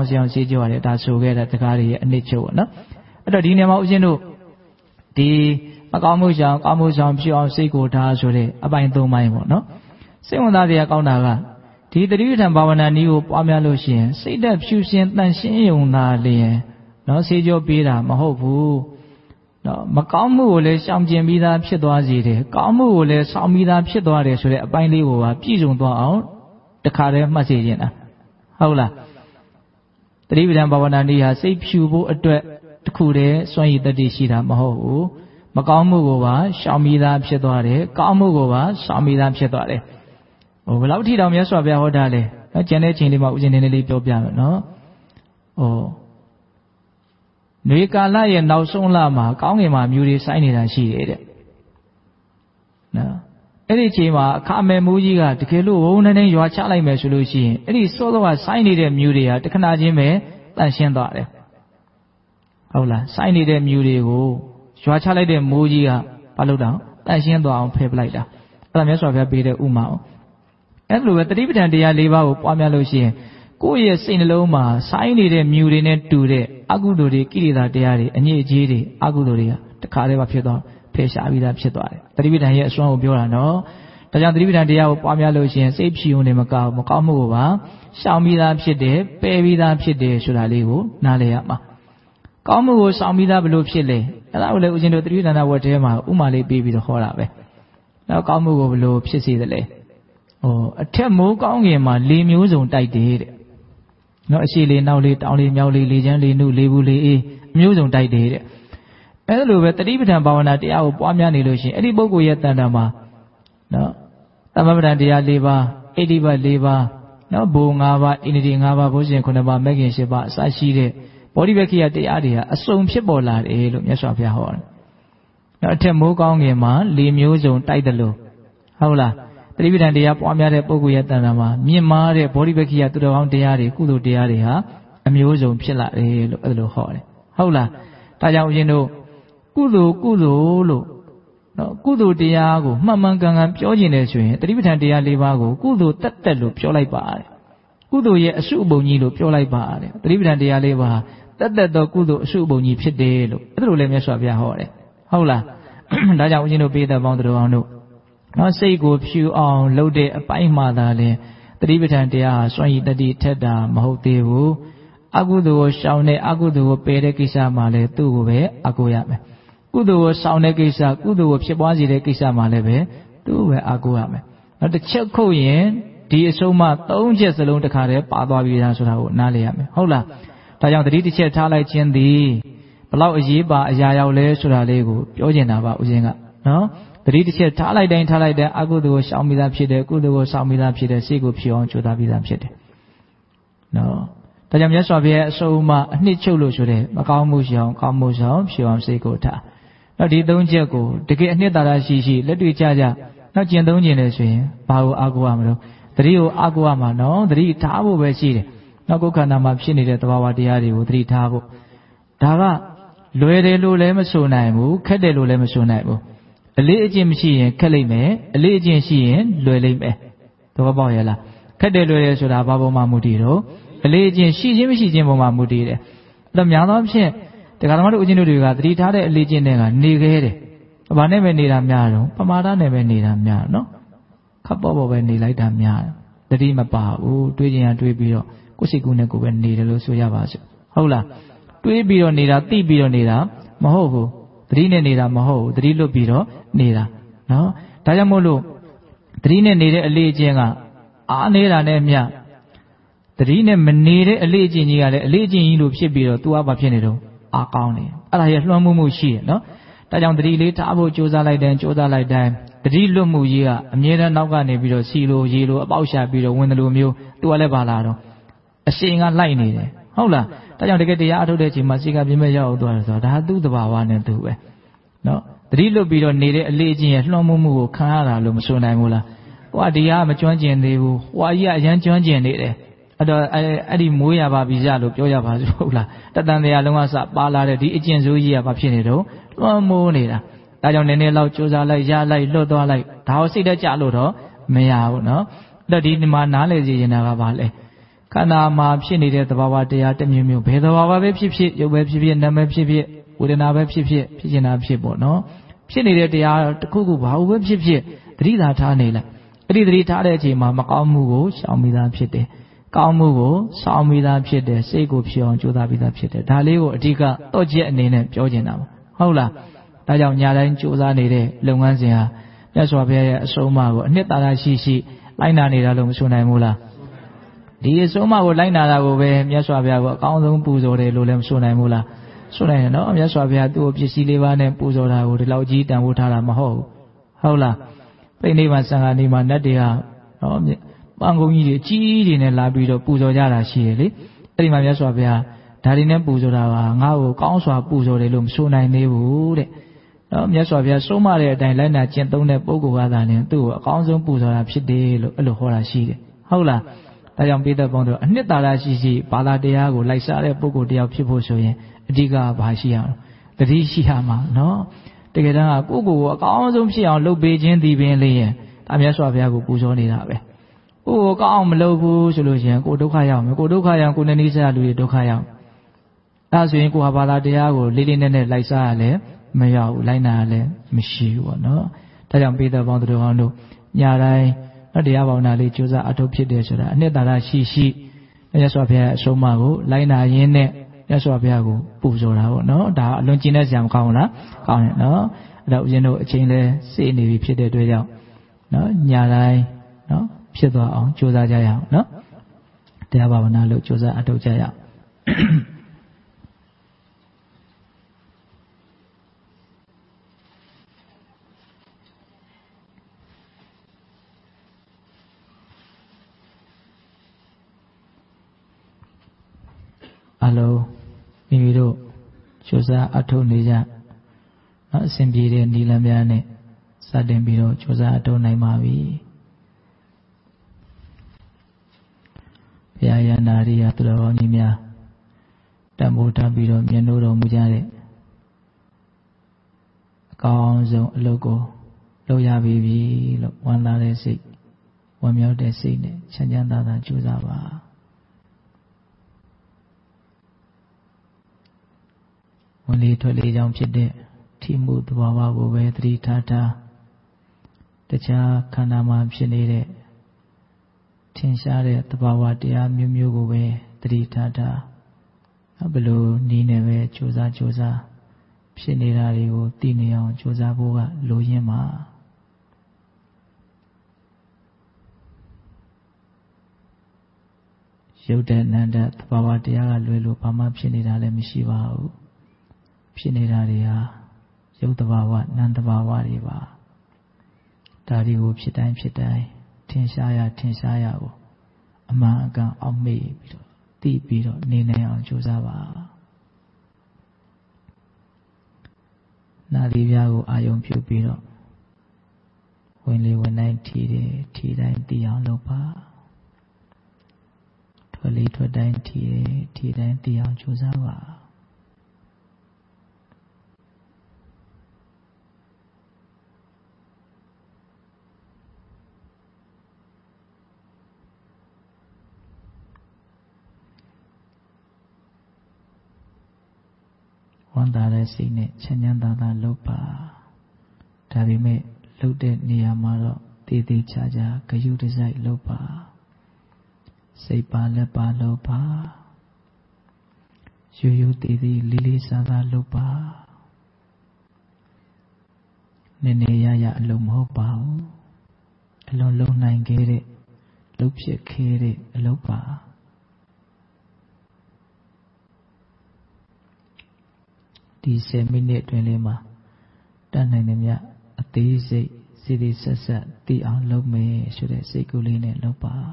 ဒီမကောင်းမှုကြောင့်ကောင်းမှုကြောင့်ဖြစ်အောင်စိတ်ကိုထားဆိုတဲ့အပိုင်းသုံးပိုင်းပေါ့နော်စိတ်ဝင်စားစရာကောင်းတာကဒီတတိပဋ္ဌာန်ဘာဝနာနည်းကိုပွားများလို့ရှိရင်စိတ်သက်ဖြူစင်တန်ရှင်းယုံသာလျင်နော်ဆေးကြောပေးတာမဟုတ်ဘူးနော်မကောင်းမှုကိုလည်းရှောင်ကျဉ်ပြီးသားဖြစ်သွားစေတယ်ကောင်းမှုကိုလည်းဆောင်ပြီးသားဖြစ်သွားတယ်ဆိုတဲ့အပိုင်းလေးကိုပါပြည့်စုံသွားအောင်တခါတည်းမှတ်စေခြင်းတာဟုတ်လားတတိပဋ္ဌာန်ဘာဝနာနည်းဟာစိတ်ဖြူဖို့အတွက်တခုတည်းစွန့်ရည်တတိရှိတာမဟုတ်ဘူးမကောင်းမှုကိုပါရှောင်ပြီးသားဖြစ်သွားတယ်ကောင်းမှုကိုပါဆောင်ပြီးသားဖြစ်သွားတယ်ဟိုဘယ်လောက်ထိတောင်မြတ်စွာဘုရားဟောတာလဲနော်ကျန်တဲ့ချိန်လေးမှာဥစဉ်နေလေးပြောပြမယ်နော်ဟိုနွေကာလရဲ့နောက်ဆုံးလမှာကောင်းကင်မှာမြူတွေစိုင်းနေတာရှိတယ်တဲ့နော်အဲ့ဒီချိန်မှာအခါမယ်မူးကြီးကတကယ်လို့ဝုန်းနေနေရွာချလိုက်မယ်ဆိုလို့ရှိရင်အဲ့ဒီစောစောကစိုင်းနေတဲ့မြူတွေဟာတခဏချင်းပဲတန့်ရှင်းသွားတယ်ဟုတ်လားစိုင်းနေတဲ့မြူတွေကိုရွာချလိုက်တဲ့မိုးကြီးကဘာလို့တောင်တန့်ရှင်းသွားအောင်ဖယ်ပလိုက်တာအဲ့ဒါမြတ်စွာဘုရားပေးတဲ့ဥမာ哦အဲ့လိုပဲတတိပဋ္ဌာန်တရား၄ပါးကိုပွားများလို့ရှိရင်ကိုယ့်ရဲ့စိတ်နှလုံးမှာစိုင်းနေတဲ့မြူတွေနဲ့တူတဲ့အကုသိုလ်တွေကိလေသာတရားတွေအညစ်အကြေးတွေအကုသိုလ်တွေကတခါတည်းမှဖြစ်သွားဖယ်ရှားပြီးသားဖြစ်သွားတယ်တတိပဋ္ဌာန်ရဲ့အစွမ်းကိုပြောတာနော်ဒါကြောင့်တတိပဋ္ဌာန်တရားကိုပွားများလို့ရှိရင်စိတ်ဖြူုံနေမကောင်းမကောင်းမှုကိုပါရှောင်ပြီးသားဖြစ်တယ်ပယ်ပြီးသားဖြစ်တယ်ဆိုတာလေးကိုနားလည်ရမှာကောင်းမှုကိုရှောင်ပြီးသားဘယ်လိုဖြစ်လဲအဲ့ဒါကိုလည်းဦးဇင်းတို့တတိပဋ္ဌာန်ဝတ်ထဲမှာဥမာလေးပေးပြီးတော့ဟောတာပဲနောက်ကောင်းမှုကိုဘယ်လိုဖြစ်စေသလဲဟိုအထက်မိုးကောင်းငင်မှာလေမျိုးစုံတိုက်တယ်တဲ့နော်အရှိလေနောက်လေတောင်လေမြောက်လေလေချမ်းလေနုလေဘူးလေအေးအမျိုးစုံတိုက်တယ်တဲ့အဲ့လိုပဲတတိပဋ္ဌာန်ဘာဝနာတရားကိုပွားများနေလို့ရှိရင်အဲ့ဒီပုဂ္ဂိုလ်ရဲ့တဏ္ဍာမှာနော်သမဗဒံတရား၄ပါးဣတိပတ်၄ပါးနော်ဘုံ၅ပါးဣန္ဒြေ၅ပါးဘုဇဉ်၉ပါးမဂ်ခင်၈ပါးအစရှိတဲ့ဘောဓိဝက္ခိယတရားတွေဟာအစုံဖြစ်ပေါ်လာတယ်လို့မြတ်စွာဘုရားဟောတယ်နော်အထက်မိုးကောင်းငင်မှာလေမျိုးစုံတိုက်တယ်လို့ဟုတ်လားတတိပဋ္ဌာန်တရားပွားများတဲ့ပုဂ္ဂိုလ်ရဲ့တဏ္ဍာမှာမြင့်မားတဲ့ဘောဓိဝက္ခိယသူတော်ကောင်းတရားတွေကုသိုလ်တရားတွေဟာအမျိုးစုံဖြစ်လာတယ်လို့အဲ့လိုဟောတယ်ဟုတ်လားဒါကြောင့်ဦးဇင်းတို့ကုသိုလ်ကုသိုလ်လို့နော်ကုသိုလ်တရားကိုမှန်မှန်ကန်ကန်ပြောကျင်တယ်ဆိုရင်တတိပဋ္ဌာန်တရား၄ပါးကိုကုသိုလ်တက်တက်လို့ပြောလိုက်ပါရတယ်ကုသိုလ်ရဲ့အစုအပုံကြီးလို့ပြောလိုက်ပါရတယ်တတိပဋ္ဌာန်တရား၄ပါးတက်တက်သောကုသိုလ်အစုအပုံကြီးဖြစ်တယ်လို့အဲ့လိုလည်းမြတ်စွာဘုရားဟောတယ်ဟုတ်လားဒါကြောင့်ဦးဇင်းတို့ပိဋကပေါင်းတော်အောင်တို့နော်စိတ်ကိုဖြူအောင်လုပ်တဲ့အပိုင်းမှသာလဲတတိပဋ္ဌာန်တရားဟာစွန့်ရည်တတိထက်တာမဟုတ်သေးဘူးအကုသိုလ်ကိုရှောင်တဲ့အကုသိုလ်ကိုပယ်တဲ့ကိစ္စမှလည်းသူ့ကိုပဲအကုရမယ်ကုသိုလ်ကိုရှောင်တဲ့ကိစ္စကုသိုလ်ကိုဖြစ်ပွားစေတဲ့ကိစ္စမှလည်းပဲသူ့ပဲအကုရမယ်နောက်တစ်ချက်ခုတ်ရင်ဒီအဆုံးမှသုံးချက်စလုံးတစ်ခါတည်းပါသွားပြီလားဆိုတာကိုနားလည်ရမယ်ဟုတ်လားဒါကြောင့်တတိတစ်ချက်ထားလိုက်ခြင်းသည်ဘလောက်အရေးပါအရာရောက်လဲဆိုတာလေးကိုပြောချင်တာပါဦးဇင်းကနော်တတိတစ်ချက်ထားလိုက်တိုင်းထားလိုက်တဲ့အကုသိုလ်ကိုရှောင်ပြီးသားဖြစ်တယ်ကုသိုလ်ကိုရှောင်ပြီးသားဖြစ်တယ်စိတ်ကိုဖြူအောင်ကြိုးစားပြီးသားဖြစ်တယ်နော်ဒါကြောင့်မြတ်စွာဘုရားအဆုံးအမအနှစ်ချုပ်လို့ဆိုတဲ့မကောင်းမှုရှောင်ကောင်းမှုရှောင်ဖြူအောင်စိတ်ကိုထားနောက်ဒီသုံးချက်ကိုတကယ်အနှစ်သာရရှိရှိလက်တွေ့ကြကြနောက်ကျင့်သုံးခြင်းလေဆိုရင်ဘာကိုအားကိုးရမလို့တတိကိုအားကိုးရမှာနော်တတိထားဖို့ပဲရှိတယ်နောက်ကိုယ်ခန္ဓာမှာဖြစ်နေတဲ့သဘာဝတရားတွေကိုတတိထားဖို့ဒါကလွယ်တယ်လို့လည်းမဆိုနိုင်ဘူးခက်တယ်လို့လည်းမဆိုနိုင်ဘူးအလေးအကျင့်မရှိရင်ခက်လိမ့်မယ်အလေးအကျင့်ရှိရင်လွယ်လိမ့်မယ်သဘောပေါက်ရဲ့လားခက်တယ်လွယ်တယ်ဆိုတာဘာပေါ်မှာမူတည်တော့အလေးအကျင့်ရှိခြင်းမရှိခြင်းပေါ်မှာမူတည်တယ်အဲ့တော့များသောအားဖြင့်တရားဓမ္မတို့ဦးဇင်းတို့တွေကသတိထားတဲ့အလေးအကျင့်တွေကနေခဲ့တယ်ဘာနဲ့ပဲနေတာများတော့ပမာဒနဲ့ပဲနေတာများနော်ခပ်ပေါ်ပေါ်ပဲနေလိုက်တာများသတိမပါဘူးတွေးခြင်းရတွေးပြီးတော့ကိုယ်စိတ်ကူးနဲ့ကိုယ်ပဲနေတယ်လို့ဆိုရပါစို့ဟုတ်လားတွေးပြီးတော့နေတာသိပြီးတော့နေတာမဟုတ်ဘူးသတိနဲ့နေတာမဟုတ်ဘူးသတိလွတ်ပြီးတော့နေတာနော်ဒါကြောင့်မို့လို့သတိနဲ့နေတဲ့အလေးအကျင့်ကအားနေတာနဲ့မျှသတိနဲ့မနေတဲ့အလေးအကျင့်ကြီးကလည်းအလေးအကျင့်ကြီးလို့ဖြစ်ပြီးတော့ तू ကဘာဖြစ်နေတော့အားကောင်းနေအဲ့ဒါရဲ့လွှမ်းမိုးမှုရှိရနော်ဒါကြောင့်သတိလေးထားဖို့ကြိုးစားလိုက်တယ်ကြိုးစားလိုက်တိုင်းသတိလွတ်မှုကြီးကအမြဲတမ်းနောက်ကနေပြီးတော့စီလိုရေလိုအပေါက်ရှာပြီးတော့ဝင်တယ်လို့မျိုး तू ကလည်းပါလာတော့အရှင်ကလိုက်နေတယ်ဟုတ်လားဒါကြောင့်တကယ်တရားအထုတ်တဲ့အချိန်မှာစိတ်ကပြင်းမဲ့ရောက်သွားတယ်ဆိုတာဒါသူ့တဘာဝနဲ့သူပဲနော်သတိလွတ်ပြီးတော့နေတဲ့အလေးအကျင့်ရဲ့လွှမ်းမိုးမှုကိုခံရတာလို့မဆိုနိုင်ဘူးလားဟိုကဒီကမကျွမ်းကျင်သေးဘူးဟိုအကြီးကအရန်ကျွမ်းကျင်နေတယ်အဲ့တော့အဲ့ဒီမွေးရပါပြီကြလို့ပြောရပါစို့ဟုတ်လားတတန်တရားလုံးဝစပါလာတဲ့ဒီအကျင့်ဆိုးကြီးကဘာဖြစ်နေတော့လွှမ်းမိုးနေတာဒါကြောင့်နည်းနည်းလောက်ကြိုးစားလိုက်ရလိုက်လွတ်သွားလိုက်ဒါကိုစိတ်တက်ကြလို့တော့မရဘူးနော်အဲ့တော့ဒီမှာနားလေစီရင်တာကဘာလဲခန္ဓာမှာဖြစ်နေတဲ့သဘာဝတရားတစ်မျိုးမျိုးဘယ်သဘာဝပဲဖြစ်ဖြစ်ရုပ်ပဲဖြစ်ဖြစ်နာမ်ပဲဖြစ်ဖြစ်ဝေဒနာပဲဖြစ်ဖြစ်ဖြစ်ချင်တာဖြစ်ပေါ့နော်ဖြစ်နေတဲ့တရားတစ်ခုခုဘာလို့ပဲဖြစ်ဖြစ်သတိသာထားနေလိုက်အဲ့ဒီသတိထားတဲ့အချိန်မှာမကောင်းမှုကိုရှောင်မိသားဖြစ်တယ်ကောင်းမှုကိုစောင့်မိသားဖြစ်တယ်စိတ်ကိုဖြစ်အောင်ကြိုးစားပြီးသားဖြစ်တယ်ဒါလေးကိုအဓိကတော့ချက်အနေနဲ့ပြောချင်တာပါဟုတ်လားဒါကြောင့်ညာတိုင်းကြိုးစားနေတဲ့လုပ်ငန်းစဉ်ဟာမြတ်စွာဘုရားရဲ့အဆုံးအမကိုအနှစ်သာရရှိရှိလိုက်နာနေတာလို့မဆိုနိုင်ဘူးလားဒီအဆုံးအမကိုလိုက်နာတာကိုပဲမြတ်စွာဘုရားကအကောင်းဆုံးပူဇော်တယ်လို့လည်းမဆိုနိုင်ဘူးလားဆိုနိုင်တယ်နော်မြတ်စွာဘုရားသူ့ကိုပစ္စည်းလေးပါးနဲ့ပူဇော်တာကိုဒီလောက်ကြီးတန်ဖိုးထားတာမဟုတ်ဘူးဟုတ်လားပိဋိဘာသံဃာနေမှာနတ်တွေကနော်ပန်းကုန်းကြီးတွေအကြီးတွေနဲ့လာပြီးတော့ပူဇော်ကြတာရှိတယ်လေအဲ့ဒီမှာမြတ်စွာဘုရားဒါတွေနဲ့ပူဇော်တာကငါ့ကိုကောင်းစွာပူဇော်တယ်လို့မဆိုနိုင်သေးဘူးတဲ့နော်မြတ်စွာဘုရားဆုံးမတဲ့အတိုင်းလိုက်နာကျင့်သုံးတဲ့ပုဂ္ဂိုလ်ကသာလျှင်သူ့ကိုအကောင်းဆုံးပူဇော်တာဖြစ်တယ်လို့အဲ့လိုဟောတာရှိတယ်ဟုတ်လားဒါကြောင့်ပိဋကပေါင်းတို့အနှစ်သာရရှိရှိဘာသာတရားကိုလိုက်စားတဲ့ပုဂ္ဂိုလ်တယောက်ဖြစ်ဖို့ဆိုရင်အဓိကဘာရှိရအောင်တတိရှိရမှာနော်တကယ်တမ်းကကိုယ့်ကိုယ်ကိုအကောင်းဆုံးဖြစ်အောင်လုပ်ပေးခြင်းဒီပင်လေးရင်ဒါမြတ်စွာဘုရားကိုပူဇော်နေတာပဲကိုယ်ကိုကောင်းအောင်မလုပ်ဘူးဆိုလို့ရှိရင်ကိုယ်ဒုက္ခရောက်မယ်ကိုယ်ဒုက္ခရောက်ကိုယ်နဲ့နှိစရလူတွေဒုက္ခရောက်အဲဆိုရင်ကိုယ်ဟာဘာသာတရားကိုလေးလေးနက်နက်လိုက်စားရလဲမရောက်ဘူးလိုက်နာရလဲမရှိဘူးပေါ့နော်ဒါကြောင့်ပိဋကပေါင်းတို့ကောင်းတို့ညာတိုင်းတရားဘာဝနာလေးကြိုးစားအထောက်ဖြစ်တယ်ဆိုတာအနှစ်သာရရှိရှိမြတ်စွာဘုရားအဆုံးအမကိုလိုက်နာရင်းနဲ့မြတ်စွာဘုရားကိုပူဇော်တာပေါ့နော်ဒါအလွန်ကျင့်တဲ့ဆရာမကောင်းဘူးလားကောင်းတယ်နော်အဲ့တော့ဦးဇင်းတို့အချိန်လဲစေ့နေပြီဖြစ်တဲ့အတွက်ကြောင့်နော်ညာတိုင်းနော်ဖြစ်သွားအောင်ကြိုးစားကြရအောင်နော်တရားဘာဝနာလို့ကြိုးစားအထောက်ကြရအောင်အလုံးမိမိတို့ကြိုးစားအထောက်နေကြနော်အစဉ်ပြေတဲ့နီလန်းများနဲ့စတင်ပြီးတော့ကြိုးစားအထောက်နိုင်ပါပြီဘုရားယန္တာရိယသူတော်ကောင်းကြီးများတန်ဖိုးထားပြီးတော့မြတ်နိုးတော်မူကြတဲ့အကောင်းဆုံးအလုပ်ကိုလုပ်ရပြီလို့ဝမ်းသာတဲ့စိတ်ဝမ်းမြောက်တဲ့စိတ်နဲ့ချမ်းချမ်းသာသာကြိုးစားပါဝင်လေထွက်လေကြောင့်ဖြစ်တဲ့ထိမှုသဘာဝကိုပဲသတိထားထားတခြားခန္ဓာမှာဖြစ်နေတဲ့ထင်ရှားတဲ့သဘာဝတရားမျိုးမျိုးကိုပဲသတိထားထားဘယ်လိုနည်းနဲ့ပဲကြိုးစားကြိုးစားဖြစ်နေတာတွေကိုသိနေအောင်ကြိုးစားဖို့ကလိုရင်းမှာရုပ်တဏ္ဍသဘာဝတရားကလွယ်လို့ဘာမှဖြစ်နေတာလည်းမရှိပါဘူးဖြစ်နေတာတွေဟာရုပ်တဘာဝနာမ်တဘာဝတွေပါဒါတွေကိုဖြစ်တိုင်းဖြစ်တိုင်းထင်ရှားရထင်ရှားရကိုအမှန်အကန်အောက်မေ့ပြီးတော့သိပြီးတော့နေနိုင်အောင်ကြိုးစားပါနာလီပြားကိုအာယုံပြုပြီးတော့ဝင်လေဝင်တိုင်းထီတယ်ထီတိုင်းသိအောင်လုပ်ပါထွက်လေထွက်တိုင်းထီတယ်ထီတိုင်းသိအောင်ကြိုးစားပါဝန်တာတဲ့စိတ်နဲ့ချမ်းချမ်းသာသာလုပ်ပါဒါပေမဲ့လုပ်တဲ့နေရာမှာတော့တည်တည်ချာချာဂရုတစိုက်လုပ်ပါစိတ်ပါလက်ပါလုပ်ပါရိုးရိုးတည်တည်လေးလေးစားစားလုပ်ပါနည်းနည်းရရအလုံးမဟုတ်ပါဘူးအလုံးလုံးနိုင်ခဲ့တဲ့လုပ်ဖြစ်ခဲ့တဲ့အလုပ်ပါဒီဆယ်မိနစ်အတွင်းလေးမှာတတ်နိုင်တယ်မြတ်အသေးစိတ်စီစီဆက်ဆက်သိအောင်လုပ်မယ်ဆိုတဲ့စိတ်ကူးလေးနဲ့လုပ်ပါ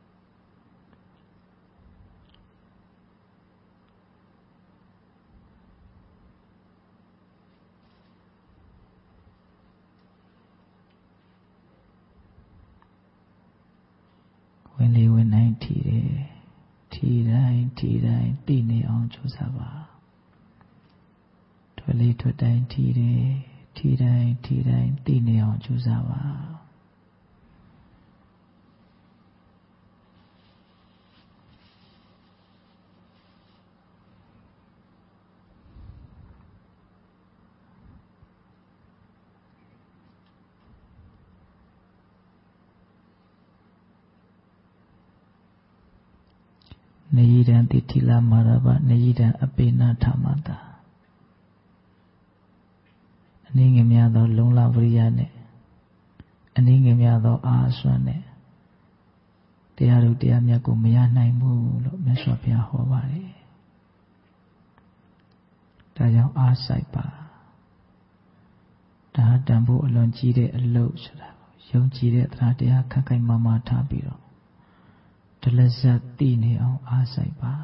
ဝင်လေဝင်တိုင်းထီတယ်ထီတိုင်းထီတိုင်းသိနေအောင်ကြိုးစားပါထွက်လေထွက်တိုင်းထီတယ်ထီတိုင်းထီတိုင်းသိနေအောင်ကြိုးစားပါနေရန်တိတိလာမာရဘနေရန်အပေနာထမတာအနည်းငယ်များသောလုံလဝရိယနဲ့အနည်းငယ်များသောအာအစွမ်းနဲ့တရားတို့တရားမြတ်ကိုမရနိုင်ဘူးလို့မြတ်စွာဘုရားဟောပါတယ်ဒါကြောင့်အားစိုက်ပါဒါတန်ဖို့အလွန်ကြီးတဲ့အလုပ်ဆိုတာယုံကြည်တဲ့တရားတရားခက်ခိုင်မာမာထားပြီးတော့ဒလဇတ်တည်နေအောင်အားစိုက်ပါ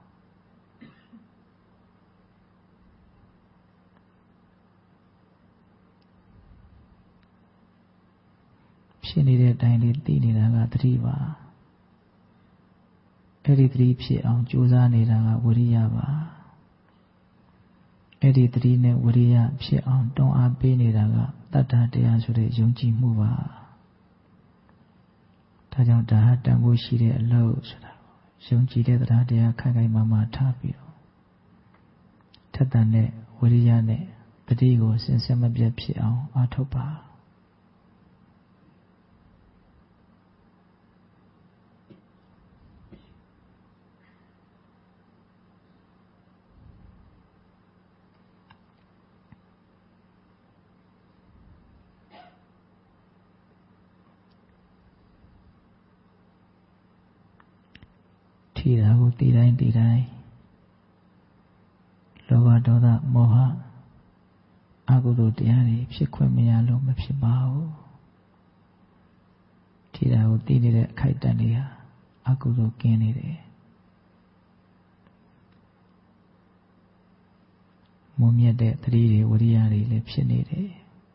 ဖြစ်နေတဲ့အတိုင်းလေးတည်နေတာကသတိပါအဲ့ဒီသတိဖြစ်အောင်ကြိုးစားနေတာကဝိရိယပါအဲ့ဒီသတိနဲ့ဝိရိယဖြစ်အောင်တွန်းအားပေးနေတာကတတ္တတရားဆိုတဲ့ယုံကြည်မှုပါဒါကြောင့်ဒါဟာတန်ဖိုးရှိတဲ့အလုပ်ဆိုတာယုံကြည်တဲ့တရားတရားခိုင်ခိုင်မာမာထားပြီးတော့ထက်သန်တဲ့ဝိရိယနဲ့တတိကိုစင်စစ်မပြတ်ဖြစ်အောင်အားထုတ်ပါထီတာကိုတည်တိုင်းတည်တိုင်းလောဘဒေါသမောဟအကုသိုလ်တရားတွေဖြစ်ခွင့်မရလို့မဖြစ်ပါဘူးထီတာကိုတည်နေတဲ့အခိုက်အတန့်တွေဟာအကုသိုလ်ကင်းနေတယ်မုံမြတ်တဲ့သတိတွေဝိရိယတွေလည်းဖြစ်နေတယ်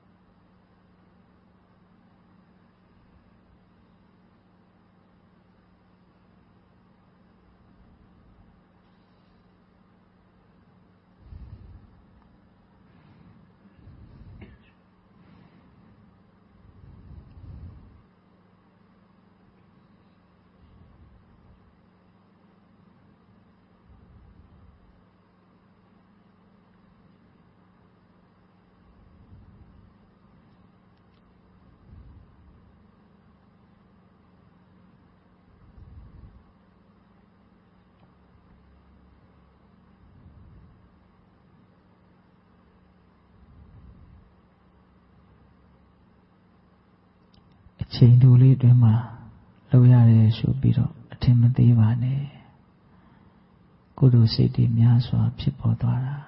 ချိန်တူလေးတွင်မှာလောက်ရတယ်ဆိုပြီးတော့အထင်မသေးပါနဲ့ကုသိုလ်စိတ်တွေများစွာဖြစ်ပေါ်သွားတာ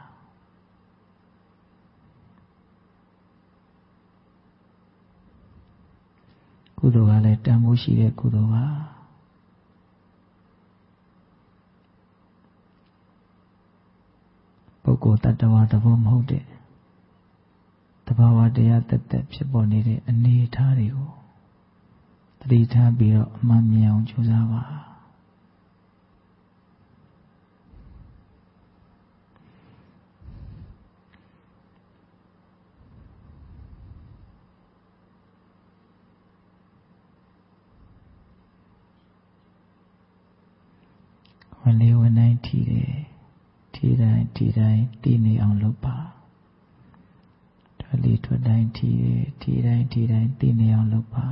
ကုသိုလ်ကလည်းတန်ဖိုးရှိတဲ့ကုသိုလ်ပါပုဂ္ဂိုလ်တ attva သဘောမဟုတ်တဲ့သဘာဝတရားတက်တက်ဖြစ်ပေါ်နေတဲ့အနေအထားတွေကိုသတိထားပြီးတော့အမှန်မြင်အောင်ကြိုးစားပါဝင်လေဝင်တိုင်းထီတယ်ထီတိုင်းထီတိုင်းတည်နေအောင်လုပ်ပါထွက်လေထွက်တိုင်းထီတယ်ထီတိုင်းထီတိုင်းတည်နေအောင်လုပ်ပါ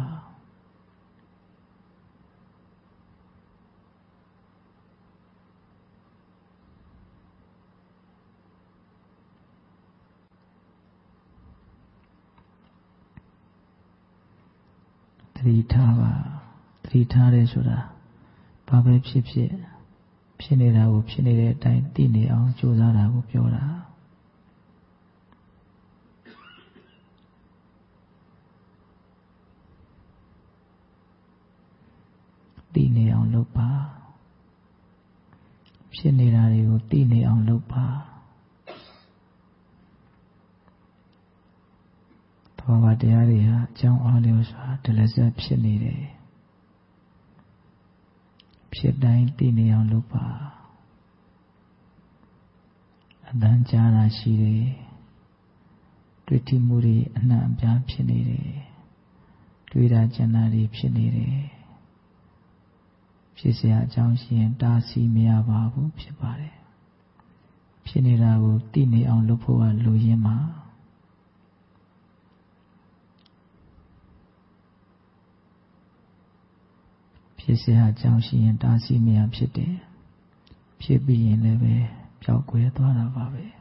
သတိထားပါသတိထားတယ်ဆိုတာဘာပဲဖြစ်ဖြစ်ဖြစ်နေတာကိုဖြစ်နေတဲ့အတိုင်းသိနေအောင်ကြိုးစားတာကိုပြောတာသိနေအောင်လုပ်ပါဖြစ်နေတာတွေကိုသိနေအောင်လုပ်ပါသဘာဝတရားတွေဟာအကြောင်းအားလျော်စွာဒလဇတ်ဖြစ်နေတယ်ဖြစ်တိုင်းသိနေအောင်လုပ်ပါအတန်ကြားတာရှိတယ်တွေ့ထိမှုတွေအနှံ့အပြားဖြစ်နေတယ်တွေ့တာကျင်တာတွေဖြစ်နေတယ်ဖြစ်เสียအကြောင်းရှိရင်တားဆီးမရပါဘူးဖြစ်ပါတယ်ဖြစ်နေတာကိုသိနေအောင်လုပ်ဖို့ကလိုရင်းမှာဖြစ်เสียအကြောင်းရှိရင်တားဆီးမရဖြစ်တယ်ဖြစ်ပြီးရင်လည်းပဲပြောက်ကွယ်သွားတာပါပဲ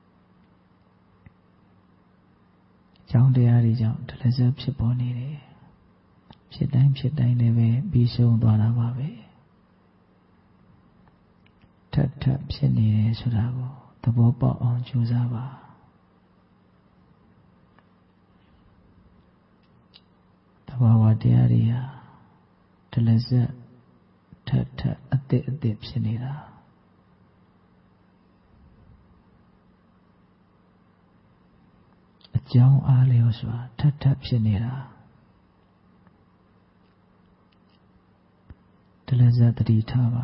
အကြောင်းတရားတွေကြောင့်ဒလစပ်ဖြစ်ပေါ်နေတယ်ဖြစ်တိုင်းဖြစ်တိုင်းလည်းပဲပြီးဆုံးသွားတာပါပဲထပ်ထပ်ဖြစ်နေတယ်ဆိုတာကိုသဘောပေါက်အောင်ကြိုးစားပါတဘာဝတရားတွေဟာဒလစပ်ထပ်ထပ်အသစ်အသစ်ဖြစ်နေတာအကြောင်းအားလျော်စွာထပ်ထပ်ဖြစ်နေတာဒလစပ်တတိထားပါ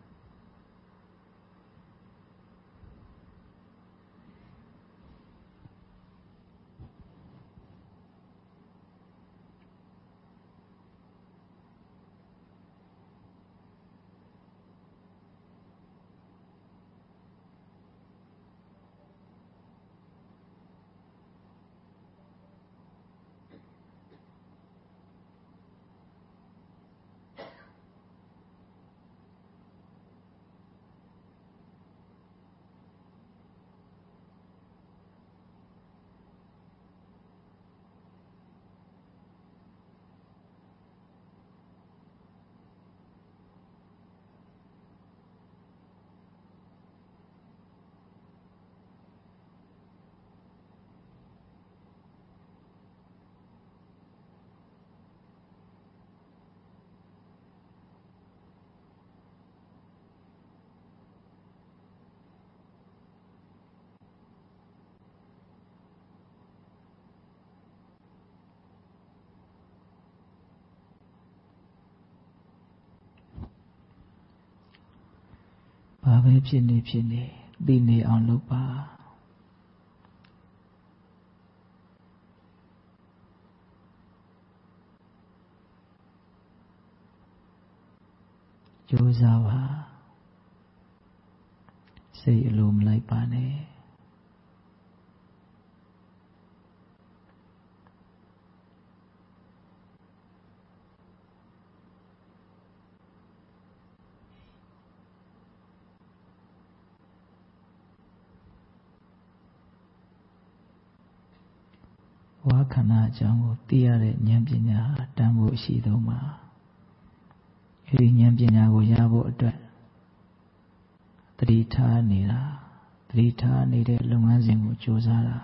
ဘာပဲဖြစ်နေဖြစ်နေသိနေအောင်လုပ်ပါကြိုးစားပါစိတ်အလိုမလိုက်ပါနဲ့ဝါခန္ဓာအကြောင်းကိုသိရတဲ့ဉာဏ်ပညာတန်ဖို့ရှိဆုံးမှာအဲဒီဉာဏ်ပညာကိုရဖို့အတွက်သတိထားနေတာသတိထားနေတဲ့လုပ်ငန်းစဉ်ကိုကြိုးစားတာ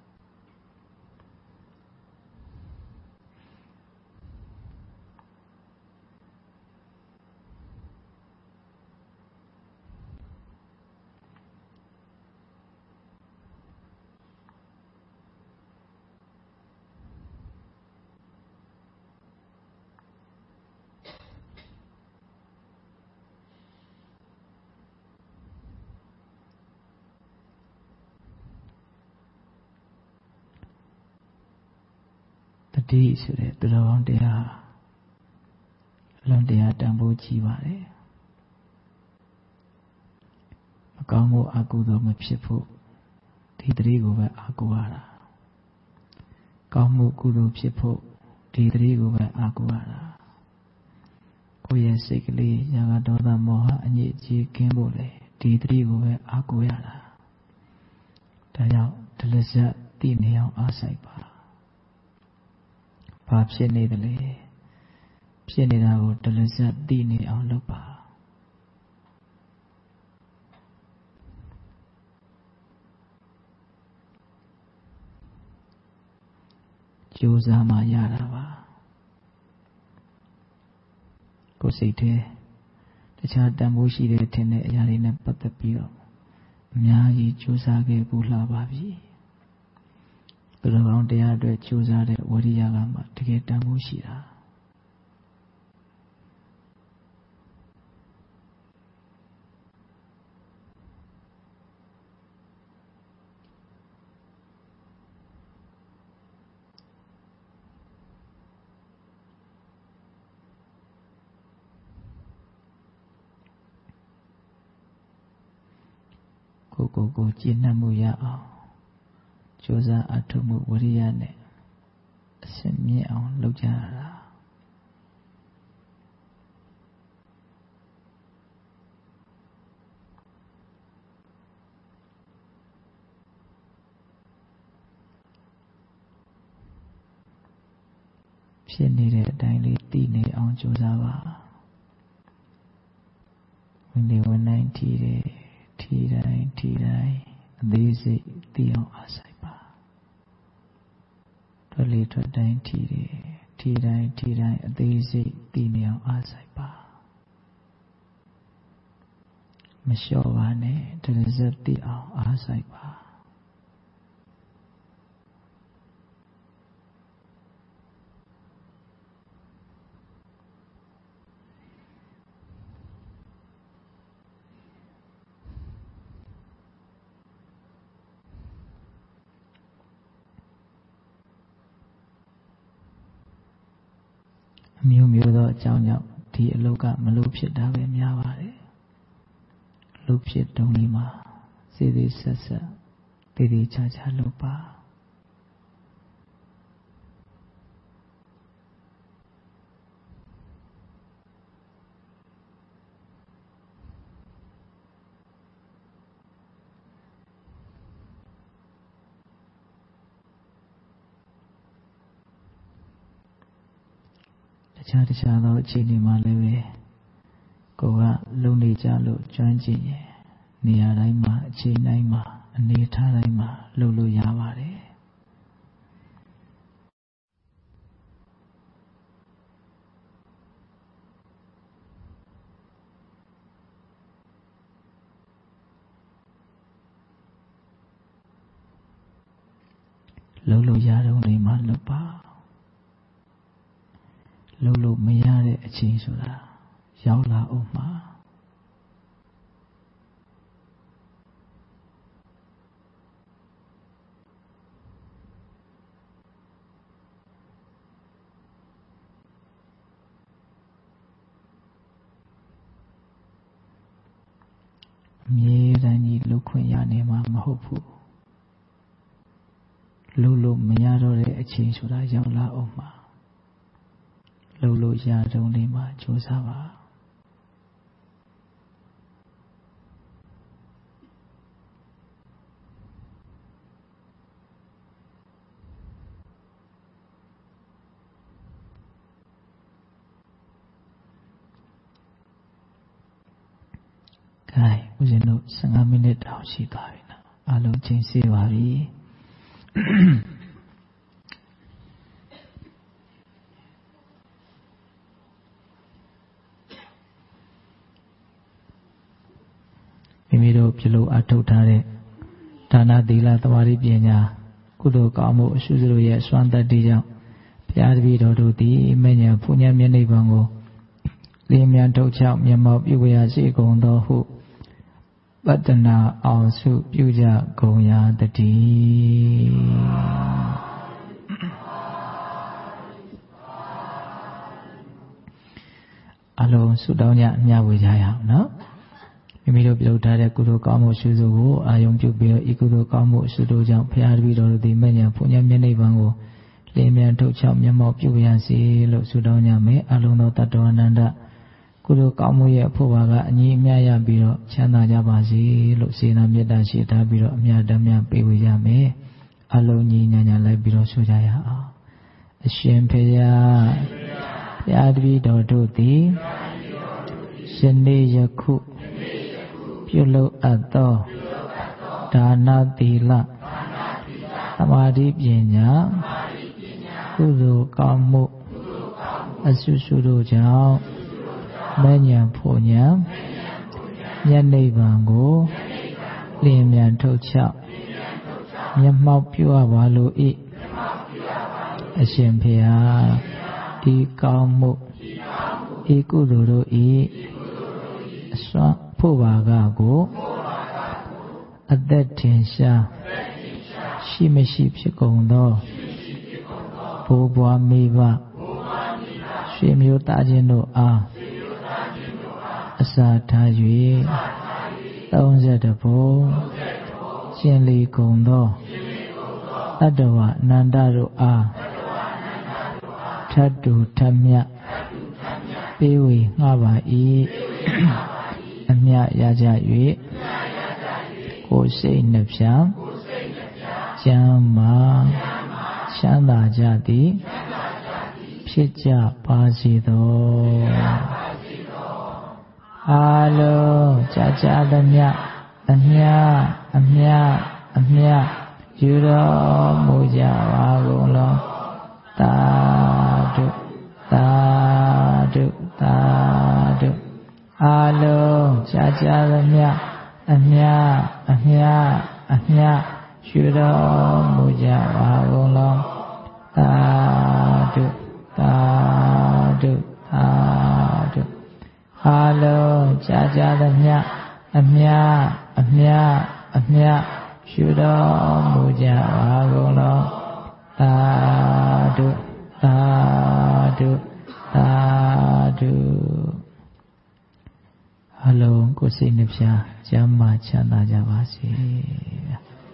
တတိဆိုတဲ့သူတော်ကောင်းတရားအလုံးတရားတန်ဖိုးကြီးပါတယ်မကောင်းမှုအကုသိုလ်မဖြစ်ဖို့ဒီတတိကိုပဲအားကိုးရတာကောင်းမှုကုသိုလ်ဖြစ်ဖို့ဒီတတိကိုပဲအားကိုးရတာကိုယ့်ရဲ့စိတ်ကလေးရာဂဒေါသမောဟအညစ်အကြေးကင်းဖို့လေဒီတတိကိုပဲအားကိုးရတာဒါကြောင့်ဒလစပ်သိနေအောင်အားစိုက်ပါဘာဖြစ်နေသလဲဖြစ်နေတာကိုဒလစပ်သိနေအောင်လုပ်ပါကြိုးစားမှရတာပါကိုယ်စိတ်ထဲတခြားတန်ဖိုးရှိတဲ့ထင်တဲ့အရာတွေနဲ့ပတ်သက်ပြီးတော့အများကြီးကြိုးစားခဲ့ဘူးလားပါပြီသူတော်ကောင်းတရားအတွက်ကြိုးစားတဲ့ဝိရိယကမှတကယ်တန်ဖိုးရှိတာကိုကိုကိုကျင့်နှံ့မှုရအောင်ကြိုးစားအထုမှုဝိရိယနဲ့အစမြင့်အောင်လုပ်ကြရတာဖြစ်နေတဲ့အတိုင်းလေးသိနေအောင်ကြိုးစားပါဝင်လေဝင်တိုင်းထီတယ်ထီတိုင်းထီတိုင်းအသေးစိတ်သိအောင်အားဆိုင်ပါထွက်လေထွက်တိုင်းထီတယ်ထီတိုင်းထီတိုင်းအသေးစိတ်သိနေအောင်အားဆိုင်ပါမလျှော့ပါနဲ့တရဇက်သိအောင်အားဆိုင်ပါမျိုးမျိုးသောအကြောင်းကြောင့်ဒီအလုပ်ကမလုပ်ဖြစ်တာပဲများပါတယ်လုပ်ဖြစ်တုံးလေးမှာစေသေးဆက်ဆက်တည်တည်ချာချာလုပ်ပါတခြားတခြားသောအခြေအနေမှာလည်းပဲကိုယ်ကလုံနေကြလို့ကျွမ်းကျင်ရင်နေရာတိုင်းမှာအချိန်တိုင်းမှာအနေထားတိုင်းမှာလုပ်လို့ရပါတယ်လုပ်လို့ရတော့နေမှာလုပ်ပါလုပ်လို့မရတဲ့အချိန်ဆိုတာရောက်လာအောင်မှာအမြဲတမ်းကြီးလုပ်ခွင့်ရနေမှာမဟုတ်ဘူးလုပ်လို့မရတော့တဲ့အချိန်ဆိုတာရောက်လာအောင်မှာလုပ်လို့ရတုံးလေးမှာကြိုးစားပါကဲဦးဇင်းတို့ဆယ်ငါးမိနစ်တောင်ရှိသွားပြီနော်အားလုံးချိန်စေးပါပြီမိမိတို့ပြုလုပ်အထောက်ထားတဲ့ဒါနသီလသမာဓိပညာကုသိုလ်ကောင်းမှုအရှုစရိုရဲ့စွမ်းတတ္တိကြောင့်ဘုရားတပည့်တော်တို့သည်မဉ္ဇဉ်ဘုညံမျက်နှိပ်ပံကိုလင်းမြန်ထုတ်ချောက်မျက်မှောက်ပြုရစေကုန်သောဟုပတ္တနာအောင်စုပြုကြကုန်ရာတည်းအလုံးဆုတောင်းကြအမြဝေကြရအောင်နော်မိမိတို့ပြုလုပ်ထားတဲ့ကုသိုလ်ကောင်းမှုအရှုစုကိုအာယုံပြုပြီးတော့ဤကုသိုလ်ကောင်းမှုအရှုတို့ကြောင့်ဘုရားတပည့်တော်တို့သည်မဉ္ဇဉ်ဘုညံမျက်နှိပ်ပံကိုလင်းမြန်ထုတ်ချောက်မျက်မှောက်ပြုရစေလို့ဆုတောင်းကြမယ်အလုံးသောတတ္တဝအနန္တကုသိုလ်ကောင်းမှုရဲ့အဖို့ပါကအညီအမျှရပြီးတော့ချမ်းသာကြပါစေလို့စေနာမေတ္တာရှိထားပြီးတော့အမြတ်တမ်းများပေးဝေကြမယ်အလုံးကြီးညာညာလိုက်ပြီးတော့ဆိုကြရအောင်အရှင်ဖေယဘုရားတပည့်တော်တို့သည်ယနေ့ယခုပြုလုပ်အပ်သောဒါနသီလသမာဓိပညာကုသိုလ်ကောင်းမှုအဆုစုတို့ကြောင့်မဉ္ဇဉ်ဘုညံမျက်နှိပ်ပံကိုလင်းမြန်ထုတ်ချောက်မျက်မှောက်ပြုအပ်ပါလို၏အရှင်ဖေဟာဤကောင်းမှုဤကုသိုလ်တို့၏အစွမ်းဖို့ပါကကိုအသက်ထင်ရှားရှိမရှိဖြစ်ကုန်သောဘိုးဘွားမိဘရွှေမျိုးသားချင်းတို့အားအစာထား၍သုံးဆယ်တဘုံရှင်းလီကုန်သောတတ္တဝအနန္တတို့အားထတ်တူထမြတ်ပေးဝေငှပါ၏အမြတ်ရကြ၍ကိုယ်စိတ်နှဖျားကျမ်းမာချမ်းသာကြသည်ဖြဖြစ်ကြပါစေသောအားလုံးကြာကြာသမျှအမြအမြအမြယူတော်မူကြပါကုန်လောသာဓုသာဓုသာဓုအားလုံးကြာကြာသမျှအမြအမြအမြယူတော်မူကြပါကုန်လောသာဓုသာဓုသာဓုအားလုံးကြာကြာသမျှအမြအမြအမြရှုတော်မူကြပါကုန်လောသာဓုသာဓုသာဓုအလုံးကိုယ်စိတ်နှပြချမ်းသာချမ်းသာကြပါစေ